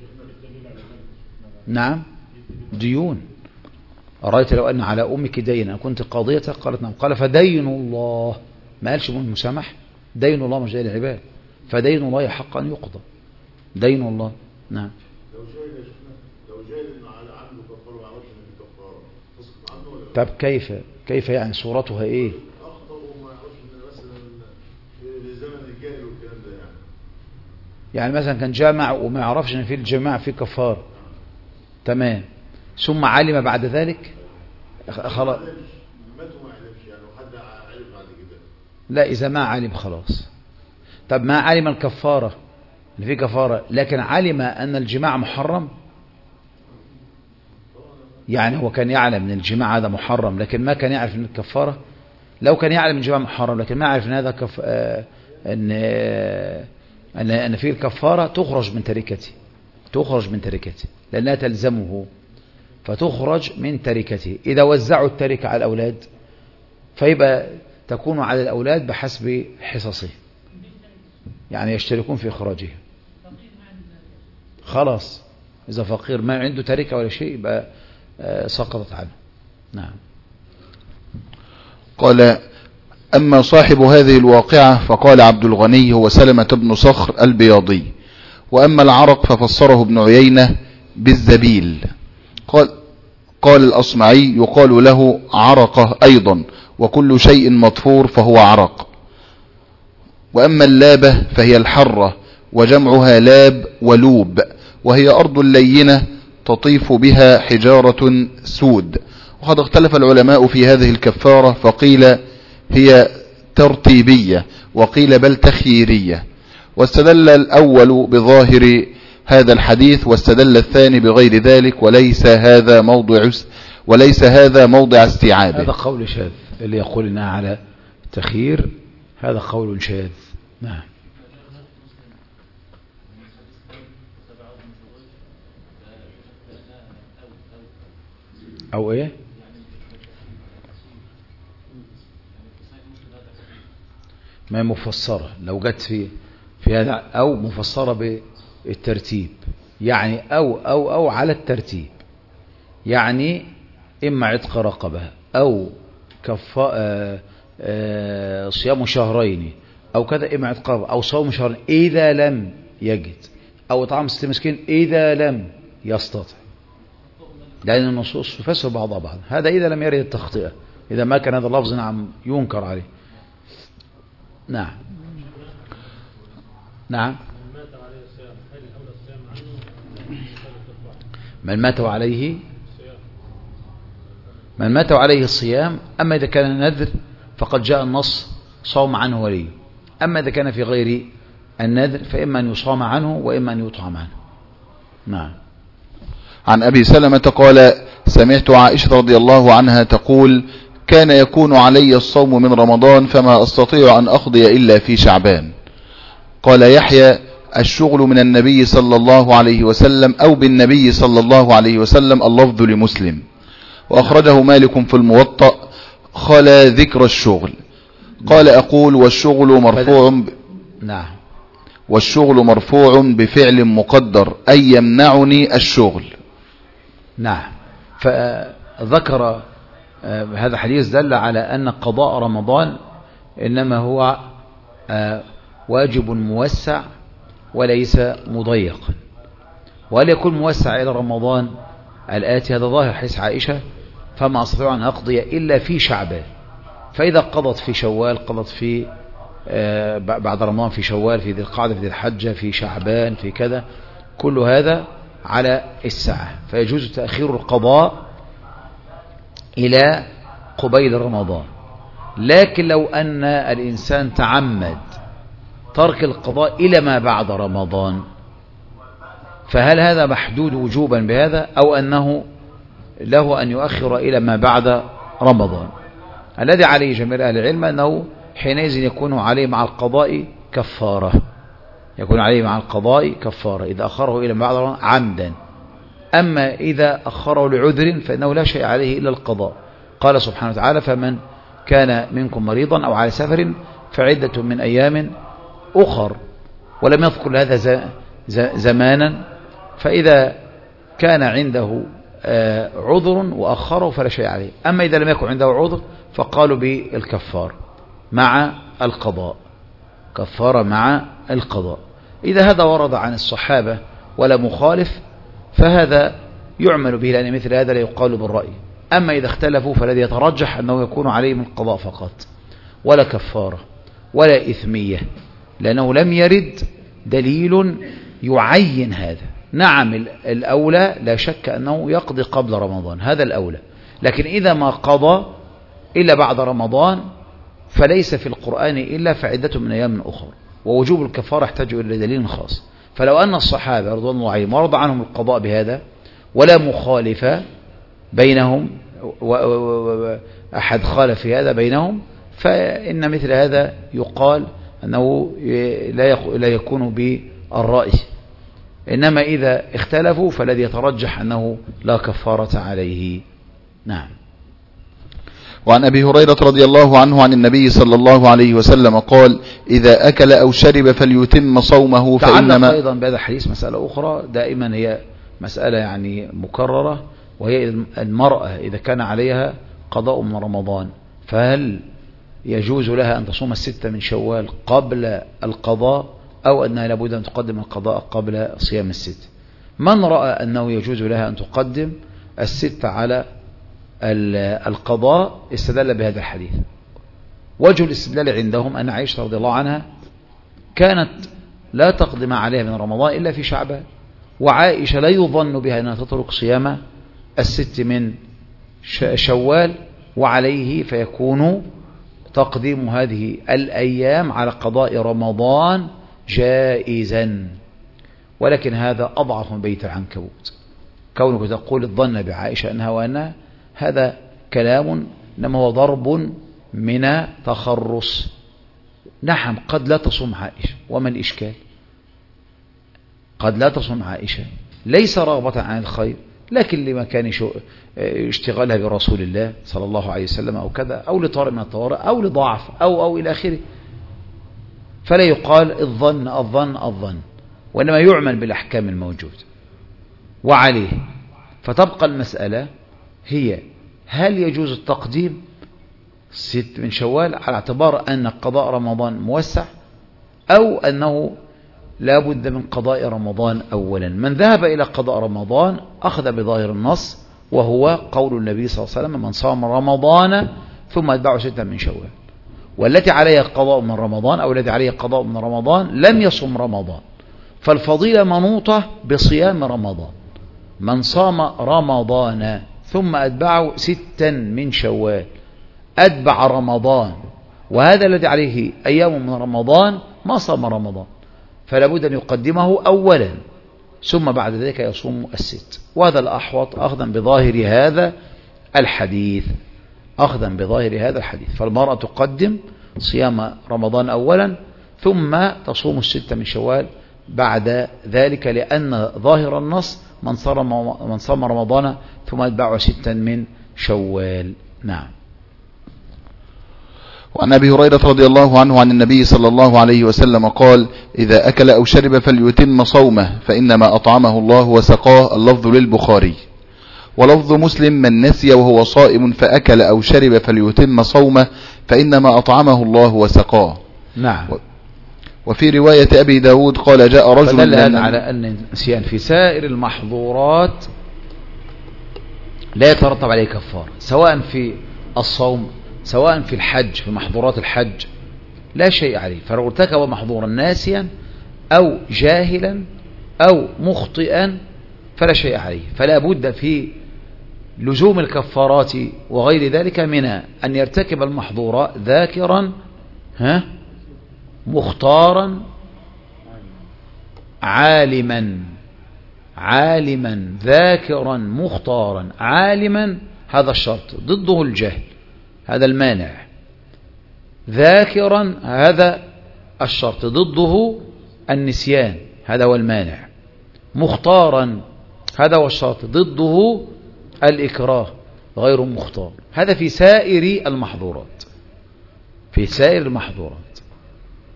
نعم ديون. أرأيت لو أن على أمك دينا كنت قاضية؟ قالت نعم. قال فدين الله، ما قالش من المسامح، دين الله مش دين العباد، فدين الله يحق أن يقضى، دين الله. نعم. لو جاهل إن على عنده كفارة وما يعرفش إن في كفارة تسقط عنه ولا؟ طب كيف يعني صورتها إيه؟ أخطأ وما يعرفش إن مثلا في زمن الجاهل والكلام ده يعني مثلا كان جامع وما يعرفش إن في الجماع في كفارة، تمام، ثم علم بعد ذلك خلاص. لا إذا ما علم خلاص. طب ما علم الكفارة اللي فيه كفارة لكن علم أن الجماع محرم، يعني هو كان يعلم أن الجماع هذا محرم لكن ما كان يعرف أن الكفارة. لو كان يعلم أن الجماع محرم لكن ما يعرف أن هذا أن فيه الكفارة، تخرج من تركته لأنها تلزمه، فتخرج من تركته. إذا وزعوا التركة على الأولاد فيبقى تكون على الأولاد بحسب حصصه، يعني يشتركون في إخراجها. خلاص إذا فقير ما عنده تركة ولا شيء يبقى سقطت عنه. نعم. قال أما صاحب هذه الواقعة فقال عبد الغني هو سلمة بن صخر البياضي، وأما العرق ففسره ابن عيينة بالزبيل. قال الأصمعي يقال له عرقة أيضا، وكل شيء مطفور فهو عرق. وأما اللابة فهي الحرة، وجمعها لاب ولوب، وهي أرض لينة تطيف بها حجارة سود. وقد اختلف العلماء في هذه الكفارة، فقيل هي ترتيبية وقيل بل تخييرية. واستدل الأول بظاهر هذا الحديث واستدل الثاني بغير ذلك، وليس هذا موضع استيعابه. هذا قول شاذ، اللي يقول انها على تخيير هذا قول شاذ. نعم. او ايه؟ ما مفسرة لو جت في هذا، او مفسرة بالترتيب، يعني او على الترتيب، يعني اما عتق رقبة او صيام شهرين او كذا، اما عتق رقبة او صوم شهرين اذا لم يجد، او اطعام 60 مسكين اذا لم يستطع، لان النصوص تفسر بعضها بعضا. هذا اذا لم يرد التخطئة، اذا ما كان هذا اللفظ نعم ينكر عليه. نعم نعم. من مات عليه الصيام، أما إذا كان نذر فقد جاء النص صوم عنه وليه. أما إذا كان في غير النذر فإما أن يصام عنه وإما أن يطعم عنه. نعم. عن أبي سلمة قال سمعت عائشة رضي الله عنها تقول كان يكون علي الصوم من رمضان فما أستطيع أن أقضي إلا في شعبان. قال يحيى الشغل من النبي صلى الله عليه وسلم أو بالنبي صلى الله عليه وسلم، اللفظ لمسلم. وأخرجه مالك في الموطأ خلا ذكر الشغل. قال أقول والشغل مرفوع نعم، والشغل مرفوع بفعل مقدر أي يمنعني الشغل. نعم. فذكر هذا الحديث دل على أن قضاء رمضان إنما هو واجب موسع وليس مضيقا، وهل يكون موسع إلى رمضان الآتي؟ هذا ظاهر حديث عائشة فما أستطيع أن أقضي إلا في شعبان. فإذا قضت في شوال، قضت في بعد رمضان في شوال، في ذي القعدة، في ذي الحجة، في شعبان، في كذا، كل هذا على الساعة، فيجوز تأخير القضاء إلى قبيل رمضان. لكن لو أن الإنسان تعمد ترك القضاء إلى ما بعد رمضان، فهل هذا محدود وجوبا بهذا أو أنه له أن يؤخر إلى ما بعد رمضان؟ الذي عليه جميع أهل العلم أنه حينئذ يكون عليه مع القضاء كفارة، يكون عليه مع القضاء كفارة إذا أخره إلى ما بعد رمضان عمدا. أما إذا أخره لعذر فإنه لا شيء عليه إلا القضاء. قال سبحانه وتعالى فمن كان منكم مريضا أو على سفر فعدة من أيام أخر، ولم يذكر هذا زمانا. فإذا كان عنده عذر وأخره فلا شيء عليه. أما إذا لم يكن عنده عذر فقالوا بالكفار مع القضاء، كفارة مع القضاء. إذا هذا ورد عن الصحابة ولا مخالف فهذا يعمل به، لأن مثل هذا لا يقال بالرأي. أما إذا اختلفوا فالذي يترجح أنه يكون عليهم القضاء فقط، ولا كفارة ولا إثمية، لأنه لم يرد دليل يعين هذا. نعم الأولى لا شك أنه يقضي قبل رمضان، هذا الأولى، لكن إذا ما قضى إلا بعد رمضان فليس في القرآن إلا فعدة من أيام أخرى، ووجوب الكفارة يحتاج إلى دليل خاص. فلو أن الصحابة رضوان الله عليهم ورد عنهم القضاء بهذا ولا مخالفة بينهم، أحد خالف في هذا بينهم، فإن مثل هذا يقال أنه لا يكون بالرأي. إنما إذا اختلفوا فالذي يترجح أنه لا كفارة عليه. نعم. وعن أبي هريرة رضي الله عنه عن النبي صلى الله عليه وسلم قال: إذا أكل أو شرب فليتم صومه فإنما. أيضا بهذا الحديث مسألة أخرى دائما هي مسألة يعني مكررة، وهي المرأة إذا كان عليها قضاء من رمضان فهل يجوز لها أن تصوم 6 من شوال قبل القضاء، أو أنها لابد أن تقدم القضاء قبل صيام 6؟ من رأى أنه يجوز لها أن تقدم 6 على القضاء استدل بهذا الحديث. وجه الاستدلال عندهم أن عائشة رضي الله عنها كانت لا تقدم عليها من رمضان إلا في شعبان، وعائشة لا يظن بها أنها تترك صيام 6 من شوال، وعليه فيكون تقديم هذه الأيام على قضاء رمضان جائزا. ولكن هذا أضعف من بيت العنكبوت، كونك تقول الظن بعائشة أنها وأنها، هذا كلام إنما هو ضرب من تخرص. نعم قد لا تصوم عائشة، وما الإشكال؟ قد لا تصوم عائشة ليس رغبة عن الخير، لكن لما كان اشتغالها برسول الله صلى الله عليه وسلم أو كذا، أو لطارئ من الطوارئ، أو لضعف، أو إلى آخره. فلا يقال الظن، وإنما يعمل بالأحكام الموجودة. وعليه فتبقى المسألة هي: هل يجوز التقديم 6 من شوال على اعتبار أن قضاء رمضان موسع، أو أنه لا بد من قضاء رمضان أولا؟ من ذهب إلى قضاء رمضان أخذ بظاهر النص، وهو قول النبي صلى الله عليه وسلم: من صام رمضان ثم أتبعه 6 من شوال. والتي عليها قضاء من رمضان أو الذي عليه قضاء من رمضان لم يصم رمضان، فالفضيلة منوطة بصيام رمضان. من صام رمضان ثم أتبعه 6 من شوال أتبع رمضان، وهذا الذي عليه أيام من رمضان ما صام رمضان، فلا بد أن يقدمه أولا ثم بعد ذلك يصوم 6. وهذا الأحوط أخذا بظاهر هذا الحديث، فالمرأة تقدم صيام رمضان أولا ثم تصوم 6 من شوال بعد ذلك، لأن ظاهر النص من صام رمضان ثم أتبعه 6 من شوال. نعم. وعن أبي هريرة رضي الله عنه عن النبي صلى الله عليه وسلم قال: إذا أكل أو شرب فليتم صومه فإنما أطعمه الله وسقاه. اللفظ للبخاري. ولفظ مسلم: من نسي وهو صائم فأكل أو شرب فليتم صومه فإنما أطعمه الله وسقاه. نعم. وفي رواية أبي داود قال: جاء رجل فدل على أن النسيان في سائر المحظورات لا يترتب عليه كفار، سواء في الصوم سواء في الحج، في محظورات الحج لا شيء عليه. فلو ارتكب محظورا ناسيا أو جاهلا أو مخطئا فلا شيء عليه. فلا بد في لزوم الكفارات وغير ذلك من أن يرتكب المحظورات ذاكرا مختارا عالما ذاكرا مختارا عالما، هذا الشرط، ضده الجهل، هذا المانع. ذاكرا هذا الشرط، ضده النسيان، هذا هو المانع. مختارا هذا هو الشرط، ضده الإكراه غير مختار. هذا في سائر المحظورات،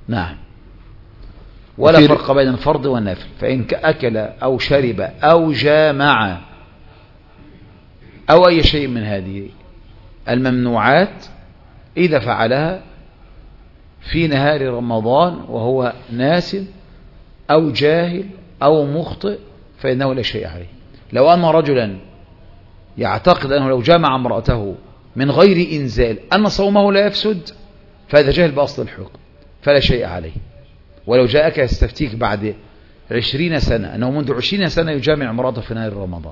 نعم. ولا فرق بين الفرض والنافل. فإن أكل أو شرب أو جامع أو أي شيء من هذه الممنوعات إذا فعلها في نهار رمضان وهو ناس أو جاهل أو مخطئ فإنه لا شيء عليه. لو أن رجلا يعتقد أنه لو جامع امرأته من غير إنزال أن صومه لا يفسد فهذا جاهل بأصل الحكم فلا شيء عليه. ولو جاءك يستفتيك بعد 20 سنة أنه منذ 20 سنة يجامع امرأته في نهار رمضان،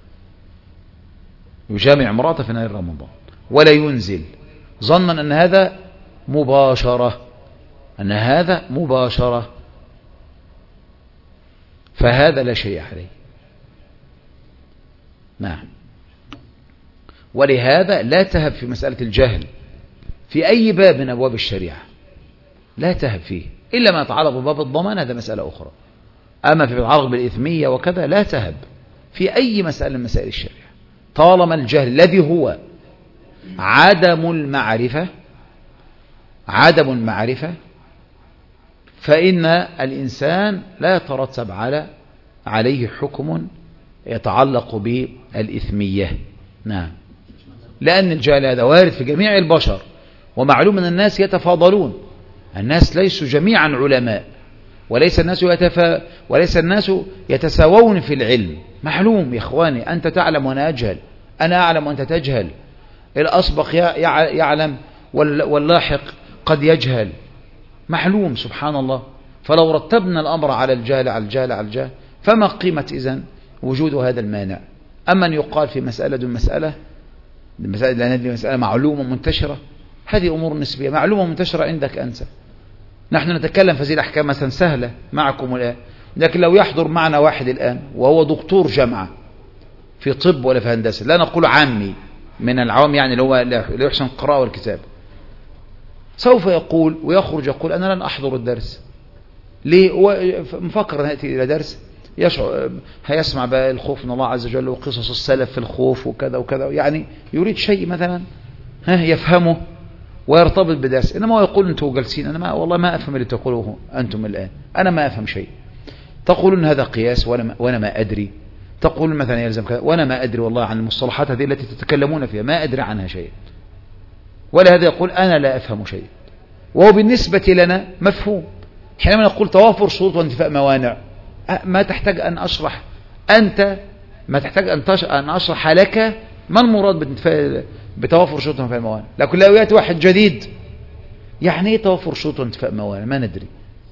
يجامع امرأته في نهار رمضان ولا ينزل ظنا أن هذا مباشرة، أن هذا مباشرة، فهذا لا شيء عليه. نعم. ولهذا لا تهب في مسألة الجهل في أي باب من أبواب الشريعة، لا تهب فيه إلا ما يتعلق بباب الضمان، هذا مسألة أخرى. أما في يتعلق بالإثمية وكذا لا تهب في أي مسألة من مسائل الشريعة طالما الجهل الذي هو عدم المعرفة فإن الإنسان لا يترتب عليه حكم يتعلق بالإثمية. نعم. لأن الجهل هذا وارد في جميع البشر، ومعلوم أن الناس يتفاضلون، الناس ليسوا جميعا علماء، وليس الناس يتساوون في العلم. معلوم يا إخواني، أنت تعلم وأنا أجهل، أنا أعلم وأنت تجهل، الأسبق يعلم واللاحق قد يجهل، معلوم سبحان الله. فلو رتبنا الأمر على الجهل فما قيمة إذن وجود هذا المانع؟ أما أن يقال في مسألة لأن هذه مسألة معلومة منتشرة، هذه أمور نسبية. معلومة منتشرة عندك أنت، نحن نتكلم في هذه الأحكام مثلا سهلة معكم الآن، لكن لو يحضر معنا واحد الآن وهو دكتور جامعة في طب ولا في هندسة، لا نقول عامي من العوام يعني اللي هو لا يحسن القراءة والكتاب، سوف يقول ويخرج يقول أنا لن أحضر الدرس. ليه؟ مفكر أن يأتي إلى درس هيسمع بقى الخوف من الله عز وجل وقصص السلف في الخوف وكذا وكذا، يعني يريد شيء مثلا يفهمه ويرتبط بدرس. إنما هو يقول أنتم جالسين أنا والله ما أفهم اللي تقولوه أنتم الآن، أنا ما أفهم شيء. تقولون هذا قياس وأنا ما أدري، تقولون مثلا يلزم كذا وأنا ما أدري والله عن المصطلحات هذه التي تتكلمون فيها، ما أدري عنها شيء. ولهذا يقول أنا لا أفهم شيء، وهو بالنسبة لنا مفهوم. حينما نقول توافر شروط وانتفاء موانع، ما تحتاج أن أشرح أنت، ما تحتاج أن أشرح لك ما المراد بتوافر شروط وانتفاء موانع. لكن لو يأتي واحد جديد يعني ايه توافر شروط وانتفاء موانع؟ ما ندري.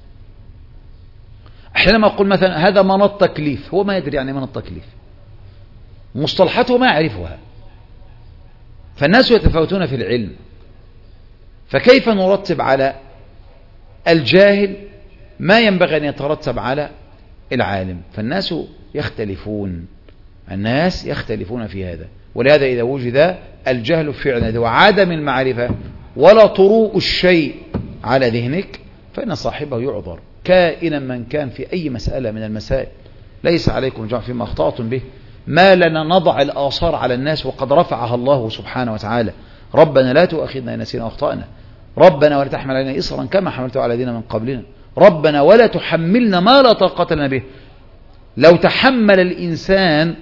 حينما أقول مثلا هذا مناط تكليف، هو ما يدري يعني مناط تكليف، مصطلحاته ما يعرفها. فالناس يتفاوتون في العلم، فكيف نرتب على الجاهل ما ينبغي أن يترتب على العالم؟ فالناس يختلفون، الناس يختلفون في هذا. ولهذا إذا وجد الجهل فعلا وعدم المعرفة ولا طروء الشيء على ذهنك فإن صاحبه يعذر كائنا من كان في أي مسألة من المسائل. ليس عليكم جمع فيما أخطأتم به، ما لنا نضع الآثار على الناس وقد رفعها الله سبحانه وتعالى. ربنا لا تؤاخذنا إن نسينا وأخطأنا، ربنا ولا تحمل علينا إصرا كما حملته على الذين من قبلنا، ربنا ولا تحملنا ما لا طاقة لنا به. لو تحمل الإنسان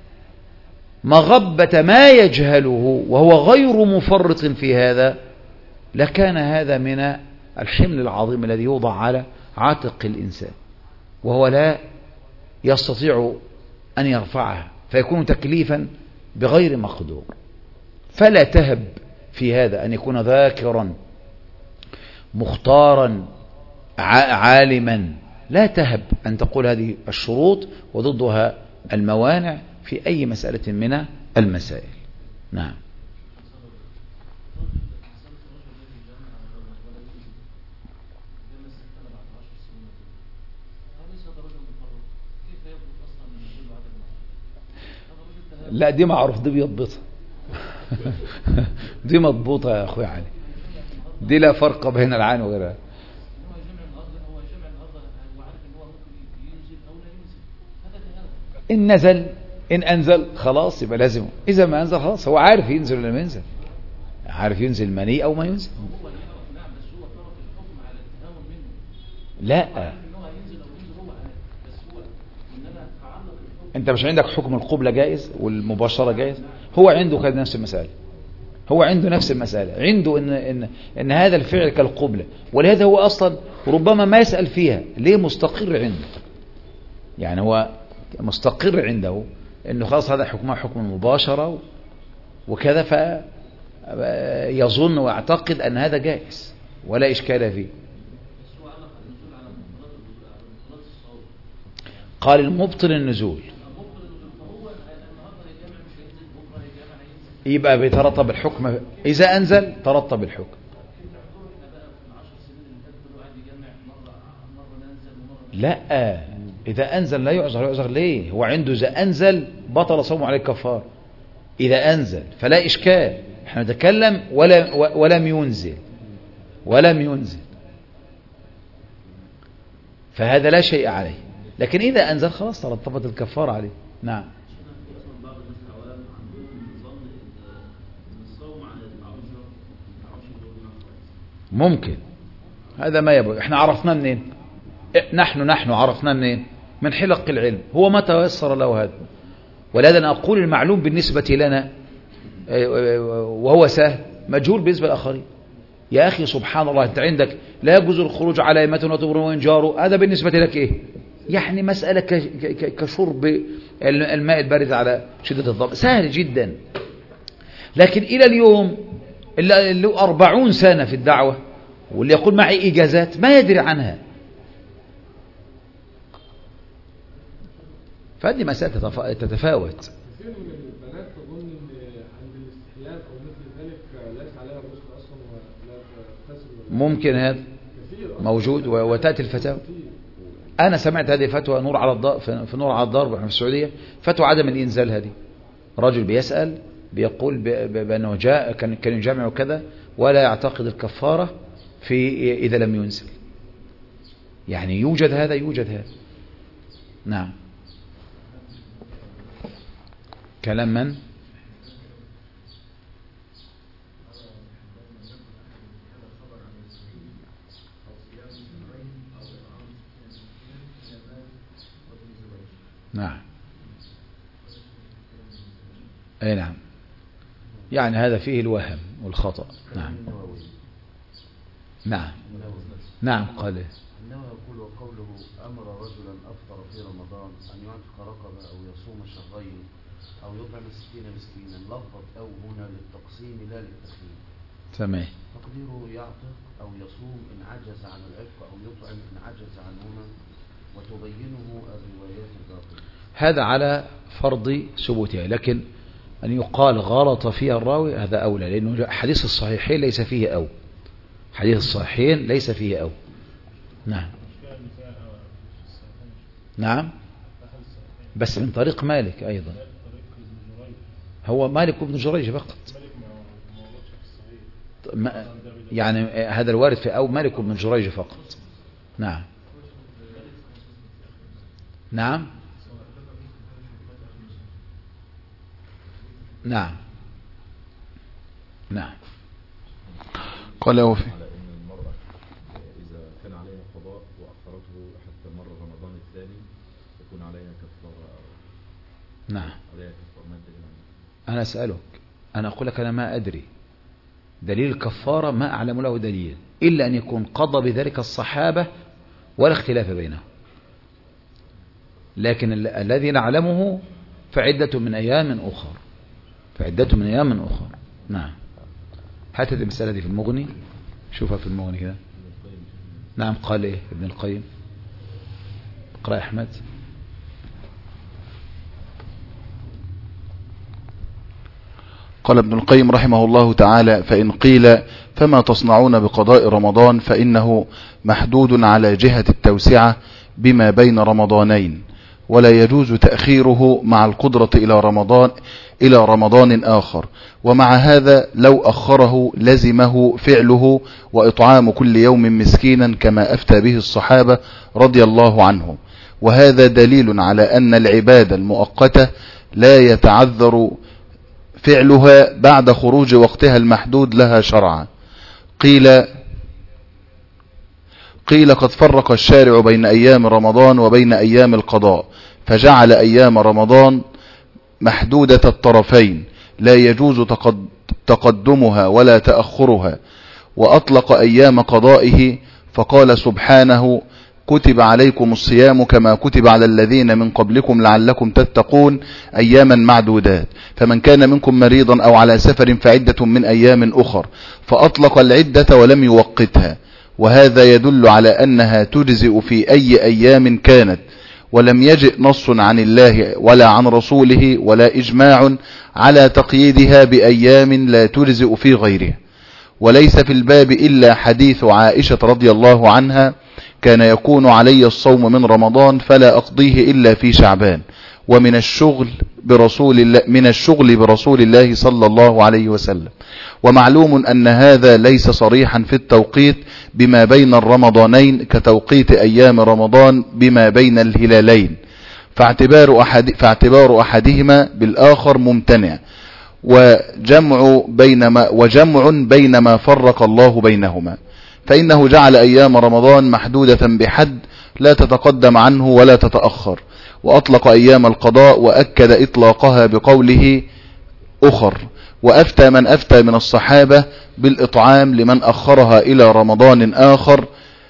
مغبة ما يجهله وهو غير مفرط في هذا لكان هذا من الحمل العظيم الذي يوضع على عاتق الإنسان وهو لا يستطيع أن يرفعها، فيكون تكليفا بغير مقدور. فلا تهب في هذا أن يكون ذاكرا مختارا عالما، لا تهب أن تقول هذه الشروط وضدها الموانع في أي مسألة من المسائل. نعم. لا دي معروف، دي بيضبطها دي مضبوطة يا أخوي علي، دي لا فرق بين العين وغيرها. إن نزل إن أنزل خلاص يبقى لازم، إذا ما أنزل خلاص هو عارف ينزل ولا ما ينزل، عارف ينزل مني أو ما ينزل. لا، انت مش عندك حكم القبلة جائز والمباشرة جائز؟ هو عنده كده نفس المسألة، هو عنده نفس المسألة، عنده إن هذا الفعل كالقبلة، ولهذا هو أصلا ربما ما يسأل فيها ليه، مستقر عنده، يعني هو مستقر عنده إنه خلاص هذا حكمها حكم المباشرة وكذا، فيظن ويعتقد أن هذا جائز ولا إشكال فيه. قال المبطل النزول، يبقى بيترتب الحكم إذا أنزل ترتب الحكم. لا، إذا أنزل لا يعذر. يعذر ليه؟ هو عنده إذا أنزل بطل صومه عليه كفار. إذا أنزل فلا إشكال، احنا نتكلم ولم ينزل فهذا لا شيء عليه، لكن إذا أنزل خلاص ترتبت الكفار عليه. نعم. ممكن، هذا ما يبقى احنا عرفنا منين؟ نحن عرفنا منين؟ من حلق العلم، هو ما تيسر له هذا. ولهذا أنا أقول المعلوم بالنسبة لنا وهو سهل مجهول بالنسبة للآخرين. يا أخي سبحان الله، أنت عندك لا يجوز الخروج على أئمة وتبر وإنجار، هذا بالنسبة لك إيه؟ يعني مسألة كشرب الماء البارد على شدة الضغط، سهل جدا. لكن إلى اليوم اللي 40 سنة في الدعوة واللي يقول معي إجازات ما يدري عنها، فهذه مسألة تتفاوت. كثير من البنات تظن ان عند الاستحلال او مثل ذلك ليس عليها الغسل اصلا ولا تغتسل. ممكن هذا موجود وتأتي الفتاوى. أنا سمعت هذه فتوى نور على الضرب في نور على الضرب في السعودية، فتوى عدم الإنزال. هذه رجل بيسأل بيقول بأنه جاء كان يجامع وكذا ولا يعتقد الكفارة في إذا لم ينزل. يعني يوجد هذا. نعم. كلام من؟ نعم. أي نعم، يعني هذا فيه الوهم والخطأ. نعم قال إنه يقول وقوله أمر رجلا أفطر في رمضان أن يعتق رقبة أو يصوم شهرين أو يطعم 60 مسكينا، لفظ أو هنا للتقسيم لا للتخييم. تمام. تقديره يعتق أو يصوم إن عجز عن العتق أو يطعم إن عجز عنهما، وتبينه الروايات الباقية. هذا على فرض ثبوتها، لكن أن يقال غلط فيها الراوي هذا أولى، لأنه حديث الصحيحين ليس فيه أو. حديث الصحيحين ليس فيه أو. نعم بس من طريق مالك أيضا، هو مالك بن جريج فقط. يعني هذا الوارد في أو مالك بن جريج فقط. نعم. قال وفي على ان المرأة اذا كان عليها قضاء واخرته حتى مر رمضان الثاني يكون عليها كفارة. نعم. عليها كفارة. انا اسألك، انا اقول لك انا ما ادري دليل الكفارة، ما اعلم له دليل الا ان يكون قضى بذلك الصحابة ولا اختلاف بينهم، لكن الذي نعلمه فعدة من ايام اخر. نعم. هات المسألة دي في المغني، شوفها في المغني كده. نعم. قال ايه ابن القيم؟ اقرأ احمد. قال ابن القيم رحمه الله تعالى: فإن قيل فما تصنعون بقضاء رمضان فإنه محدود على جهة التوسعة بما بين رمضانين، ولا يجوز تأخيره مع القدرة إلى رمضان آخر، ومع هذا لو أخره لزمه فعله وإطعام كل يوم مسكينا كما أفتى به الصحابة رضي الله عنهم. وهذا دليل على أن العبادة المؤقتة لا يتعذر فعلها بعد خروج وقتها المحدود لها شرعا. قيل قد فرق الشارع بين أيام رمضان وبين أيام القضاء، فجعل أيام رمضان محدودة الطرفين لا يجوز تقدمها ولا تأخرها، وأطلق أيام قضائه فقال سبحانه: كتب عليكم الصيام كما كتب على الذين من قبلكم لعلكم تتقون أياما معدودات، فمن كان منكم مريضا أو على سفر فعدة من أيام أخر، فأطلق العدة ولم يوقتها، وهذا يدل على أنها تجزئ في أي أيام كانت، ولم يجئ نص عن الله ولا عن رسوله ولا إجماع على تقييدها بأيام لا تجزئ في غيرها. وليس في الباب إلا حديث عائشة رضي الله عنها: كان يكون علي الصوم من رمضان فلا أقضيه إلا في شعبان، ومن الشغل برسول الله صلى الله عليه وسلم. ومعلوم أن هذا ليس صريحا في التوقيت بما بين الرمضانين كتوقيت أيام رمضان بما بين الهلالين، فاعتبار أحدهما بالآخر ممتنع، وجمع بين ما فرق الله بينهما، فإنه جعل أيام رمضان محدودة بحد لا تتقدم عنه ولا تتأخر، وأطلق أيام القضاء وأكد إطلاقها بقوله أخر. وأفتى من أفتى من الصحابة بالإطعام لمن أخرها إلى رمضان آخر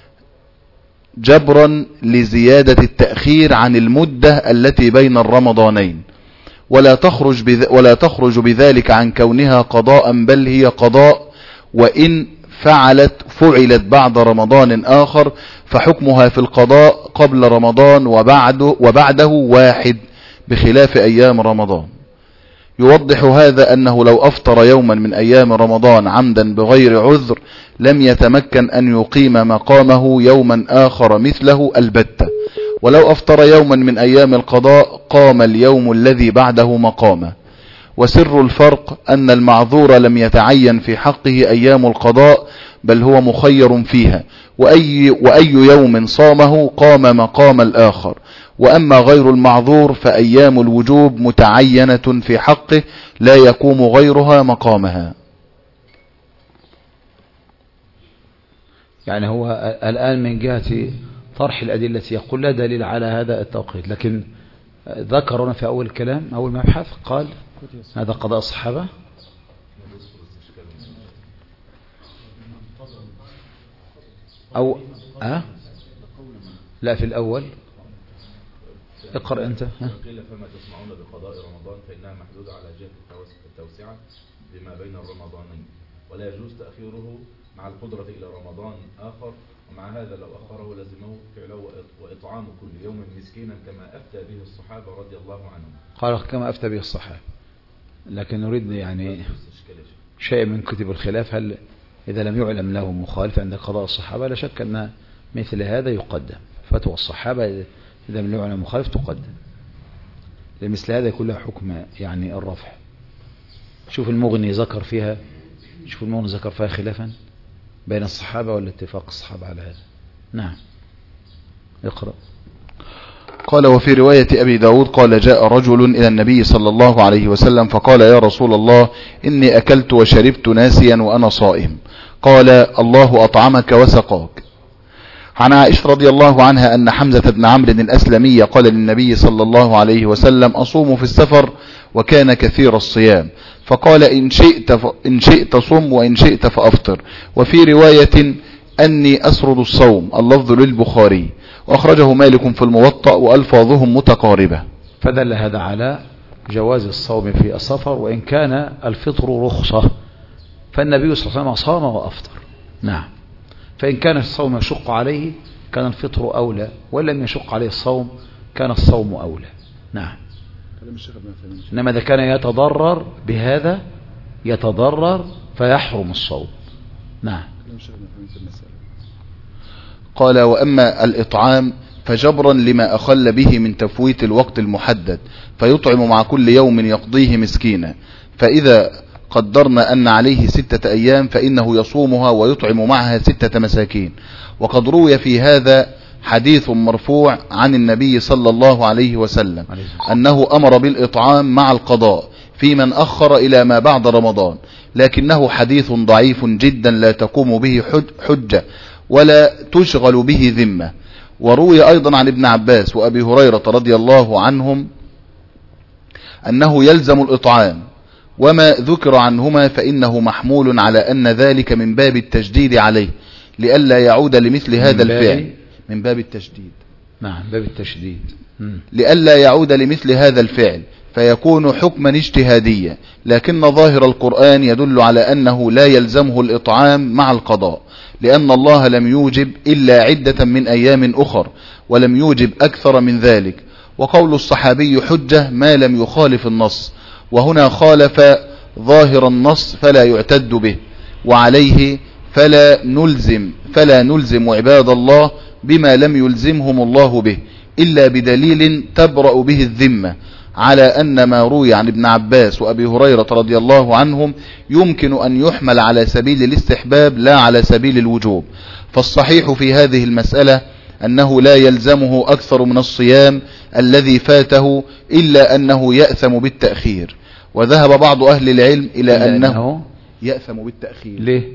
جبرا لزيادة التأخير عن المدة التي بين الرمضانين، ولا تخرج بذلك عن كونها قضاء، بل هي قضاء، وإن فعلت بعد رمضان آخر فحكمها في القضاء قبل رمضان وبعده واحد، بخلاف أيام رمضان. يوضح هذا أنه لو أفطر يوما من أيام رمضان عمدا بغير عذر لم يتمكن أن يقيم مقامه يوما آخر مثله البتة، ولو أفطر يوما من أيام القضاء قام اليوم الذي بعده مقامه. وسر الفرق أن المعذور لم يتعين في حقه أيام القضاء، بل هو مخير فيها، وأي يوم صامه قام مقام الآخر. وأما غير المعذور فأيام الوجوب متعينة في حقه لا يقوم غيرها مقامها. يعني هو الآن من جهة طرح الأدلة يقول لا دليل على هذا التوقيت، لكن ذكرنا في أول الكلام أول مبحث قال هذا قضاء الصحابة. أو لا في الأول اقرأ أنت. قيل فما تسمعون بقضاء رمضان فإنها محدودة على جهة التوسعة بما بين الرمضانين، ولا يجوز تأخيره مع القدرة إلى رمضان آخر، ومع هذا لو أخره لزمه فعله وإطعام كل يوم مسكينا كما أفتى به الصحابة رضي الله عنهم. قال كما أفتى به الصحابة، لكن نريد يعني شيء من كتب الخلاف، هل إذا لم يعلم له مخالف عند قضاء الصحابة لا شك أن مثل هذا يقدم، فتوى الصحابة إذا لم يعلم مخالف تقدم، لمثل هذا يكون لها حكم يعني الرفع. شوف المغني ذكر فيها خلافا بين الصحابة ولا اتفاق الصحابة على هذا. نعم اقرأ. قال وفي رواية أبي داود قال جاء رجل إلى النبي صلى الله عليه وسلم فقال يا رسول الله إني أكلت وشربت ناسيا وأنا صائم. قال الله أطعمك وسقاك. عن عائشة رضي الله عنها أن حمزة بن عمرو الأسلمي قال للنبي صلى الله عليه وسلم أصوم في السفر، وكان كثير الصيام، فقال إن شئت صم وإن شئت فأفطر. وفي رواية أني أسرد الصوم، اللفظ للبخاري، وأخرجه مالك في الموطأ وألفاظهم متقاربة. فدل هذا على جواز الصوم في السفر، وإن كان الفطر رخصة، فالنبي صلى الله عليه وسلم صام وأفطر. نعم، فإن كان الصوم يشق عليه كان الفطر أولى، ولم يشق عليه الصوم كان الصوم أولى. نعم. إنما إذا كان يتضرر بهذا يتضرر فيحرم الصوم. نعم. قال وأما الإطعام فجبرا لما أخل به من تفويت الوقت المحدد، فيطعم مع كل يوم يقضيه مسكينا، فإذا قدرنا أن عليه 6 أيام فإنه يصومها ويطعم معها 6 مساكين. وقد روي في هذا حديث مرفوع عن النبي صلى الله عليه وسلم أنه أمر بالإطعام مع القضاء في من أخر إلى ما بعد رمضان، لكنه حديث ضعيف جدا لا تقوم به حجة، ولا تشغل به ذمة. وروي أيضا عن ابن عباس وأبي هريرة رضي الله عنهم أنه يلزم الإطعام، وما ذكر عنهما فإنه محمول على أن ذلك من باب التجديد عليه لئلا يعود لمثل هذا الفعل. من باب التشديد. نعم، باب التشديد. لئلا يعود لمثل هذا الفعل فيكون حكما اجتهاديا، لكن ظاهر القرآن يدل على أنه لا يلزمه الإطعام مع القضاء، لأن الله لم يوجب إلا عدة من أيام أخر ولم يوجب أكثر من ذلك. وقول الصحابي حجة ما لم يخالف النص، وهنا خالف ظاهر النص فلا يعتد به، وعليه فلا نلزم عباد الله بما لم يلزمهم الله به إلا بدليل تبرأ به الذمة، على أن ما روي عن ابن عباس وأبي هريرة رضي الله عنهم يمكن أن يحمل على سبيل الاستحباب لا على سبيل الوجوب. فالصحيح في هذه المسألة أنه لا يلزمه أكثر من الصيام الذي فاته إلا أنه يأثم بالتأخير. وذهب بعض أهل العلم إلى أنه يأثم بالتأخير. ليه؟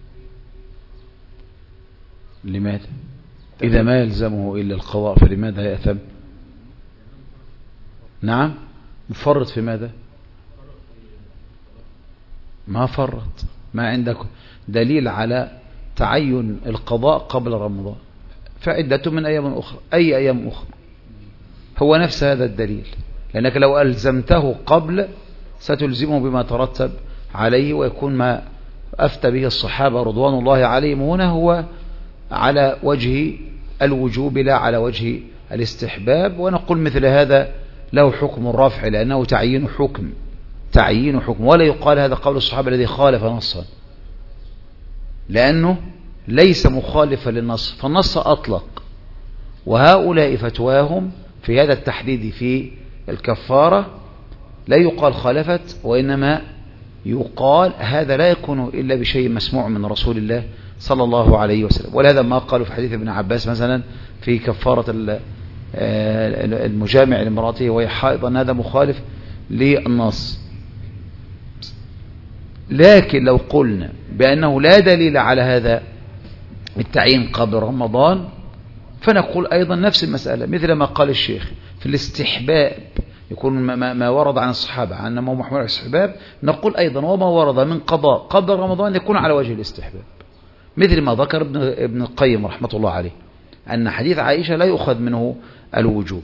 لماذا؟ إذا ما يلزمه إلا القضاء فلماذا يأثم؟ نعم، مفرط في ماذا؟ ما فرط، ما عندك دليل على تعين القضاء قبل رمضان، فعدة من أيام أخرى. أي أيام أخرى؟ هو نفس هذا الدليل، لأنك لو ألزمته قبل ستلزمه بما ترتب عليه، ويكون ما أفتى به الصحابة رضوان الله عليهم هنا هو على وجه الوجوب لا على وجه الاستحباب. ونقول مثل هذا له حكم الرفع، لأنه تعيين حكم، ولا يقال هذا قول الصحابة الذي خالف نصا، لأنه ليس مخالفا للنص، فالنص أطلق. وهؤلاء فتواهم في هذا التحديد في الكفارة لا يقال خالفت، وإنما يقال هذا لا يكون إلا بشيء مسموع من رسول الله صلى الله عليه وسلم. ولهذا ما قالوا في حديث ابن عباس مثلا في كفارة المجامع لامرأته وهي حائض أن هذا مخالف للنص. لكن لو قلنا بأنه لا دليل على هذا التعيين قبل رمضان فنقول أيضا نفس المسألة، مثل ما قال الشيخ في الاستحباب يكون ما ورد عن الصحابة عن ما محمول على الاستحباب، نقول أيضا وما ورد من قضاء قبل رمضان يكون على وجه الاستحباب، مثل ما ذكر ابن القيم رحمة الله عليه أن حديث عائشة لا يؤخذ منه الوجوب.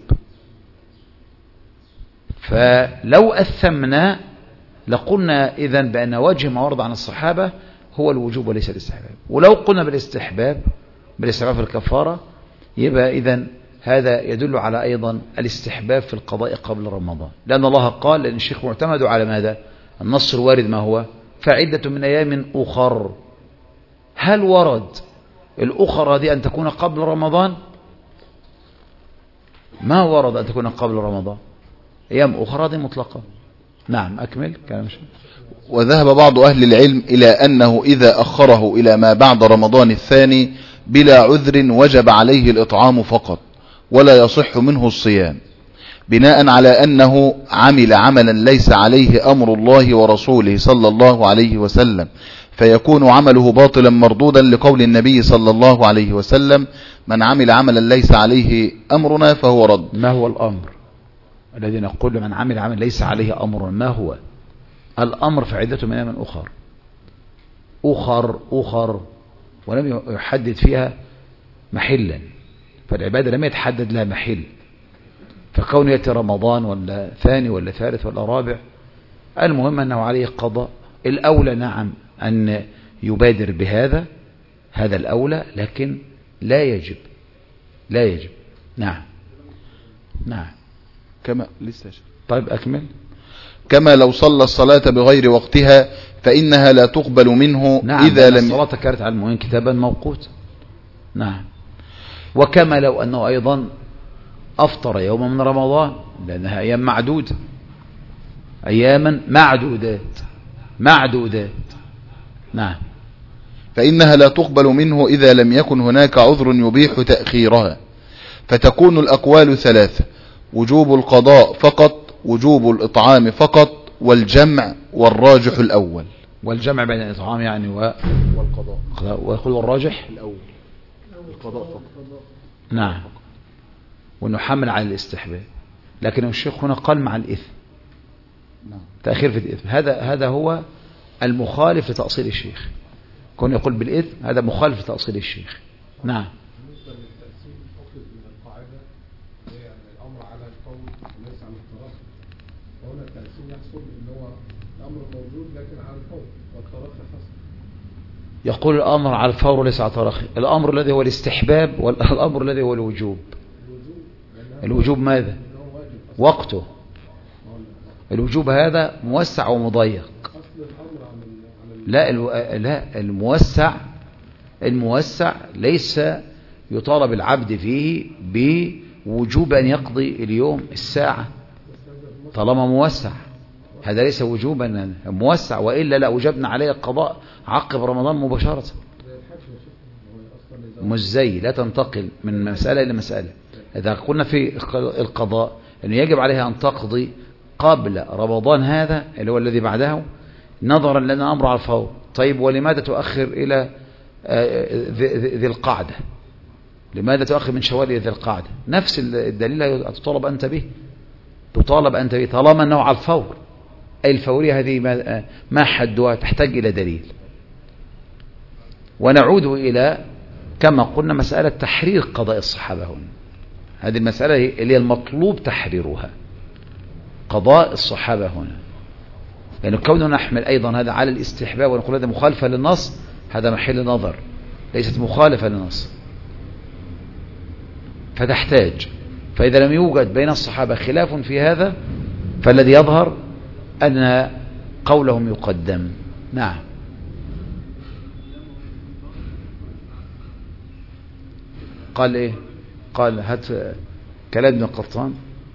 فلو أثمنا لقلنا إذن بأن وجه ما ورد عن الصحابة هو الوجوب وليس الاستحباب. ولو قلنا بالاستحباب في الكفارة يبقى إذن هذا يدل على أيضا الاستحباب في القضاء قبل رمضان، لأن الله قال، لأن الشيخ معتمد على ماذا؟ النص الوارد ما هو؟ فعدة من أيام أخر. هل ورد الأخرى دي أن تكون قبل رمضان؟ ما ورد أن تكون قبل رمضان، أيام أخرى دي مطلقة. نعم، أكمل كلام شيء. وذهب بعض أهل العلم إلى أنه إذا أخره إلى ما بعد رمضان الثاني بلا عذر وجب عليه الإطعام فقط ولا يصح منه الصيام، بناء على أنه عمل عملا ليس عليه أمر الله ورسوله صلى الله عليه وسلم، فيكون عمله باطلا مردودا لقول النبي صلى الله عليه وسلم: من عمل عملا ليس عليه أمرنا فهو رد. ما هو الأمر الذي نقول من عمل عملا ليس عليه أمرنا؟ ما هو الأمر؟ فعدة من أيام أخر ولم يحدد فيها محلا، فالعبادة لم يتحدد لها محل، فكون يأتي رمضان ولا ثاني ولا ثالث ولا رابع، المهم أنه عليه قضاء. الأولى نعم أن يبادر بهذا، هذا الأولى، لكن لا يجب. نعم كما لسه. طيب أكمل. كما لو صلى الصلاة بغير وقتها فإنها لا تقبل منه. نعم، إذا لم الصلاة كانت على المؤمنين كتابا موقوتا. نعم. وكما لو أنه أيضا أفطر يوم من رمضان، لأنها أيام معدودة، أياما معدودات. نعم. فإنها لا تقبل منه إذا لم يكن هناك عذر يبيح تأخيرها. فتكون الأقوال ثلاثة: وجوب القضاء فقط، وجوب الإطعام فقط، والجمع، والراجح الأول. والجمع بين الإطعام يعني والقضاء، ويقول الراجح القضاء فقط. نعم، وأنه حمل على الاستحباب، لكن الشيخ هنا قال مع الإثم، تأخير في الإثم. هذا هو المخالف لتأصيل الشيخ، كون يقول بالإثم هذا مخالف لتأصيل الشيخ. نعم. بالنسبة للتقسيم أخذ من القاعدة هي الأمر على القول وليس على التراخي، وهنا التقسيم يحصل إن هو الأمر موجود لكن على القول والتراخي حصل. يقول الأمر على الفور وليس على التراخي، الأمر الذي هو الاستحباب والأمر الذي هو الوجوب. الوجوب ماذا؟ وقته. الوجوب هذا موسع ومضيق. لا الموسع ليس يطالب العبد فيه بوجوب أن يقضي اليوم الساعة طالما موسع، هذا ليس وجوبا موسع، وإلا لا وجبنا عليه القضاء عقب رمضان مباشرة. مش زي لا تنتقل من مسألة إلى مسألة. إذا قلنا في القضاء أنه يجب عليها أن تقضي قبل رمضان هذا اللي هو الذي بعده، نظرا لنا أمر على الفور. طيب ولماذا تؤخر إلى ذي القعدة؟ لماذا تؤخر من شوال إلى ذي القعدة؟ نفس الدليل تطالب أنت به، طالما أنه على الفور. أي الفورية هذه ما حدها، تحتاج إلى دليل. ونعود إلى كما قلنا مسألة تحرير قضاء الصحابة هنا. هذه المسألة اللي هي المطلوب تحريرها، قضاء الصحابة هنا. يعني كوننا نحمل أيضا هذا على الاستحباب ونقول هذا مخالفة للنص، هذا محل نظر، ليست مخالفة للنص. فتحتاج، فإذا لم يوجد بين الصحابة خلاف في هذا فالذي يظهر أن قولهم يقدم. نعم. قال إيه؟ قال هات كلام ابن القطان.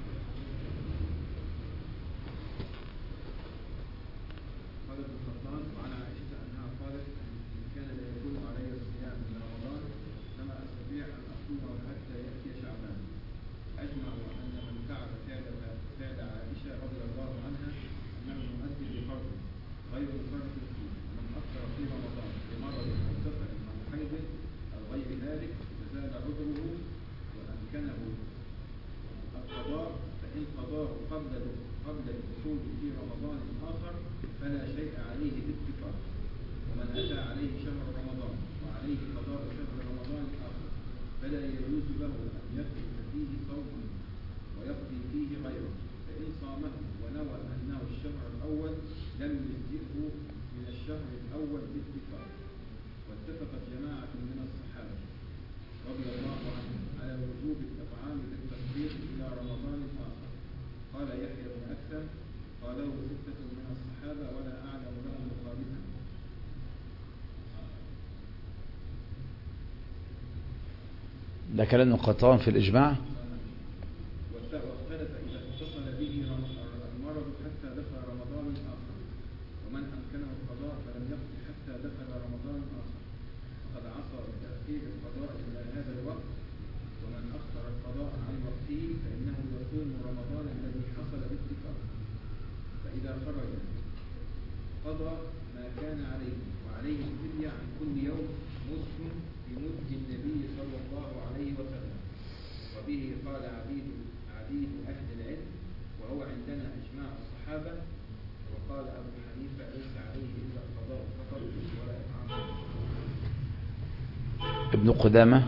ده كلام قطان في الإجماع. واختلف إذا اتصل به المرض حتى دخل رمضان آخر، ومن أمكنه القضاء فلم يقضي حتى دخل رمضان آخر فقد عصى بتأخير القضاء إلى هذا الوقت، ومن أخر القضاء عن وقته فإنه يصوم رمضان الذي حصل باتفاق، فإذا خرج قضى ما كان عليه، وعليه الفدية عن كل يوم مسلم بمد النبي صلى الله عليه وسلم. وبه قال عديد أهل العلم، وهو عندنا إجماع الصحابة. وقال أبو حنيفة ليس عليه إلا القضاء فقط ولا إطعام. ابن قدامة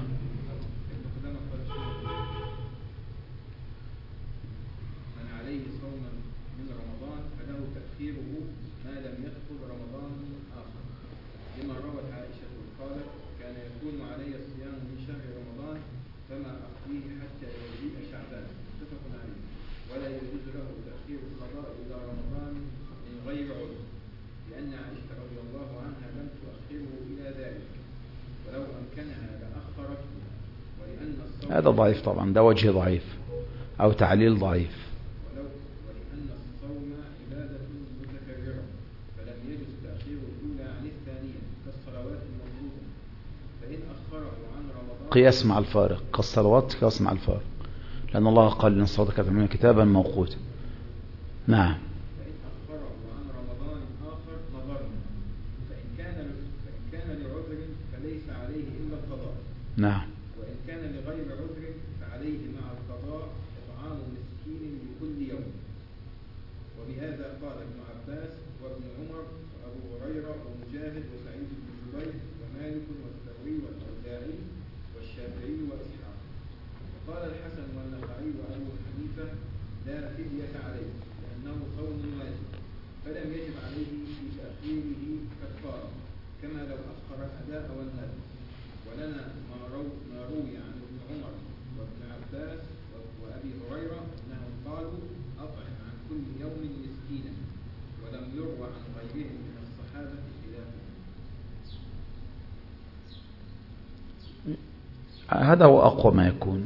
من عليه صوم من رمضان فله تأخيره ما لم يدخل رمضان آخر، لما روت عائشة قالت كان يكون علي الصيام من شهر رمضان فما أقضيه حتى يجيء شعبان، متفق عليه. ولا يجوز له تأخير القضاء إلى رمضان من غير عذر، لأن عائشة رضي الله عنها لم تؤخره إلى ذلك، ولو أمكنها لأخرته. ولأن الصوم هذا ضعيف طبعا، ده وجه ضعيف أو تعليل ضعيف. ولأن الصوم عبادة متكررة فلم يجوز تأخير الأولى عن الثانية كالصلوات المفروضة، فإن أخره عن رمضان قياس مع الفارق، كالصلوات قياس مع الفارق، لأن الله قال إن الصلاة كانت من كتابا موقوتا. نعم. فإن أخره عن رمضان آخر نظرنا، فإن كان لعذر فليس عليه إلا القضاء. نعم. ولهذا قال ابن عباس وابن عمر وأبو هريرة ومجاهد وسعيد بن جبير ومالك والثوري والأوزاعي والشافعي وإسحاق. وقال الحسن والنخعي وأبو حنيفة لا فدية عليه لأنه صوم واجب، فلم يجب عليه في تأخيره كفارة كما لو أخر الأداء والنذر. ولنا ما روي عن ابن عمر وابن عباس وأبي هريرة أنهم قالوا أطعم عن كل يوم مسكينا، ولم يروى عن غيرهم من الصحابة خلافه. هذا هو أقوى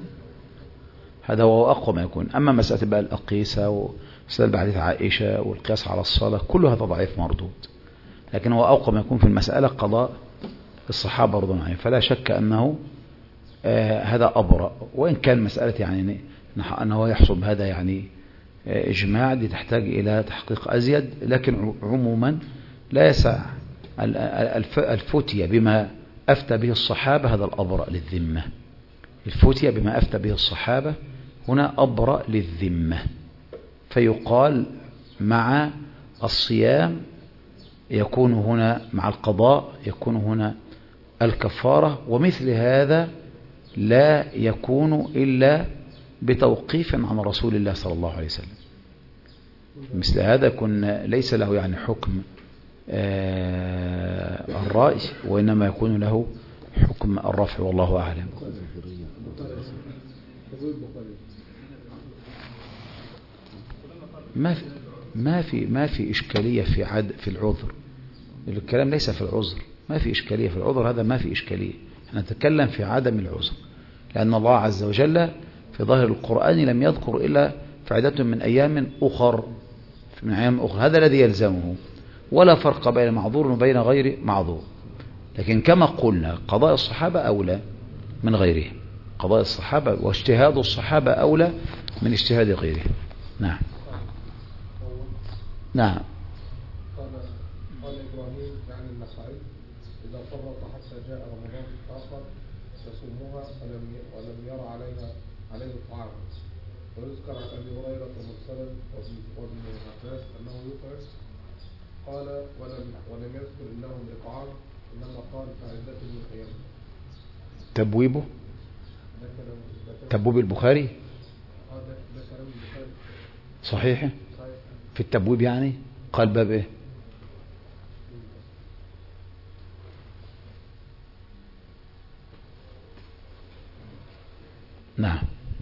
ما يكون. أما مسألة بقى الأقيسة ومسألة بحديث عائشة والقياس على الصلاة كل هذا ضعيف مردود، لكن هو أقوى ما يكون في المسألة قضاء الصحابة رضوان عنهم، فلا شك أنه هذا أبرأ، وإن كان مسألة يعني أنه يحصل بهذا يعني إجماع دي تحتاج إلى تحقيق أزيد، لكن عموما لا يسع الفتية بما أفتى به الصحابة، هذا الأبرأ للذمة. الفتية بما أفتى به الصحابة هنا أبرأ للذمة، فيقال مع الصيام يكون هنا، مع القضاء يكون هنا الكفارة، ومثل هذا لا يكون إلا بتوقيف عن رسول الله صلى الله عليه وسلم. مثل هذا يكون ليس له يعني حكم الرأي، وإنما يكون له حكم الرفع، والله أعلم. ما في إشكالية في العذر. الكلام ليس في العذر، ما في إشكالية في العذر، هذا ما في إشكالية. احنا نتكلم في عدم العذر، لأن الله عز وجل في ظاهر القرآن لم يذكر إلا فعدة من أيام أخر، هذا الذي يلزمه، ولا فرق بين معذور وبين غير معذور. لكن كما قلنا قضاء الصحابة أولى من غيره، قضاء الصحابة واجتهاد الصحابة أولى من اجتهاد غيره. نعم. قال إبراهيم يعني النخعي إذا فرط حتى جاء رمضان آخر يصومها ولم يرى عليه طعام. ويذكر عن أبي هريرة مرسلا وابن عباس أنه يطعم، قال ولم يذكر إنهم إطعام، إنما قال فعدة من أيام. تبويب البخاري ده كلام البخاري صحيح. في التبويب يعني قال باب ايه؟ نعم.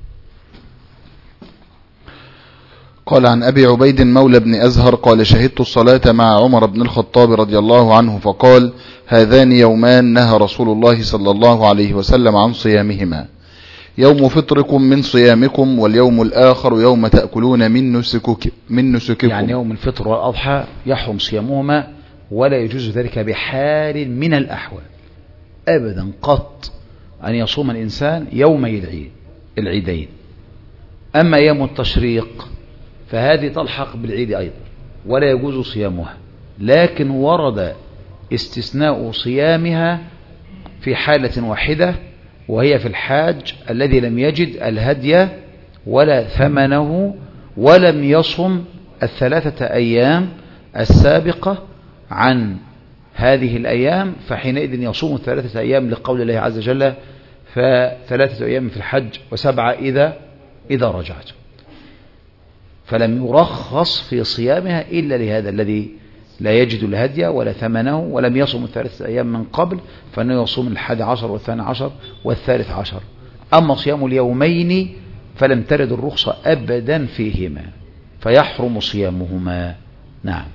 قال عن أبي عبيد مولى بن أزهر قال شهدت الصلاة مع عمر بن الخطاب رضي الله عنه فقال هذان يومان نهى رسول الله صلى الله عليه وسلم عن صيامهما، يوم فطركم من صيامكم، واليوم الآخر يوم تأكلون من نسككم. يعني يوم الفطر والأضحى يحرم صيامهما، ولا يجوز ذلك بحال من الأحوال أبدا قط أن يصوم الإنسان يومي العيدين. أما يوم التشريق فهذه تلحق بالعيد أيضا ولا يجوز صيامها، لكن ورد استثناء صيامها في حالة واحدة، وهي في الحاج الذي لم يجد الهدي ولا ثمنه ولم يصم 3 أيام السابقة عن هذه الأيام، فحينئذ يصوم 3 أيام لقول الله عز وجل ف3 أيام في الحج و7 إذا رجعت. فلم يرخص في صيامها إلا لهذا الذي لا يجد الهدي ولا ثمنه ولم يصوم 3 أيام من قبل، فإنه يصوم 11 و12 و13. أما صيام اليومين فلم ترد الرخصة أبدا فيهما، فيحرم صيامهما. نعم.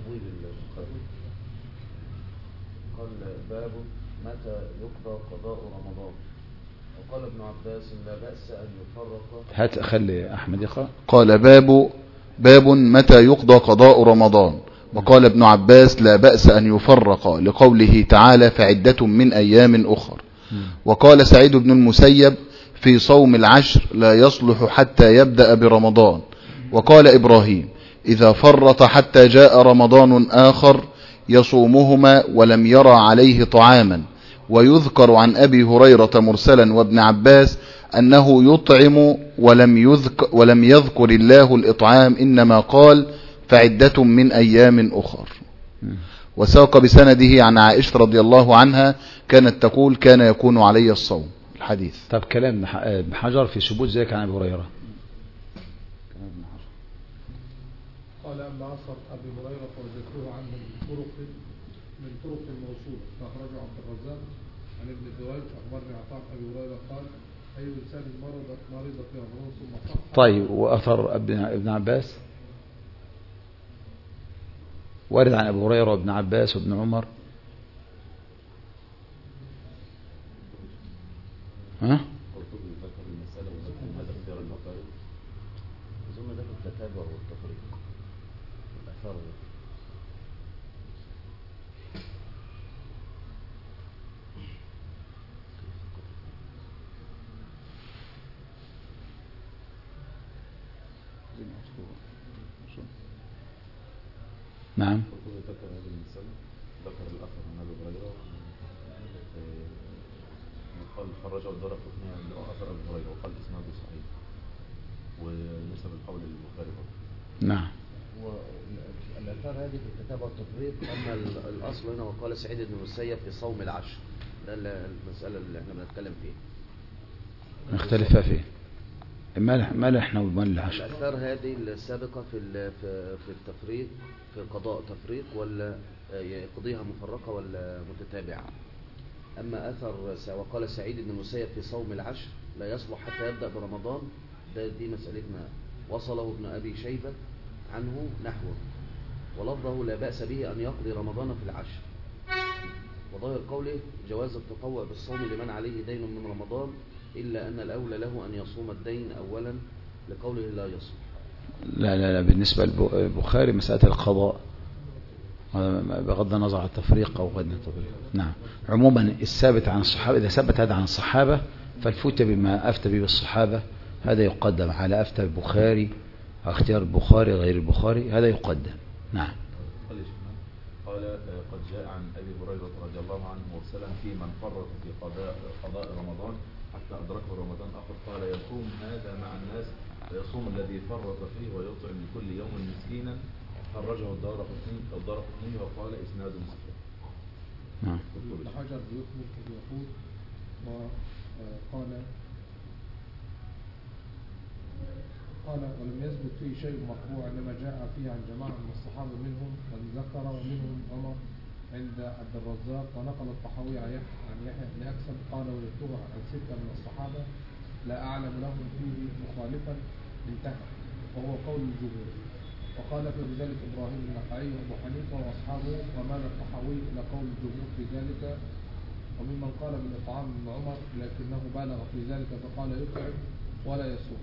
قال باب متى يقضى قضاء رمضان، وقال ابن عباس لا بأس أن يفرق. خلي أحمد يقرأ. قال باب متى يقضى قضاء رمضان، وقال ابن عباس لا بأس أن يفرق لقوله تعالى فعدة من أيام أخر. وقال سعيد بن المسيب في صوم العشر لا يصلح حتى يبدأ برمضان. وقال إبراهيم إذا فرط حتى جاء رمضان آخر يصومهما ولم يرى عليه طعاما. ويذكر عن أبي هريرة مرسلا وابن عباس أنه يطعم ولم يذكر الله الإطعام، إنما قال فعدة من أيام أخر. وساق بسنده عن عائشة رضي الله عنها كانت تقول كان يكون علي الصوم. الحديث. طب كلام ابن حجر في ثبوت ذلك عن أبي هريرة. قال أما أثر أبي هريرة فوجدته عنه من طرق موصولة فأخرجه عبد الرزاق عن ابن الدويج أخبرني عطاء أبي هريرة قال أي إنسان مرض في رمضان ثم صح. طيب وأثر ابن عباس وارد عن أبي هريرة وابن عباس وابن عمر. ها؟ أظن ده في التتابع والتفريق الأثار. نعم. ذكر هذه المسألة، ذكر الأثر عن أبي هريرة قال خرجه الدارقطني عند أثر أبي هريرة وقال إسناده صحيح ونسب القول للبخاري برضه. نعم. والآثار هذه في التتابع والتفريق. أما الأصل هنا وقال سعيد بن المسيب في صوم العشر، ده المسألة اللي احنا بنتكلم فيها. نختلف فيه. ما احنا ومال العشر. الآثار هذه السابقة في التفريق، في قضاء تفريق ولا يقضيها مفرقة ولا متتابعة. أما أثر وقال سعيد بن المسيب في صوم العشر لا يصلح حتى يبدأ برمضان، دي مسألتنا. وصله ابن أبي شيبة عنه نحوه، ولفظه لا بأس به أن يقضي رمضان في العشر. وظاهر قوله جواز التطوع بالصوم لمن عليه دين من رمضان، إلا أن الأولى له أن يصوم الدين أولا لقوله لا يصلح. لا بالنسبة للبخاري مسألة القضاء بغض النظر عن التفريق أو غير التفريق. نعم. عموما الثابت عن الصحابة، إذا ثبت هذا عن الصحابة فالفتى بما أفتى به الصحابة هذا يقدم على أفتى البخاري، اختيار البخاري غير البخاري هذا يقدم. نعم. قال قد جاء عن أبي هريرة رضي الله عنه مرسلا في من فرط في قضاء رمضان حتى أدركه رمضان آخر قال يصوم هذا مع الناس ويصوم الذي فرط فيه ويطعم لكل يوم مسكينا. خرجه الدارقطني وقال إسناد صحيح. نعم. ابن حجر بيكمل يقول قال ولم يثبت فيه شيء مقطوع، انما جاء فيه عن جماعه من الصحابه منهم من ذكر ومنهم عمر عند عبد الرزاق. ونقل الطحاوي عن يحيى بن أكسب قال وجدته عن 6 من الصحابه لا اعلم لهم فيه مخالفا انتهى، وهو قول الجمهور. وقال في ذلك ابراهيم النخعي وابو حنيفه واصحابه، ومال الطحاوي الى قول الجمهور في ذلك. وممن قال بالاطعام ابن عمر لكنه بالغ في ذلك فقال يطعم ولا يصوم.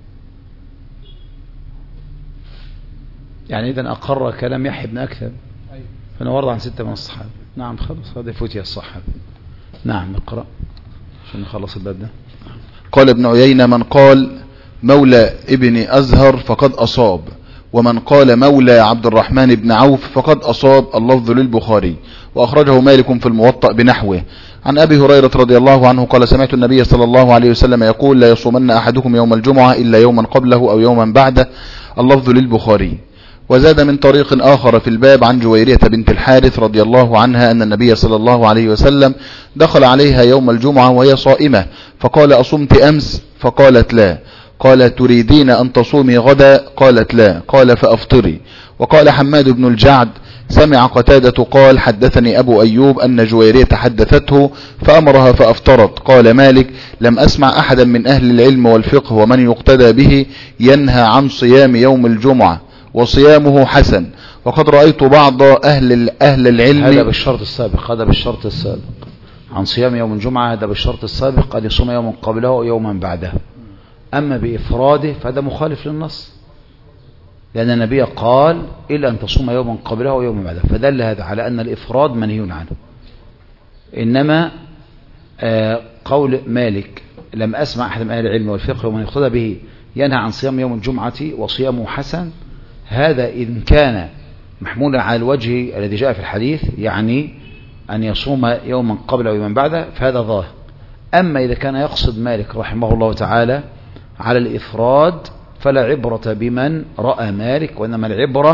يعني إذن أقر كلام يحيى بن أكثر. أيوة. فأنا ورد عن 6 من الصحابة. نعم خلص هذا فتية الصحابة. نعم اقرأ عشان نخلص الباب ده. قال ابن عيينة من قال مولى ابن أزهر فقد أصاب، ومن قال مولى عبد الرحمن بن عوف فقد أصاب. اللفظ للبخاري. وأخرجه مالك في الموطأ بنحوه. عن أبي هريرة رضي الله عنه قال سمعت النبي صلى الله عليه وسلم يقول لا يصومن أحدكم يوم الجمعة إلا يوما قبله أو يوما بعده. اللفظ للبخاري. وزاد من طريق آخر في الباب عن جويرية بنت الحارث رضي الله عنها أن النبي صلى الله عليه وسلم دخل عليها يوم الجمعة وهي صائمة فقال أصمت أمس؟ فقالت لا. قال تريدين أن تصومي غدا؟ قالت لا. قال فأفطري. وقال حماد بن الجعد سمع قتادة قال حدثني أبو أيوب أن جويرية حدثته فأمرها فأفطرت. قال مالك لم أسمع أحدا من أهل العلم والفقه ومن يقتدى به ينهى عن صيام يوم الجمعة وصيامه حسن. وقد رأيت بعض أهل العلم هذا بالشرط السابق، هذا بالشرط السابق عن صيام يوم الجمعة، هذا بالشرط السابق أن يصوم يوما قبله ويوما بعده. أما بإفراده فهذا مخالف للنص، لأن النبي قال إلا أن تصوم يوما قبله ويوما بعده، فدل هذا على أن الإفراد منهي عنه. إنما قول مالك لم أسمع أحد من أهل العلم والفقه ومن يقتدى به ينهى عن صيام يوم الجمعة وصيامه حسن، هذا إن كان محمولا على الوجه الذي جاء في الحديث، يعني أن يصوم يوما قبله ويوما بعده، فهذا ظاهر. أما إذا كان يقصد مالك رحمه الله تعالى على الإفراد فلا عبرة بمن رأى مالك، وإنما العبرة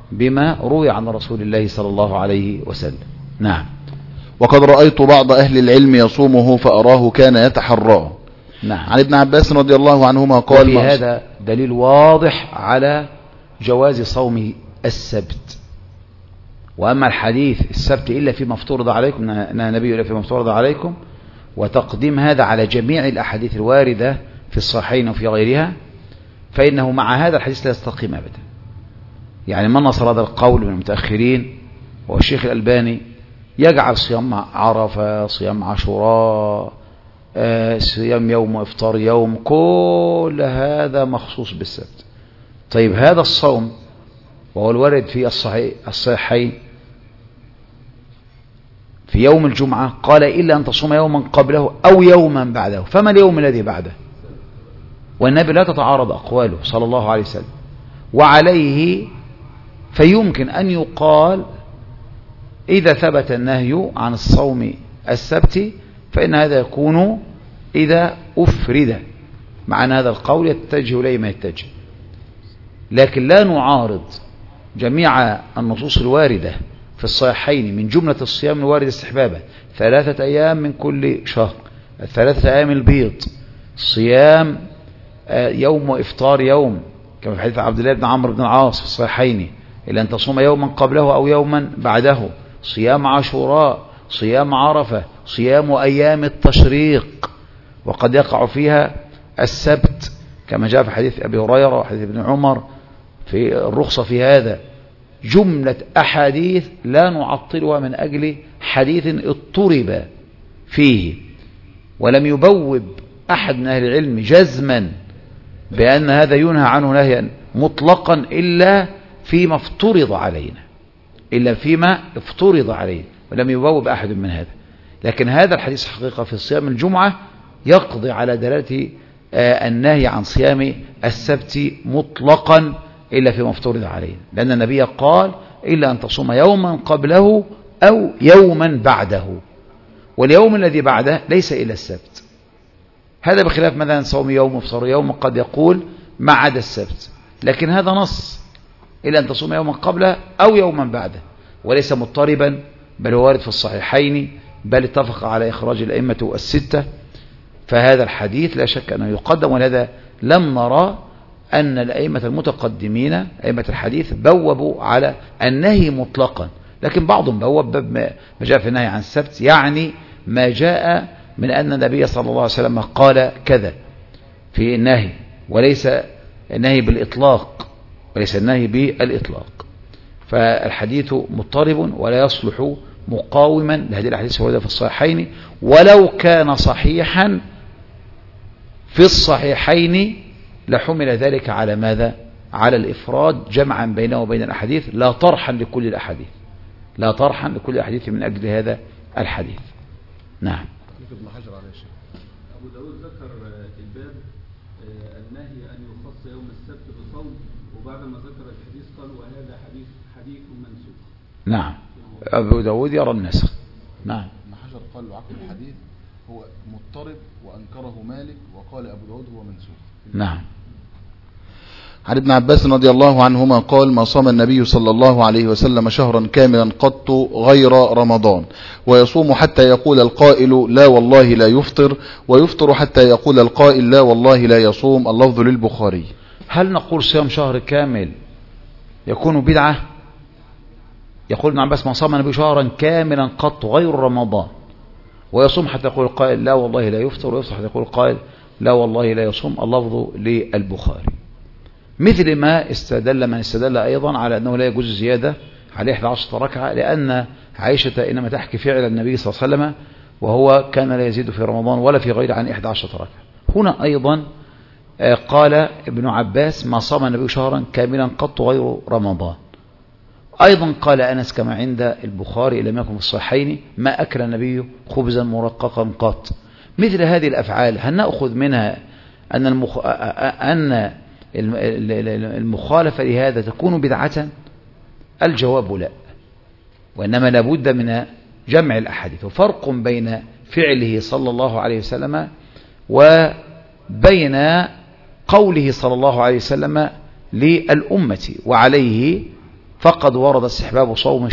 بما روي عن رسول الله صلى الله عليه وسلم. نعم. وقد رأيت بعض أهل العلم يصومه فأراه كان يتحراه. نعم. عن ابن عباس رضي الله عنهما قال وفي هذا دليل واضح على جواز صوم السبت. وأما الحديث السبت إلا فيما افترض عليكم، نهى النبي إلا فيما افترض عليكم، وتقديم هذا على جميع الأحاديث الواردة في الصحيحين وفي غيرها، فإنه مع هذا الحديث لا يستقيم أبدا. يعني من نصر هذا القول من المتأخرين والشيخ الألباني يجعل صيام عرفة، صيام عاشوراء، صيام يوم وإفطار يوم، كل هذا مخصوص بالسبت. طيب هذا الصوم وهو الوارد في الصحيحين في يوم الجمعة قال إلا أن تصوم يوما قبله أو يوما بعده، فما اليوم الذي بعده؟ والنبي لا تتعارض أقواله صلى الله عليه وسلم، وعليه فيمكن أن يقال إذا ثبت النهي عن الصوم السبت فإن هذا يكون إذا أفرد، مع أن هذا القول يتجه إليه ما يتجه. لكن لا نعارض جميع النصوص الواردة في الصحيحين من جملة الصيام الوارد استحبابا 3 أيام من كل شهر، 3 أيام البيض، صيام يوم وإفطار يوم كما في حديث عبد الله بن عمرو بن العاص في الصحيحين إلا أن تصوم يوما قبله أو يوما بعده، صيام عاشوراء، صيام عرفة، صيام أيام التشريق، وقد يقع فيها السبت كما جاء في حديث أبي هريرة وحديث ابن عمر في الرخصة في هذا. جملة أحاديث لا نعطلها من أجل حديث اضطرب فيه، ولم يبوب أحد من أهل العلم جزما بأن هذا ينهى عنه نهيا مطلقا إلا فيما افترض علينا، إلا فيما افترض علينا، ولم يبوب أحد من هذا. لكن هذا الحديث حقيقة في صيام الجمعة يقضي على دلالة النهي عن صيام السبت مطلقا إلا فيما افترض علينا، لأن النبي قال إلا أن تصوم يوما قبله أو يوما بعده، واليوم الذي بعده ليس إلا السبت. هذا بخلاف مثلا صوم يوم وافطار يوم قد يقول ما عدا السبت، لكن هذا نص إلا أن تصوم يوما قبله أو يوما بعده، وليس مضطربا بل هو وارد في الصحيحين، بل اتفق على إخراج الأئمة الستة. فهذا الحديث لا شك أنه يقدم، ولهذا لم نرى أن الأئمة المتقدمين أئمة الحديث بوبوا على النهي مطلقا، لكن بعضهم بوب ما جاء في النهي عن السبت، يعني ما جاء من أن النبي صلى الله عليه وسلم قال كذا في النهي، وليس النهي بالإطلاق، وليس النهي بالإطلاق. فالحديث مضطرب ولا يصلح مقاوما لهذه الأحاديث الواردة في الصحيحين، ولو كان صحيحا في الصحيحين لحمل ذلك على ماذا؟ على الإفراد جمعا بينه وبين الأحاديث، لا طرحا لكل الأحاديث، لا طرحا لكل الأحاديث من أجل هذا الحديث. نعم. ابن حجر عليه الشيء. أبو داود ذكر الباب النهي أن يخص يوم السبت بصوم، وبعدما ذكر الحديث قال وهذا حديث منسوخ. نعم. أبو داود يرى النسخ. نعم. ابن حجر قال عقل الحديث هو مضطرب وأنكره مالك، وقال أبو داود هو منسوخ. نعم. عن ابن عباس رضي الله عنهما قال ما صام النبي صلى الله عليه وسلم شهرا كاملا قط غير رمضان، ويصوم حتى يقول القائل لا والله لا يفطر، ويفطر حتى يقول القائل لا والله لا يصوم. اللفظ للبخاري. هل نقول صيام شهر كامل يكون بدعة؟ يقول ابن عباس ما صام النبي شهرا كاملا قط غير رمضان، ويصوم حتى يقول القائل لا والله لا يفطر، ويفطر حتى يقول القائل لا والله لا يصوم. اللفظ للبخاري. مثل ما استدل من استدل أيضا على أنه لا يجوز زيادة على 11 ركعة، لأن عائشة إنما تحكي فعل النبي صلى الله عليه وسلم وهو كان لا يزيد في رمضان ولا في غير عن 11 ركعة. هنا أيضا قال ابن عباس ما صام النبي شهرا كاملا قط غير رمضان. أيضا قال أنس كما عند البخاري لم يكن في الصحيحين ما أكل النبي خبزا مرققا قط. مثل هذه الأفعال هل نأخذ منها أن المخالفة لهذا تكون بدعة؟ الجواب لا، وإنما لابد من جمع الأحاديث، وفرق بين فعله صلى الله عليه وسلم وبين قوله صلى الله عليه وسلم للأمة. وعليه فقد ورد استحباب صوم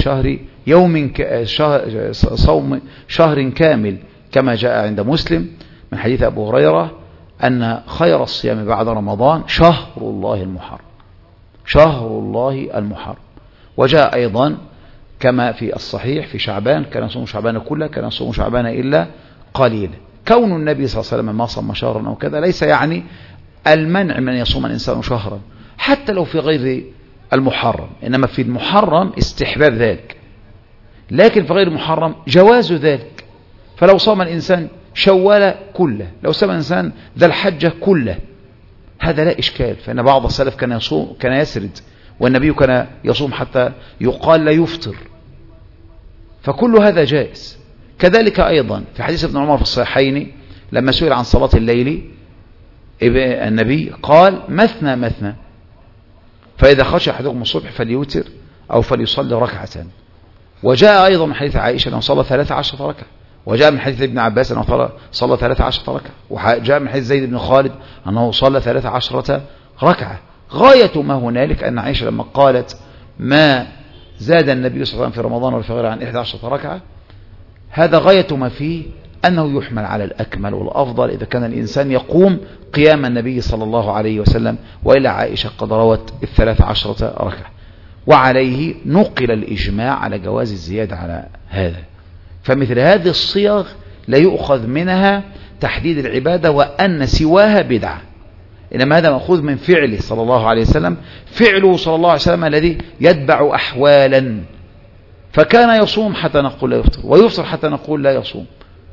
صوم شهر كامل كما جاء عند مسلم من حديث أبو هريرة أن خير الصيام بعد رمضان شهر الله المحرم، شهر الله المحرم. وجاء أيضا كما في الصحيح في شعبان كان يصوم شعبان كله، كان يصوم شعبان إلا قليلا. كون النبي صلى الله عليه وسلم ما صام شهرا أو كذا ليس يعني المنع من يصوم الإنسان شهرا حتى لو في غير المحرم، إنما في المحرم استحباب ذلك، لكن في غير المحرم جواز ذلك. فلو صام الإنسان شوال كله، لو صام الإنسان ذا الحجة كله، هذا لا إشكال، فإن بعض السلف كان يسرد، والنبي كان يصوم حتى يقال لا يفطر، فكل هذا جائز. كذلك أيضا في حديث ابن عمر في الصحيحين لما سئل عن صلاة الليل النبي قال مثنى مثنى، فإذا خشى أحدكم الصبح فليوتر أو فليصلي ركعتين. وجاء أيضا من حديث عائشة أنه صلى 13 ركعة، وجاء من حديث ابن عباس أنه صلى 13 ركعة، وجاء من حديث زيد بن خالد أنه صلى 13 ركعة. غاية ما هنالك أن عائشة لما قالت ما زاد النبي صلى الله عليه وسلم في رمضان ولا في غيره عن 11 ركعة، هذا غاية ما فيه أنه يحمل على الأكمل والأفضل إذا كان الإنسان يقوم قيام النبي صلى الله عليه وسلم، وإلا عائشة قد روت 13 ركعة، وعليه نقل الإجماع على جواز الزيادة على هذا. فمثل هذه الصيغ لا يؤخذ منها تحديد العبادة وأن سواها بدعة، إنما هذا مأخوذ من فعله صلى الله عليه وسلم، فعله صلى الله عليه وسلم الذي يتبع أحوالا، فكان يصوم حتى نقول لا يفطر، ويفطر حتى نقول لا يصوم.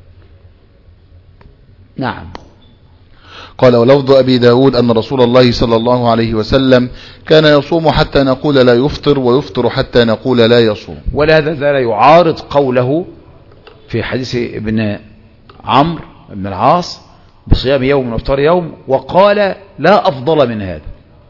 نعم. قال ولفظ أبي داود أن رسول الله صلى الله عليه وسلم كان يصوم حتى نقول لا يفطر، ويفطر حتى نقول لا يصوم. ولهذا لا يعارض قوله في حديث ابن عمرو بن العاص بصيام يوم وافطار يوم، وقال لا أفضل من هذا.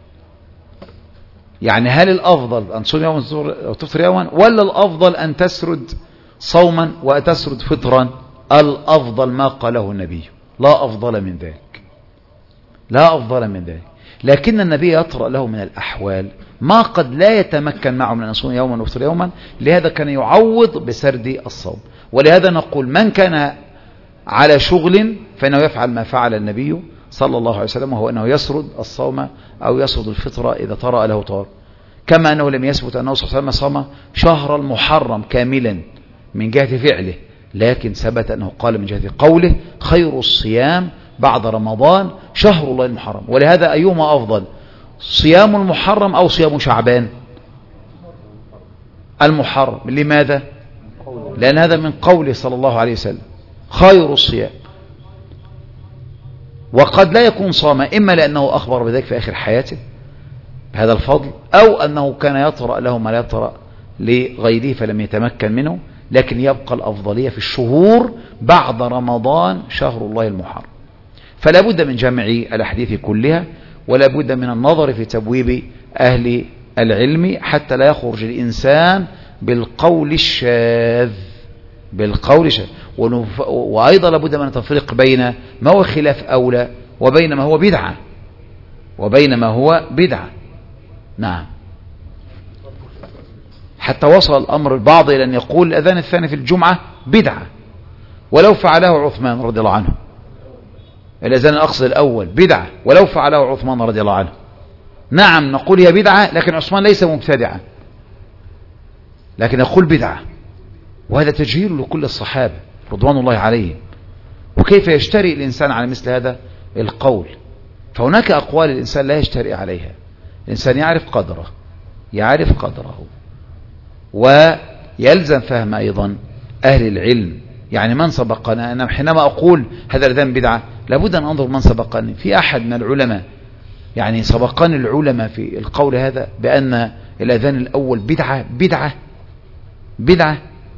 يعني هل الأفضل أن تصوم يوما وتفطر يوما، ولا الأفضل أن تسرد صوما وتسرد فطرا؟ الأفضل ما قاله النبي، لا أفضل من ذلك، لا أفضل من ذلك. لكن النبي يطرأ له من الأحوال ما قد لا يتمكن معه من أن يصوم يوما ويفطر يوما، لهذا كان يعوض بسرد الصوم. ولهذا نقول من كان على شغل فإنه يفعل ما فعل النبي صلى الله عليه وسلم، وهو أنه يسرد الصوم أو يسرد الفطرة إذا طرأ له طار، كما أنه لم يثبت أنه صلى الله عليه وسلم صام شهر المحرم كاملا من جهة فعله، لكن ثبت أنه قال من جهة قوله خير الصيام بعد رمضان شهر الله المحرم. ولهذا أيهما أفضل، صيام المحرم أو صيام شعبان؟ المحرم. لماذا؟ لأن هذا من قوله صلى الله عليه وسلم خير الصيام، وقد لا يكون صام إما لأنه أخبر بذلك في آخر حياته بهذا الفضل، أو أنه كان يطرأ له ما لا يطرأ لغيره فلم يتمكن منه، لكن يبقى الأفضلية في الشهور بعد رمضان شهر الله المحرم. فلا بد من جمع الأحاديث كلها، ولا بد من النظر في تبويب أهل العلم حتى لا يخرج الإنسان بالقول الشاذ، بالقول الشاذ. وأيضا لا بد من التفريق بين ما هو خلاف أولى وبين ما هو بدعة، وبين ما هو بدعة. نعم. حتى وصل الأمر البعض إلى أن يقول الأذان الثاني في الجمعة بدعة ولو فعله عثمان رضي الله عنه، الأذان الأقصى الأول بدعة ولو فعله عثمان رضي الله عنه. نعم نقول هي بدعة، لكن عثمان ليس مبتدعا، لكن نقول بدعة، وهذا تجهيل لكل الصحابة رضوان الله عليهم. وكيف يشتري الإنسان على مثل هذا القول؟ فهناك أقوال الإنسان لا يشتري عليها، الإنسان يعرف قدره، يعرف قدره، ويلزم فهم أيضا أهل العلم. يعني من سبقنا، أنا حينما أقول هذا الأذان بدعة لابد أن أنظر من سبقني. في أحد من العلماء يعني سبقني العلماء في القول هذا بأن الأذان الأول بدعة بدعة بدعة؟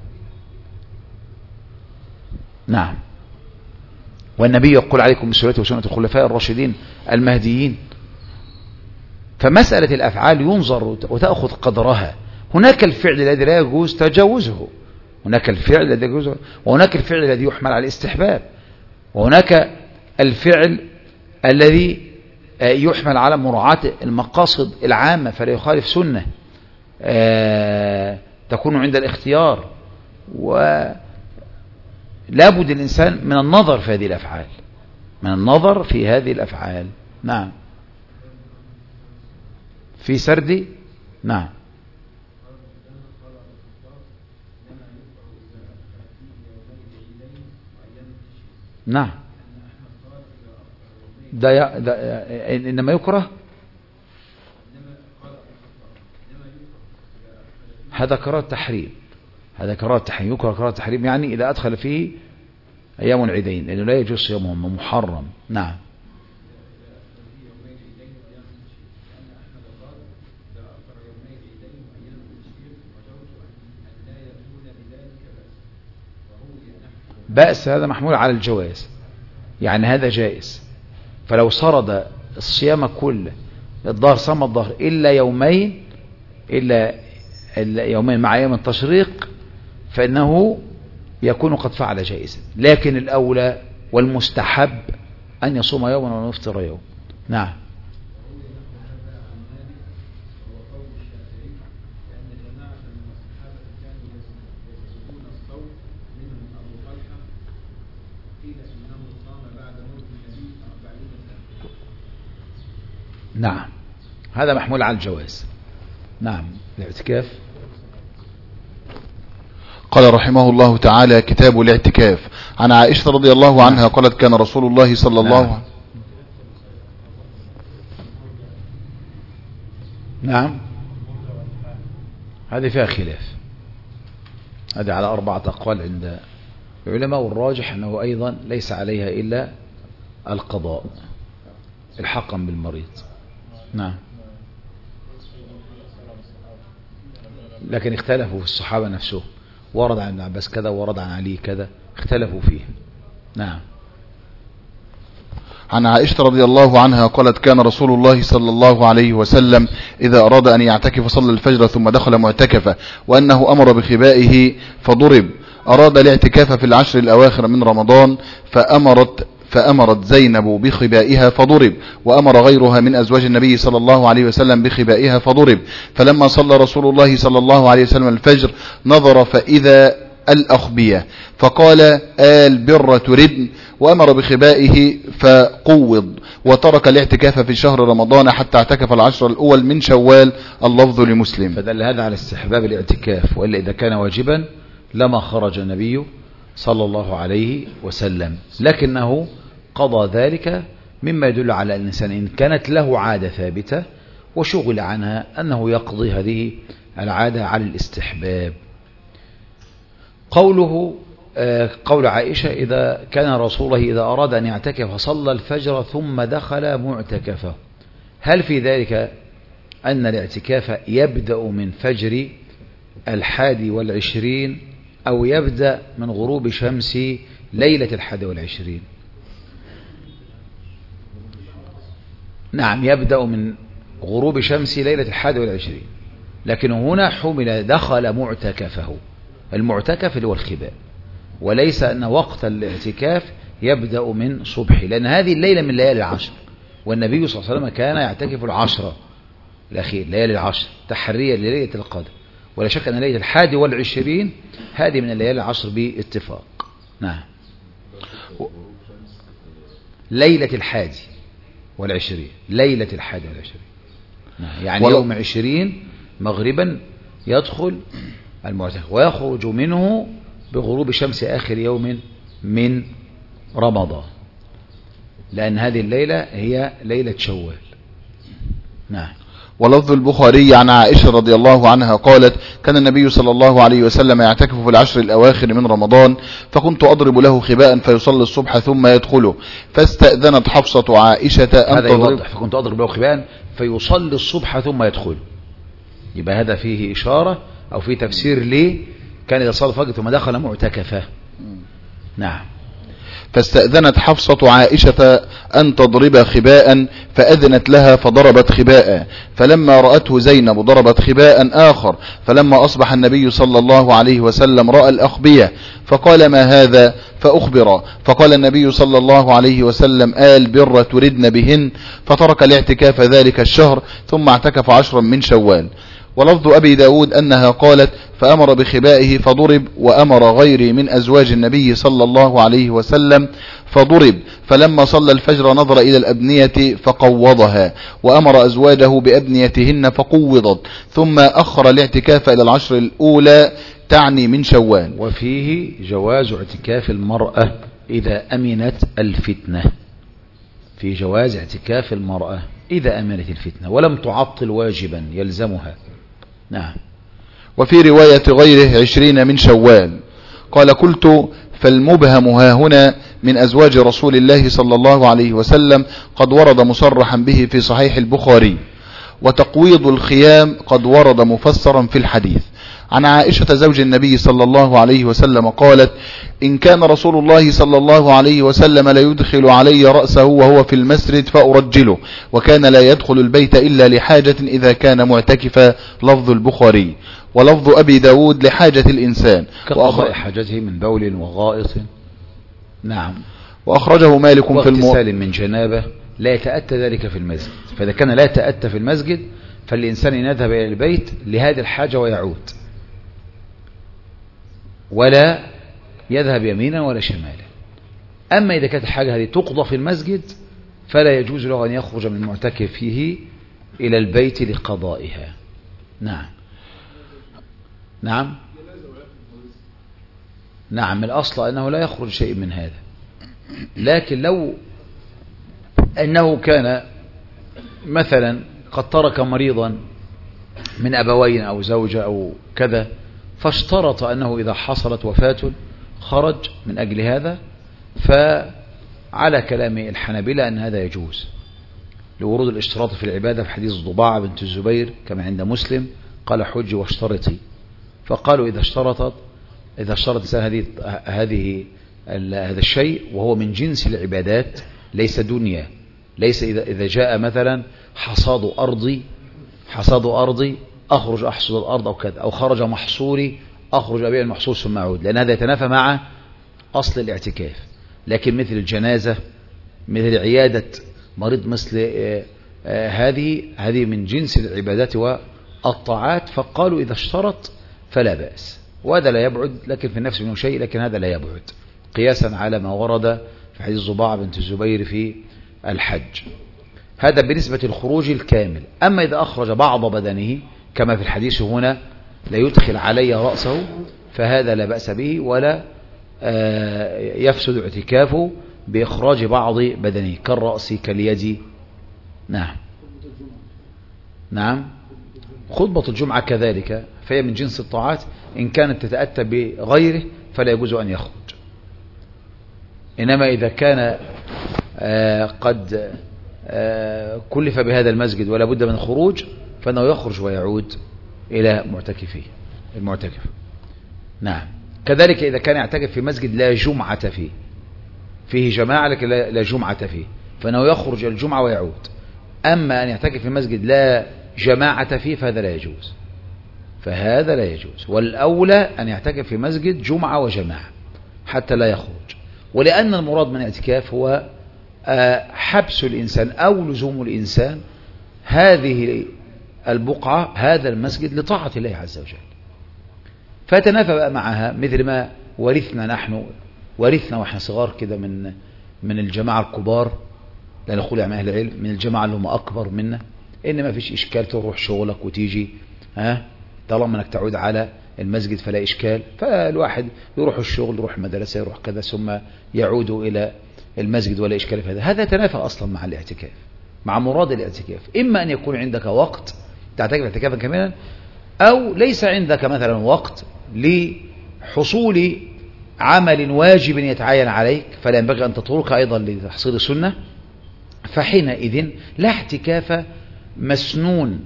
نعم. والنبي يقول عليكم بسنتي وسنة الخلفاء الراشدين المهديين. فمسألة الأفعال ينظر وتأخذ قدرها. هناك الفعل الذي لا يجوز تجاوزه، هناك الفعل الذي يجوز، وهناك الفعل الذي يحمل على الاستحباب، وهناك الفعل الذي يحمل على مراعاة المقاصد العامة فلا يخالف سنة. تكون عند الاختيار، ولابد الإنسان من النظر في هذه الأفعال، من النظر في هذه الأفعال. نعم. في سردي. نعم. نعم. ده إنما يكره، هذا كراهة تحريم، هذا كراهة تحريم، يكره كراهة تحريم يعني إذا أدخل فيه أيام العيدين، لأنه لا يجوز صيامهم، محرم. نعم. بأس هذا محمول على الجواز، يعني هذا جائز. فلو سرد الصيام كله الظهر صام الظهر إلا يومين، إلا يومين مع أيام التشريق، فإنه يكون قد فعل جائزا. لكن الأولى والمستحب أن يصوم يوما ويفطر يوم. نعم. نعم، هذا محمول على الجواز. نعم. الاعتكاف. قال رحمه الله تعالى: كتاب الاعتكاف. عن عائشة رضي الله عنها قالت: كان رسول الله صلى الله عليه وسلم. نعم، هذه فيها خلاف، هذه على 4 أقوال عند العلماء، والراجح أنه أيضا ليس عليها إلا القضاء الحقا بالمريض. نعم. لكن اختلفوا في الصحابة نفسهم، ورد عن ابن عباس كذا، ورد عن علي كذا، اختلفوا فيه. نعم. عن عائشة رضي الله عنها قالت: كان رسول الله صلى الله عليه وسلم إذا أراد أن يعتكف صلى الفجر ثم دخل معتكفا، وأنه أمر بخبائه فضرب. أراد الاعتكاف في العشر الأواخر من رمضان فأمرت زينب بخبائها فضرب، وأمر غيرها من أزواج النبي صلى الله عليه وسلم بخبائها فضرب. فلما صلى رسول الله صلى الله عليه وسلم الفجر نظر فإذا الأخبية، فقال: البر تردن، وأمر بخبائه فقوض، وترك الاعتكاف في شهر رمضان حتى اعتكف العشر الأول من شوال. اللفظ لمسلم. فدل هذا على استحباب الاعتكاف، وإلا إذا كان واجبا لما خرج النبي صلى الله عليه وسلم، لكنه قضى ذلك مما يدل على الإنسان إن كانت له عادة ثابتة وشغل عنها أنه يقضي هذه العادة على الاستحباب. قول عائشة: إذا كان رسول الله إذا أراد أن يعتكف صلى الفجر ثم دخل معتكفه، هل في ذلك أن الاعتكاف يبدأ من فجر 21 أو يبدأ من غروب شمس ليلة 21؟ نعم، يبدأ من غروب شمس ليلة 21، لكن هنا حمل دخل معتكفه. المعتكف اللي هو الخباء، وليس أن وقت الاعتكاف يبدأ من صبحه، لأن هذه الليلة من ليالي العشر، والنبي صلى الله عليه وسلم كان يعتكف العشر الأخير، ليالي العشر، تحريا لليلة القدر. ولا شك أن ليلة 21 هذه من الليالي العشر باتفاق. نعم. ليلة 21، ليلة 21. نعم. يعني يوم 20 مغربا يدخل المعتكف ويخرج منه بغروب شمس آخر يوم من رمضان، لأن هذه الليلة هي ليلة شوال. نعم. ولفظ البخاري عن عائشة رضي الله عنها قالت: كان النبي صلى الله عليه وسلم يعتكف في العشر الأواخر من رمضان، فكنت أضرب له خباء فيصلي الصبح ثم يدخله، فاستأذنت حفصة عائشة أن هذا يوضح: فكنت أضرب له خباء فيصلي الصبح ثم يدخله، يبقى هذا فيه إشارة أو فيه تفسير ليه كان إذا صلى الفجر ثم دخل معتكفه. نعم. فاستأذنت حفصة عائشة أن تضرب خباء فأذنت لها فضربت خباء، فلما رأته زينب ضربت خباء آخر، فلما أصبح النبي صلى الله عليه وسلم رأى الأخبية فقال: ما هذا؟ فأخبر، فقال النبي صلى الله عليه وسلم: البر تردن بهن، فترك الاعتكاف ذلك الشهر ثم اعتكف 10 من شوال. ولفظ أبي داود أنها قالت فأمر بخبائه فضرب، وأمر غيري من أزواج النبي صلى الله عليه وسلم فضرب، فلما صلى الفجر نظر إلى الأبنية فقوضها، وأمر أزواجه بأبنيتهن فقوضت، ثم أخر الاعتكاف إلى العشر الأولى تعني من شوال. وفيه جواز اعتكاف المرأة إذا أمنت الفتنة، في جواز اعتكاف المرأة إذا أمنت الفتنة ولم تعطل واجبا يلزمها. نعم. وفي رواية غيره 20 من شوال. قال قلت فالمبهم ها هنا من أزواج رسول الله صلى الله عليه وسلم قد ورد مصرحا به في صحيح البخاري، وتقويض الخيام قد ورد مفسرا في الحديث. عن عائشة زوج النبي صلى الله عليه وسلم قالت إن كان رسول الله صلى الله عليه وسلم لا يدخل علي رأسه وهو في المسجد فأرجله، وكان لا يدخل البيت إلا لحاجة إذا كان معتكفا. لفظ البخاري. ولفظ أبي داود لحاجة الإنسان كقضاء حاجته من بول وغائط. نعم. وأخرجه مالك في واغتسال من جنابه لا يتأتى ذلك في المسجد، فإذا كان لا يتأتى في المسجد فالإنسان يذهب إلى البيت لهذه الحاجة ويعود، ولا يذهب يمينا ولا شمالا. أما إذا كانت الحاجة هذه تقضى في المسجد فلا يجوز له أن يخرج من المعتكف فيه إلى البيت لقضائها. نعم. نعم. نعم. الأصل أنه لا يخرج شيء من هذا، لكن لو أنه كان مثلا قد ترك مريضا من أبوين أو زوجة أو كذا، فاشترط أنه إذا حصلت وفاة خرج من أجل هذا، فعلى كلام الحنابلة أن هذا يجوز لورود الاشتراط في العبادة في حديث ضباعة بنت الزبير كما عند مسلم قال حج واشترطي، فقالوا إذا اشترط هذا الشيء وهو من جنس العبادات ليس دنيا، ليس إذا جاء مثلا حصاد أرضي أخرج أحصد الأرض أو كذا، أو خرج محصولي أخرج أبيع المحصول ثم أعود، لأن هذا يتنافى مع أصل الاعتكاف. لكن مثل الجنازة، مثل عيادة مريض، مثل هذه من جنس العبادات والطاعات، فقالوا إذا اشترط فلا بأس، وهذا لا يبعد، لكن في النفس منه شيء، لكن هذا لا يبعد قياسا على ما ورد في حديث ضباعة بنت الزبير في الحج. هذا بالنسبة للخروج الكامل. أما إذا أخرج بعض بدنه كما في الحديث هنا لا يدخل علي رأسه، فهذا لا بأس به ولا يفسد اعتكافه بإخراج بعض بدنه كالرأس كاليد. نعم. نعم. خطبة الجمعة كذلك فهي من جنس الطاعات، إن كانت تتأتى بغيره فلا يجوز أن يخرج. إنما إذا كان قد كلف بهذا المسجد ولا بد من الخروج فإنه يخرج ويعود إلى معتكفه المعتكف. نعم. كذلك إذا كان يعتكف في مسجد لا جمعة فيه جماعة لكن لا جمعة فيه، فإنه يخرج إلى الجمعة ويعود. أما أن يعتكف في مسجد لا جماعة فيه فهذا لا يجوز، والأولى أن يعتكف في مسجد جمعة وجماعة حتى لا يخرج. ولأن المراد من الاعتكاف هو حبس الإنسان أو لزوم الإنسان هذه البقعة هذا المسجد لطاعة الله عز وجل، فتنافى بقى معها مثل ما ورثنا وإحنا صغار كده من الجماعة الكبار، لا نقول يا أهل العلم، من الجماعة اللي هم أكبر منا، إن ما فيش إشكال تروح شغلك وتيجي طالما أنك تعود على المسجد فلا إشكال. فالواحد يروح الشغل، يروح المدرسة، يروح كذا، ثم يعود إلى المسجد ولا إشكال في هذا يتنافى أصلا مع الاعتكاف، مع مراد الاعتكاف. إما أن يكون عندك وقت تعتكف اعتكافا كاملا، أو ليس عندك مثلا وقت لحصول عمل واجب يتعين عليك فلا ينبغي أن تترك أيضا لتحصيل السنة، فحينئذ لا اعتكاف مسنون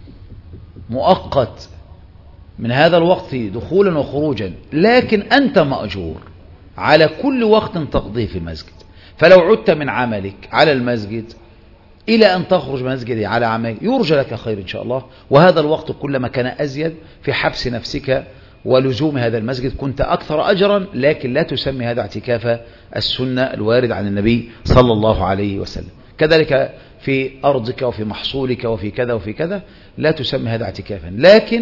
مؤقت من هذا الوقت دخولا وخروجا، لكن أنت مأجور على كل وقت تقضيه في المسجد. فلو عدت من عملك على المسجد إلى أن تخرج من المسجد على عملك يرجى لك خير إن شاء الله، وهذا الوقت كلما كان أزيد في حبس نفسك ولزوم هذا المسجد كنت أكثر أجرا، لكن لا تسمي هذا اعتكاف السنة الوارد عن النبي صلى الله عليه وسلم. كذلك في أرضك وفي محصولك وفي كذا وفي كذا، لا تسمى هذا اعتكافا. لكن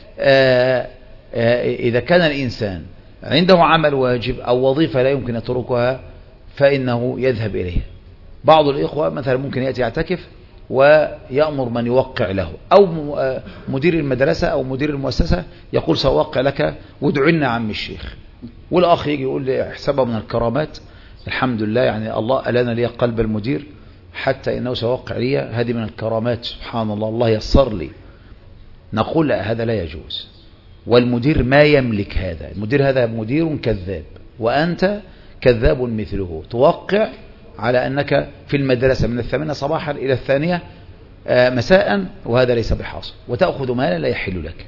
إذا كان الإنسان عنده عمل واجب أو وظيفة لا يمكن يتركها فإنه يذهب إليها. بعض الإخوة مثلا ممكن يأتي يعتكف ويأمر من يوقع له، أو مدير المدرسة أو مدير المؤسسة يقول سأوقع لك وادعو لنا عم الشيخ، والأخ يجي يقول لي حسابها من الكرامات، الحمد لله يعني الله ألان لي قلب المدير حتى إنه سيوقع لي، هذه من الكرامات سبحان الله، الله يسر لي. نقول لا، هذا لا يجوز، والمدير ما يملك هذا، المدير هذا مدير كذاب وأنت كذاب مثله، توقع على أنك في المدرسة من 8 صباحا إلى 2 مساء، وهذا ليس بحاصل، وتأخذ مالا لا يحل لك.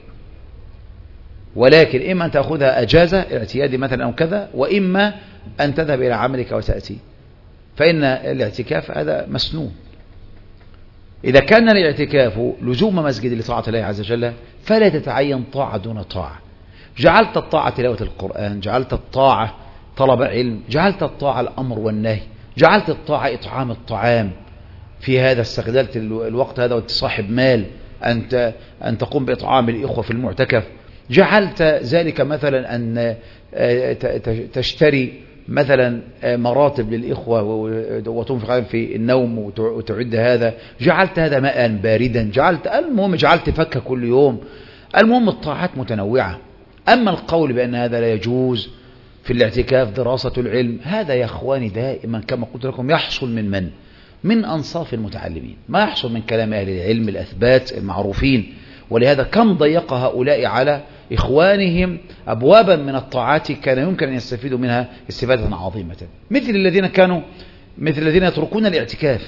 ولكن إما أن تأخذها أجازة اعتيادي مثلا أو كذا، وإما أن تذهب إلى عملك وتأتي، فإن الاعتكاف هذا مسنون. إذا كان الاعتكاف لزوم مسجد لطاعة الله عز وجل فلا تتعين طاعة دون طاعة. جعلت الطاعة تلاوة القرآن، جعلت الطاعة طلب علم، جعلت الطاعة الأمر والنهي، جعلت الطاعة إطعام الطعام، في هذا استغللت الوقت هذا وانت صاحب مال أن تقوم بإطعام الإخوة في المعتكف، جعلت ذلك مثلا أن تشتري مثلا مراتب للإخوة وتنفق في النوم وتعد هذا، جعلت هذا ماء باردا، جعلت فكة كل يوم. المهم الطاعات متنوعة. أما القول بأن هذا لا يجوز في الاعتكاف دراسة العلم، هذا يا أخواني دائما كما قلت لكم يحصل من أنصاف المتعلمين، ما يحصل من كلام أهل العلم الأثبات المعروفين. ولهذا كم ضيق هؤلاء على إخوانهم أبوابا من الطاعات كان يمكن أن يستفيدوا منها استفادة عظيمة، مثل الذين يتركون الاعتكاف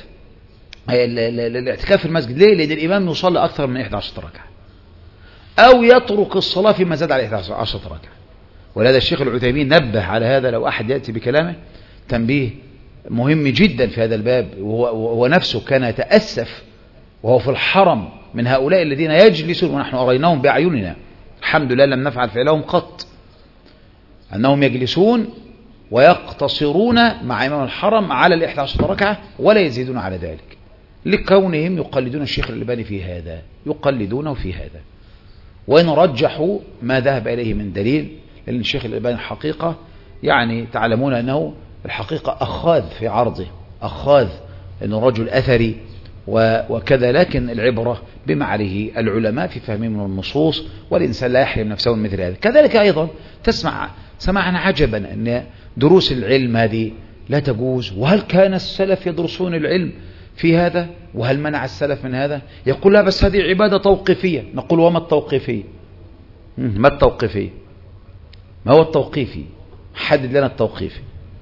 في المسجد. ليه؟ لأن الإمام يصلي أكثر من 11 ركعة، أو يترك الصلاة فيما زاد على 11 ركعة. ولهذا الشيخ العثيمين نبه على هذا، لو أحد يأتي بكلامه تنبيه مهم جدا في هذا الباب، وهو نفسه كان يتأسف وهو في الحرم من هؤلاء الذين يجلسون ونحن أريناهم بأعيننا، الحمد لله لم نفعل فعلهم قط، أنهم يجلسون ويقتصرون مع إمام الحرم على 11 ركعة ولا يزيدون على ذلك، لكونهم يقلدون الشيخ الألباني في هذا، يقلدونه في هذا، وإن رجحوا ما ذهب إليه من دليل. لأن الشيخ الألباني الحقيقة يعني تعلمون أنه الحقيقة أخاذ في عرضه، أخاذ أنه رجل أثري وكذا، لكن العبرة بما عليه العلماء في فهمهم من النصوص، والإنسان لا يحرم نفسه من مثل هذا. كذلك أيضا تسمع سماعا عجبا أن دروس العلم هذه لا تجوز، وهل كان السلف يدرسون العلم في هذا؟ وهل منع السلف من هذا؟ يقول لا بس هذه عبادة توقيفية. نقول وما التوقيفية؟ ما التوقيفية؟ ما هو التوقيفي؟ حدد لنا التوقيفي.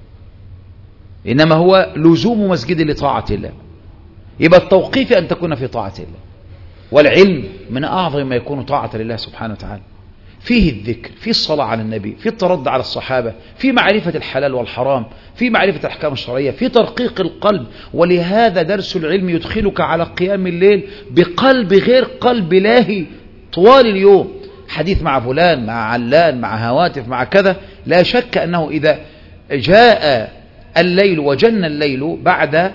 إنما هو لزوم مسجد لطاعة الله. يبقى التوقيفي أن تكون في طاعة الله، والعلم من أعظم ما يكون طاعة لله سبحانه وتعالى، فيه الذكر، فيه الصلاة على النبي، فيه الترد على الصحابة، فيه معرفة الحلال والحرام، فيه معرفة الأحكام الشرعية، فيه ترقيق القلب. ولهذا درس العلم يدخلك على قيام الليل بقلب غير قلب لاهي طوال اليوم، حديث مع فلان مع علان مع هواتف مع كذا. لا شك أنه إذا جاء الليل وجن الليل بعد